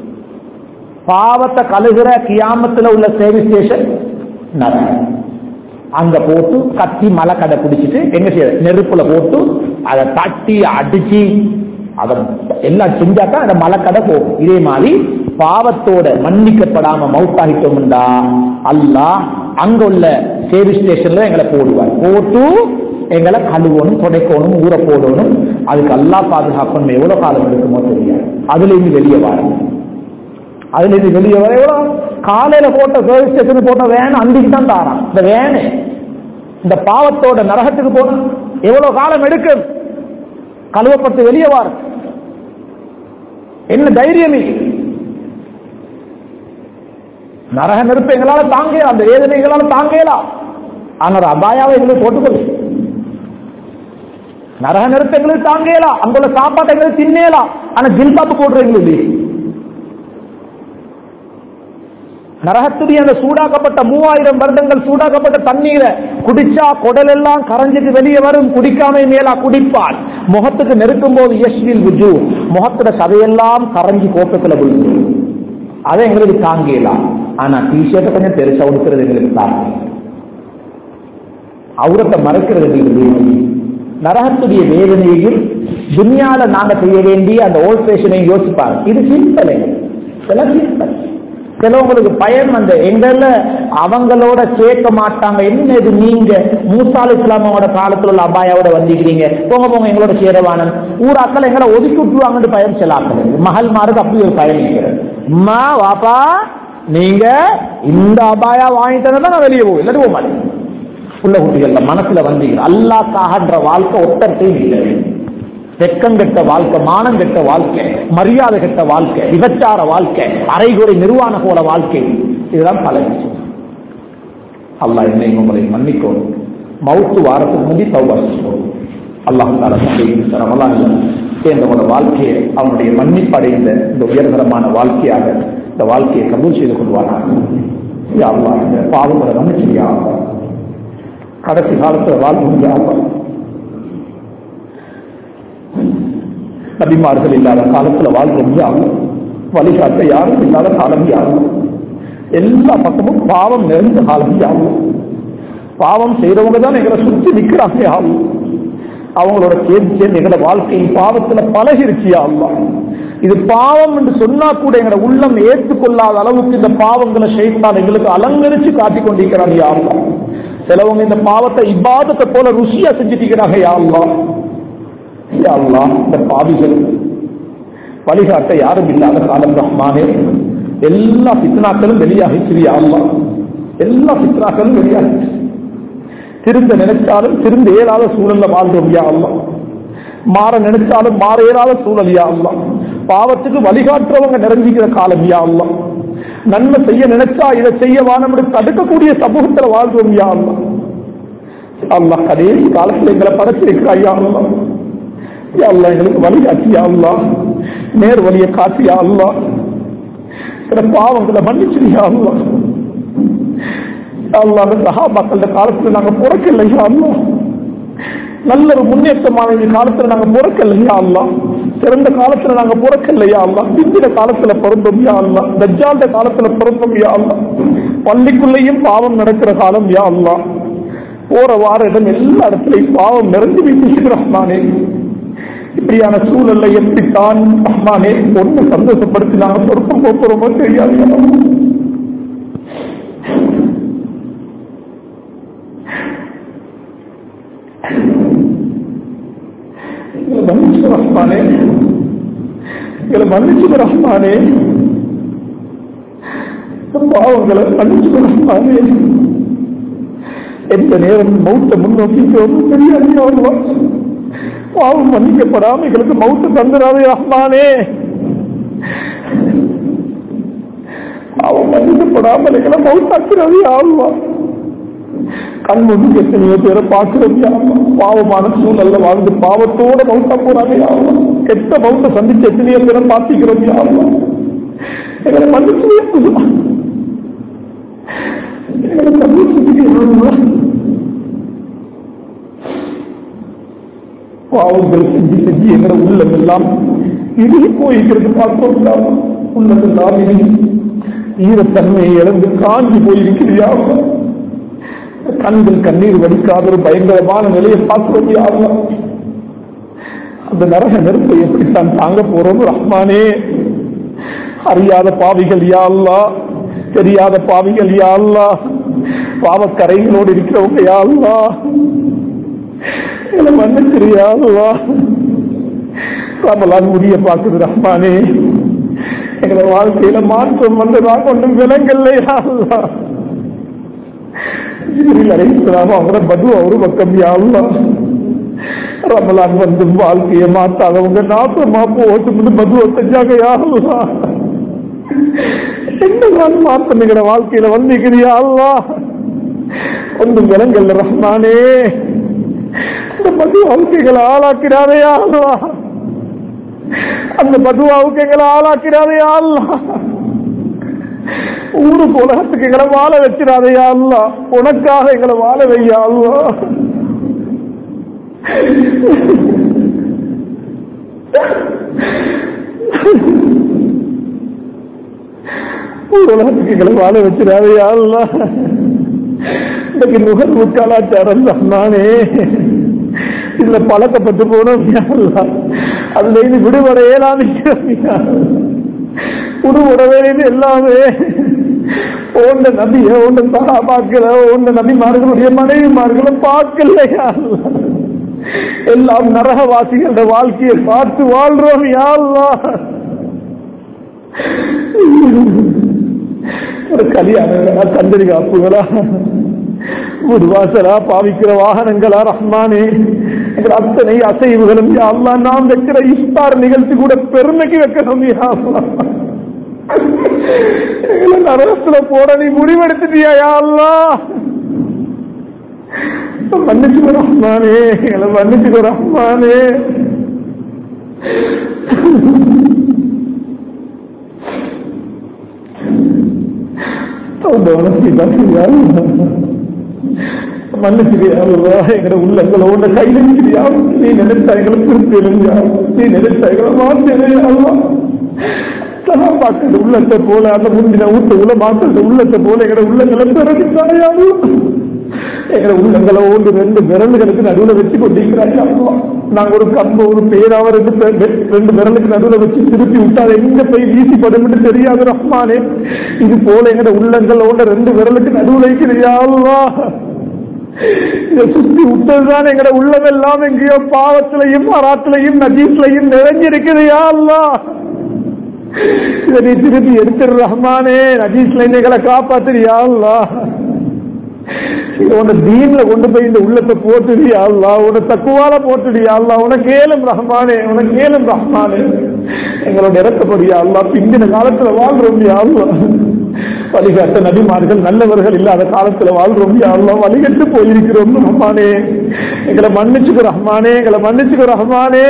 பாவத்தை கழுகுற கியாமத்துல உள்ள சர்வீஸ் ஸ்டேஷன் நரகம். அங்க போட்டு கத்தி மலை கடை பிடிச்சிட்டு எங்க செய்ய, நெருப்புல போட்டு அதை தட்டி அடிச்சு அதை எல்லாம் செஞ்சாதான் அந்த மலை கடை போகும். இதே மாதிரி பாவத்தோட மன்னிக்கப்படாம மவுத்தாகிட்டோம்டா அல்லாஹ் அங்க உள்ள சர்வீஸ் ஸ்டேஷன்ல எங்களை போடுவார். போட்டு எங்களை கழுவணும், துடைக்கணும், ஊற போடணும். அதுக்கு அல்லாஹ் பாதுகாக்கணும். எவ்வளவு காலம் எடுக்குமோ தெரியாது. அதுல இருந்து வெளியே வரும். அதுல இருந்து வெளியே வர எவ்வளவு காலையில போட்ட சர்வீஸ் ஸ்டேஷன் போட்ட வேன் அன்றைக்கு தான் தாரான். இந்த வேனு இந்த பாவத்தோட நரகத்துக்கு போன எவ்வளவு காலம் எடுக்கும்? கழுவப்பட்டு வெளியே வர என்ன தைரியம்? நரக நெருப்பு எங்களால தாங்கலாம், அந்த வேதனை எங்களால தாங்கலாம். ஆனால் அபாயாவை எங்களுக்கு போட்டுக்கொள்ளு. நரக நெருப்பு எங்களுக்கு தாங்கலாம், அங்குள்ள சாப்பாட்டை எங்களுக்கு தின்னலாம். ஆனா ஜில்பாப்பு போடுறீங்க இல்லையே. நரகத்துடைய அந்த சூடாக்கப்பட்ட மூவாயிரம் வருடங்கள் சூடாக்கப்பட்ட தண்ணீரை குடிச்சா குடல் எல்லாம் கரைஞ்சிட்டு வெளியே வரும். குடிக்காம மேலா குடிப்பால் முகத்துக்கு நெருக்கும் போது யஷ்வில் விஜு முகத்துல சதையெல்லாம் கரைஞ்சி கோப்பத்துல விழுந்து. அதை எங்களுக்கு தாங்கலாம். ஆனா டிஷர்ட்டை கொஞ்சம் பெருசா உடுக்கிறது எங்களுக்கு தாங்க. அவுரத்தை மறைக்கிறது எங்களுக்கு. நரகத்துடைய வேதனையையும் துன்யால நாங்க செய்ய வேண்டிய அந்த ஓல்ட் ஃபேஷனையும் யோசிப்பாங்க. இது சிம்பிள், இதெல்லாம் சிம்பிள். சிலவங்களுக்கு பயம் அந்த எங்கள அவங்களோட சேர்க்க மாட்டாங்க. என்ன இது நீங்க மூசா அலைஹிஸ்ஸலாமோட காலத்துல உள்ள அபாயாவோட வந்திருக்கிறீங்க, போங்க போங்க எங்களோட சேரவானன் ஊராக்கள் எங்களை ஒதுக்கி விட்டுருவாங்கன்னு பயம் செல்லாக்கள். மகள் மாறுக்கு அப்படி ஒரு பயம் இருக்கிறது. அம்மா வாப்பா நீங்க இந்த அபாயா வாங்கிட்டா நான் வெளியே போவோம், இல்லாட்டி போக மாட்டேன். உள்ள குட்டிகள் மனசுல வந்தீங்க அல்லாஹ்க்காகன்ற வாழ்க்கை ஒத்தத்தையும் இல்லை. வெக்கம் கெட்ட வாழ்க்கை, மானம் கெட்ட வாழ்க்கை, மரியாதை கெட்ட வாழ்க்கை, விபச்சார வாழ்க்கை, அரைகுறை நிர்வாண போல வாழ்க்கை, இதுதான் பல விஷயம். அல்லாஹ் என்னை உங்களை மன்னிக்கணும். மவுத்து வாரத்துக்கு முந்தி தௌபா செய்யணும். அல்லாஹ் தஆலா ரமலான் சேர்ந்தவங்களோட வாழ்க்கையை அவனுடைய மன்னிப்பு அடைந்த இந்த உயர்தரமான வாழ்க்கையாக இந்த வாழ்க்கையை கபூல் செய்து கொள்வானாக. யா அல்லாஹ் இந்த பாவங்களை மன்னிச்சு யா அல்லாஹ். கடைசி காலத்தில் வாழ்க்கை யா அல்லாஹ். நபிமார்கள் இல்லாத காலத்துல வாழ்றோம் யாரும், வழிகாட்ட யாரும் இல்லாத காலம் யாரும், எல்லா பக்கமும் பாவம் நிறைந்த காலம் யாரும். பாவம் செய்யறவங்க தான் எங்களை சுற்றி நிற்கிறாங்க யாரும். அவங்களோட சேர்ந்து சேர்ந்து எங்களோட வாழ்க்கையின் பாவத்துல பழகிருச்சு யாருலாம். இது பாவம் என்று சொன்னா கூட எங்களோட உள்ளம் ஏற்றுக்கொள்ளாத அளவுக்கு இந்த பாவங்களை ஷைத்தான் எங்களுக்கு அலங்கரிச்சு காட்டிக் கொண்டிருக்கிறாங்க யாருலாம். சிலவங்க இந்த பாவத்தை இபாதத்தை போல ருசியா செஞ்சுட்டிருக்கிறாங்க யாருலாம். இந்த பாவிகள் வழிகாட்ட யாரும் இல்லாத காலம் ரஹ்மானே, எல்லா பித்னாக்களும் வெளியாகிச்சு யா அல்லாஹ். எல்லா பித்னாக்களும் வெளியாகிச்சு. திருந்த நினைச்சாலும் திருந்த இயலாத சூழல்ல வாழ்ந்தோம் யா அல்லாஹ். மாற நினைச்சாலும் மாற இயலாத சூழல் யா அல்லாஹ். பாவத்துக்கு வழிகாட்டுறவங்க நிறைஞ்சிக்கிற காலம் யா அல்லாஹ். நன்மை செய்ய நினைச்சா இதை செய்ய வானம் தடுக்கக்கூடிய சமூகத்தில் வாழ்ந்தோம் யா அல்லாஹ். அல்லாஹ் கடைசி காலத்தில் எங்களை படைச்சிருக்கிறா யா அல்லாஹ். யா அல்லாஹ் எங்களுக்கு வழிகாட்டி யா அல்லாஹ். நேர் வழியை காட்டி யா அல்லாஹ். சில பாவங்களை மன்னிச்சு யா அல்லாஹ். அல்லாஹ் அந்த சஹாபாக்கள் காலத்துல நாங்க பிறக்கல யா அல்லாஹ். நல்ல ஒரு முன்னேற்றமான காலத்துல நாங்க பிறக்கல யா அல்லாஹ். சிறந்த காலத்துல நாங்க பிறக்கல யா அல்லாஹ். பிந்தின காலத்துல பிறந்தோம் யா அல்லாஹ். தஜ்ஜால்ட காலத்துல பிறந்தோம் யா அல்லாஹ். பள்ளிக்குள்ளேயும் பாவம் நடக்கிற காலம் யா அல்லாஹ். போற வார இடம் எல்லா இடத்துலையும் பாவம் நிறைஞ்சு வீட்டு ரஹ்மானே. இப்படியான சூழல்ல எப்படித்தான் ரஹ்மானே ஒன்று சந்தோஷப்படுத்தி நாங்கள் சொர்க்கம் போக்குறோமோ தெரியாது. மன்னிச்சு ரஹ்மானே, எங்களை மன்னிச்சு ரஹ்மானே, பாவங்களை மன்னிச்சு ரஹ்மானே. எந்த நேரம் மௌத்த முன்னோக்கி தெரியாது. பாவம் மன்னிக்கப்படாம எங்களுக்கு மௌத்த தந்துடாதே ரஹ்மானே. பாவம் மன்னிக்கப்படாமல் எங்களை மௌத்தாக்கிறது ஆழ்வா. கண் முன்னுக்கு எத்தனையோ பேரை பார்க்கிறோம் யாருமா. பாவமான சூழல்ல வாழ்ந்து பாவத்தோட மௌத்தா போறாங்க யாருமா. கெட்ட மௌத்த சந்திச்சு எத்தனையோ பேரை பார்த்திக்கிறோம் யாருமா. எங்களை மன்னிச்சு எங்களை மன்னிச்சு பாவங்கள் செஞ்சு செஞ்சு எங்களை உள்ளம் எல்லாம் இறுகி போயிருக்கிறது பார்த்தோம். உள்ளம் எல்லாம் ஈரத்தன்மையை இழந்து காஞ்சி போயிருக்கிறியா. கண்கள் கண்ணீர் வடிக்காத ஒரு பயங்கரமான நிலையை பார்க்கிறோம் யாருமா. அந்த நரக நெருப்பை எப்படித்தான் தாங்க போறோம் ரஹ்மானே. அறியாத பாவிகள் யா அல்லாஹ், தெரியாத பாவிகள் யா அல்லாஹ், பாவக்கரைகளோடு இருக்கிறவங்க யா அல்லாஹ். மன்னிச்சிரியா அல்லாஹ். ரமலான் முடிய பார்க்குது ரஹ்மானே. எங்களை வாழ்க்கையில மாற்றம் வந்ததாக ஒன்றும் விலங்கல்லையா அல்லாஹ். ஜிப்ரீல் அலைஹிஸ்ஸலாம் அவங்கள பது ஒரு பக்கம் யா அல்லாஹ். ரமலான் வந்து வாழ்க்கையை மாத்தாதவங்க நாசமா போட்டு பதுவை செஞ்சாங்க யா அல்லாஹ். என்ன மாற்றம் எங்களை வாழ்க்கையில வந்திருக்கிறியா அல்லாஹ். ஒன்றும் விலங்கல்ல ரஹ்மானே. அந்த பதுவாவுக்கு எங்களை ஆளாக்கிறாதையா அல்லாஹ். அந்த பதுவாவுக்கு எங்களை ஆளாக்கிறாதையா அல்லாஹ். ஊருக்கு உலகத்துக்கு எங்களை வாழ வச்சிடாதையா அல்லாஹ். உனக்காக எங்களை வாழ வையா அல்லாஹ். உலகத்துக்கு எங்களை வாழ வச்சிடாதையா அல்லாஹ். இன்னைக்கு நுகர்வு கலாச்சாரம் ரஹ்மானே. இதுல பழக்கப்பட்டு போனோம். அதுல இது விடுபட ஏலாது விடுபடவே எல்லாமே ஓண்ட நபிய ஓண்ட சஹாபாக்கள ஓண்ட நபிமார்களுடைய மனைவிமார்களை பார்க்கலையா? எல்லாம் நரகவாசிகளோட வாழ்க்கையை பார்த்து வாழ்றோம். யா அல்லாஹ், ஒரு கல்யாணங்களா, கந்தரி காப்புகளா, ஒரு வாசலா, பாவிக்கிற வாகனங்களா, ரஹ்மானே அத்தனை அசைவுகளும் யா அல்லாஹ் நாம் வைக்கிற இஃப்தார் நிகழ்ச்சி கூட பெருமைக்கு வைக்கணும். யா அல்லாஹ், நரகத்துல போட நீ முடிவெடுத்துட்டியா? யா அல்லாஹ் மன்னிச்சுக்கோ ரஹ்மானே, எங்களை மன்னிச்சுக்கோ ரஹ்மானே. மன்னிச்சுக்கியா எங்களை உள்ளங்களோட கையில நிற்கிறியா? நீ நினைச்சா எங்களை திருப்பி எழுந்தியா? நீ நினைச்சா எங்களை மாற்றியா? பார்க்கறது உள்ளத்தை போல அந்த முந்தின ஊட்ட உள்ள மாற்றது உள்ளத்தை போல எங்களை உள்ளங்களை பிறகுத்தாயா? எங்களை உள்ளங்களை ஒன்று ரெண்டு விரல்களுக்கு நடுவில் வச்சு கொண்டிருக்கிறாங்க. நாங்க ஒரு கம்பு ஒரு பேராவ ரெண்டு ரெண்டு விரலுக்கு நடுவில் வச்சு திருப்பி விட்டால் எங்க போய் வீசிப்படும் தெரியாது ரஹ்மானே. இது போல எங்களை உள்ளங்களோட ரெண்டு விரலுக்கு நடுவில் வைக்கிறியா? இதை சுத்தி விட்டதுதான் எங்கட உள்ளமெல்லாம் எங்கேயோ பாவத்திலையும் அராத்திலையும் நஜீஸ்லையும் நிறைஞ்சிருக்கிறியா? இதை நீ திருப்பி எடுத்துரு ரஹ்மானே. நஜீஸ்ல எங்களை காப்பாத்துறியா? உன தீன்ல கொண்டு போய் இந்த உள்ளத்தை போட்டுடியா? உன தக்குவால போட்டுடியா? உனக்கு ஏலம் ரஹ்மானே, உனக்கு ஏலம் ரஹ்மானே. எங்களோட இறக்கப்படியா? பிந்தின காலத்துல வாழ்றோம். வழிகாட்ட நபிமார்கள் நல்லவர்கள் இல்லாத காலத்துல வாழ்றோம். வழிகட்டு போயிருக்கிறோம் ரஹ்மானே. எங்களை மன்னிச்சுக்க ரஹ்மானே, எங்களை மன்னிச்சுக்க ரஹ்மானே.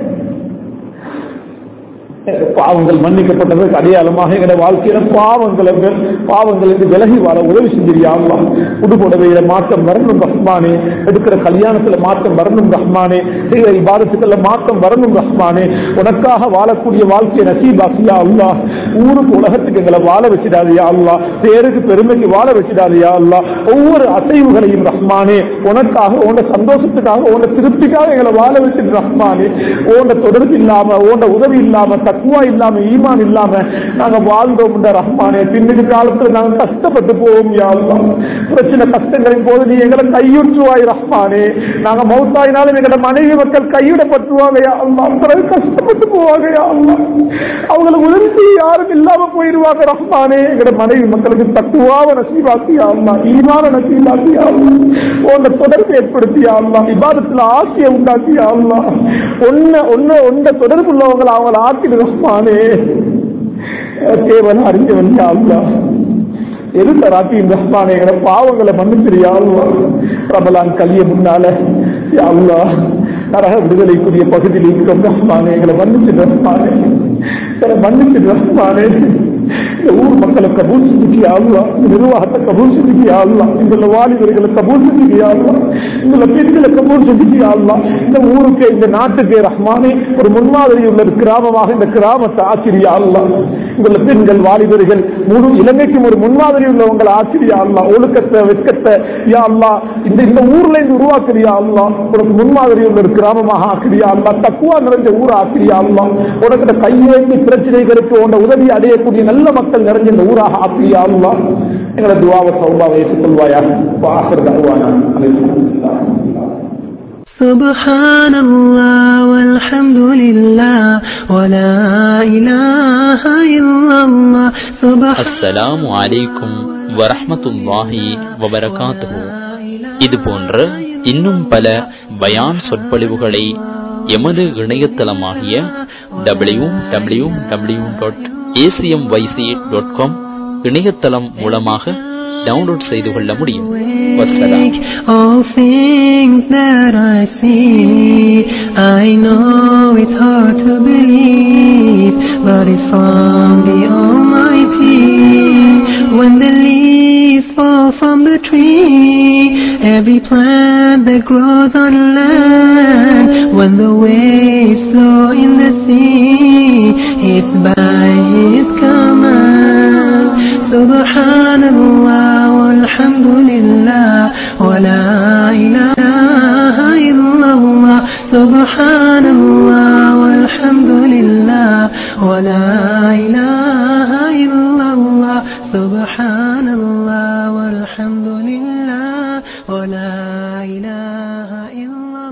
பாவங்கள் மன்னிக்கப்பட்டதற்கு அடையாளமாக எங்களுடைய வாழ்க்கையில பாவங்களை பாவங்கள் என்று விலகி வாழ உதவி செஞ்சிருயா? புதுப்புடவையில மாற்றம் வரணும் ரஹ்மானே. எடுக்கிற கல்யாணத்துல மாற்றம் வரணும் ரஹ்மானே. செய்கிற இபாதத்துக்கள மாற்றம் வரணும் ரஹ்மானே. உனக்காக வாழக்கூடிய வாழ்க்கையை நசீபாக்கியா அல்லாஹ். ஊருக்கு உலகத்துக்கு எங்களை வாழ வச்சிடாதியா அல்லாஹ். பேருக்கு பெருமைக்கு வாழ வச்சிடாதியா அல்லாஹ். ஒவ்வொரு அசைவுகளையும் ரஹ்மானே உனக்காக, உன்ன சந்தோஷத்துக்காக, உன்ன திருப்திக்காக எங்களை வாழ வச்சிட்டு ரஹ்மானே. உன்ன தொடர்பு இல்லாம, உன்ன உதவி இல்லாம, தக்குவா இல்லாம, ஈமான் இல்லாம நாங்க வாழ்ந்தோம் ரஹ்மானே. பின்னுக்கு காலத்துல நாங்க கஷ்டப்பட்டு போவோம் யா அல்லாஹ். பிரச்சனை கஷ்டங்களின் போது நீ எங்களை கையுற்றுவாய் ரஹ்மானே. நாங்க மௌத்தாயினாலும் எங்களோட மனைவி மக்கள் கையிடப்பட்டுவாங்க யா அல்லாஹ். பிறகு கஷ்டப்பட்டு போவாங்க யா அல்லாஹ். அவங்களுக்கு உதவி செய்ய யாரும் இல்லாம போயிடுவாங்க ரஹ்மானே. எங்களோட மனைவி மக்களுக்கு தக்குவாவை நசீபாக்கியா அல்லாஹ், ஈமான நசீபாக்கியா அல்லாஹ். உன்னை தொடர்பு ஏற்படுத்தியா அல்லாஹ், இபாதத்துல ஆசையை உண்டாக்கியா அல்லாஹ். ஒன்ன ஒன்ன ஒன்ன தொடர்பு உள்ளவங்களை அவங்களை ஆக்கிடு ரஹ்மானே. தேவன் அறிஞ்சவன் யா அல்லாஹ். எதிர்த்த ராத்தியின் ரஹ்மானே எங்களை பாவங்களை மன்னிச்சிரியா அல்லாஹ். ரமலான் கலிய முன்னால யா அல்லாஹ் நரக விடுதலைக்குரிய பகுதியில் இருக்கிறோம் ரஹ்மானே. எங்களை மன்னிச்சு ரஹ்மானே, மன்னிச்சு ரஹ்மானே. இந்த ஊர் மக்களை கபூல் செஞ்சுக்கியா அல்லாஹ். நிர்வாகத்தை கபூல் செஞ்சுக்கியா அல்லாஹ். இந்த வாலிபர்களை கபூல் செஞ்சுக்கியா அல்லாஹ். இந்த பெண்களை கபூல் செஞ்சுக்கியா அல்லாஹ். இந்த ஊருக்கு, இந்த நாட்டுக்கு ரஹ்மானே ஒரு முன்மாதிரி உள்ள கிராமமாக இந்த கிராமத்தை ஆக்கிரியா அல்லாஹ். இந்த பெண்கள் வாலிபர்கள் முழு இலங்கைக்கும் ஒரு முன்மாதிரி உள்ளவங்களை ஆக்கிரியா அல்லாஹ். ஒழுக்கத்தை வெட்கத்தை யா அல்லாஹ் இந்த இந்த ஊர்ல இருந்து உருவாக்குறியா அல்லாஹ். உனக்கு முன்மாதிரி உள்ள ஒரு கிராமமாக ஆக்கிரியா அல்லாஹ். தக்குவா நிறைஞ்ச ஊரை ஆக்கிரியா அல்லாஹ். உனக்கு கையேந்தி பிரச்சனைகளுக்கு உன்னை உதவி அடையக்கூடிய நல்ல மக்கள் நிறைஞ்ச இந்த ஊராக ஆக்கிரியா அல்லாஹ். எங்களை துஆவை தௌபாவை ஏற்றுக்கொள்வாயாக. வாஹிர் தஅவானா அல்ஹம்துலில்லாஹ். Subhanallah walhamdulillah wala ilaha illallah. அஸ்ஸலாமு அலைக்கும் வரஹ்மத்துல்லாஹி வபரகாத்துஹு. இது போன்ற இன்னும் பல பயான் சொற்பொழிவுகளை எமது இணையதளமாகிய W W W dot ACMYC dot com இணையதளம் மூலமாக டவுன்லோட் செய்து கொள்ள முடியும். வஸ்ஸலாம். All things that I see, I know it's hard to believe, but it's from the Almighty. When the leaves fall from the tree, every plant that grows on land, when the waves flow in the sea, it's by His command. Subhanallah walhamdulillah wala ilaha illallah. Subhanallah walhamdulillah wa la ilaha illallah. Subhanallah walhamdulillah wa la ilaha illallah.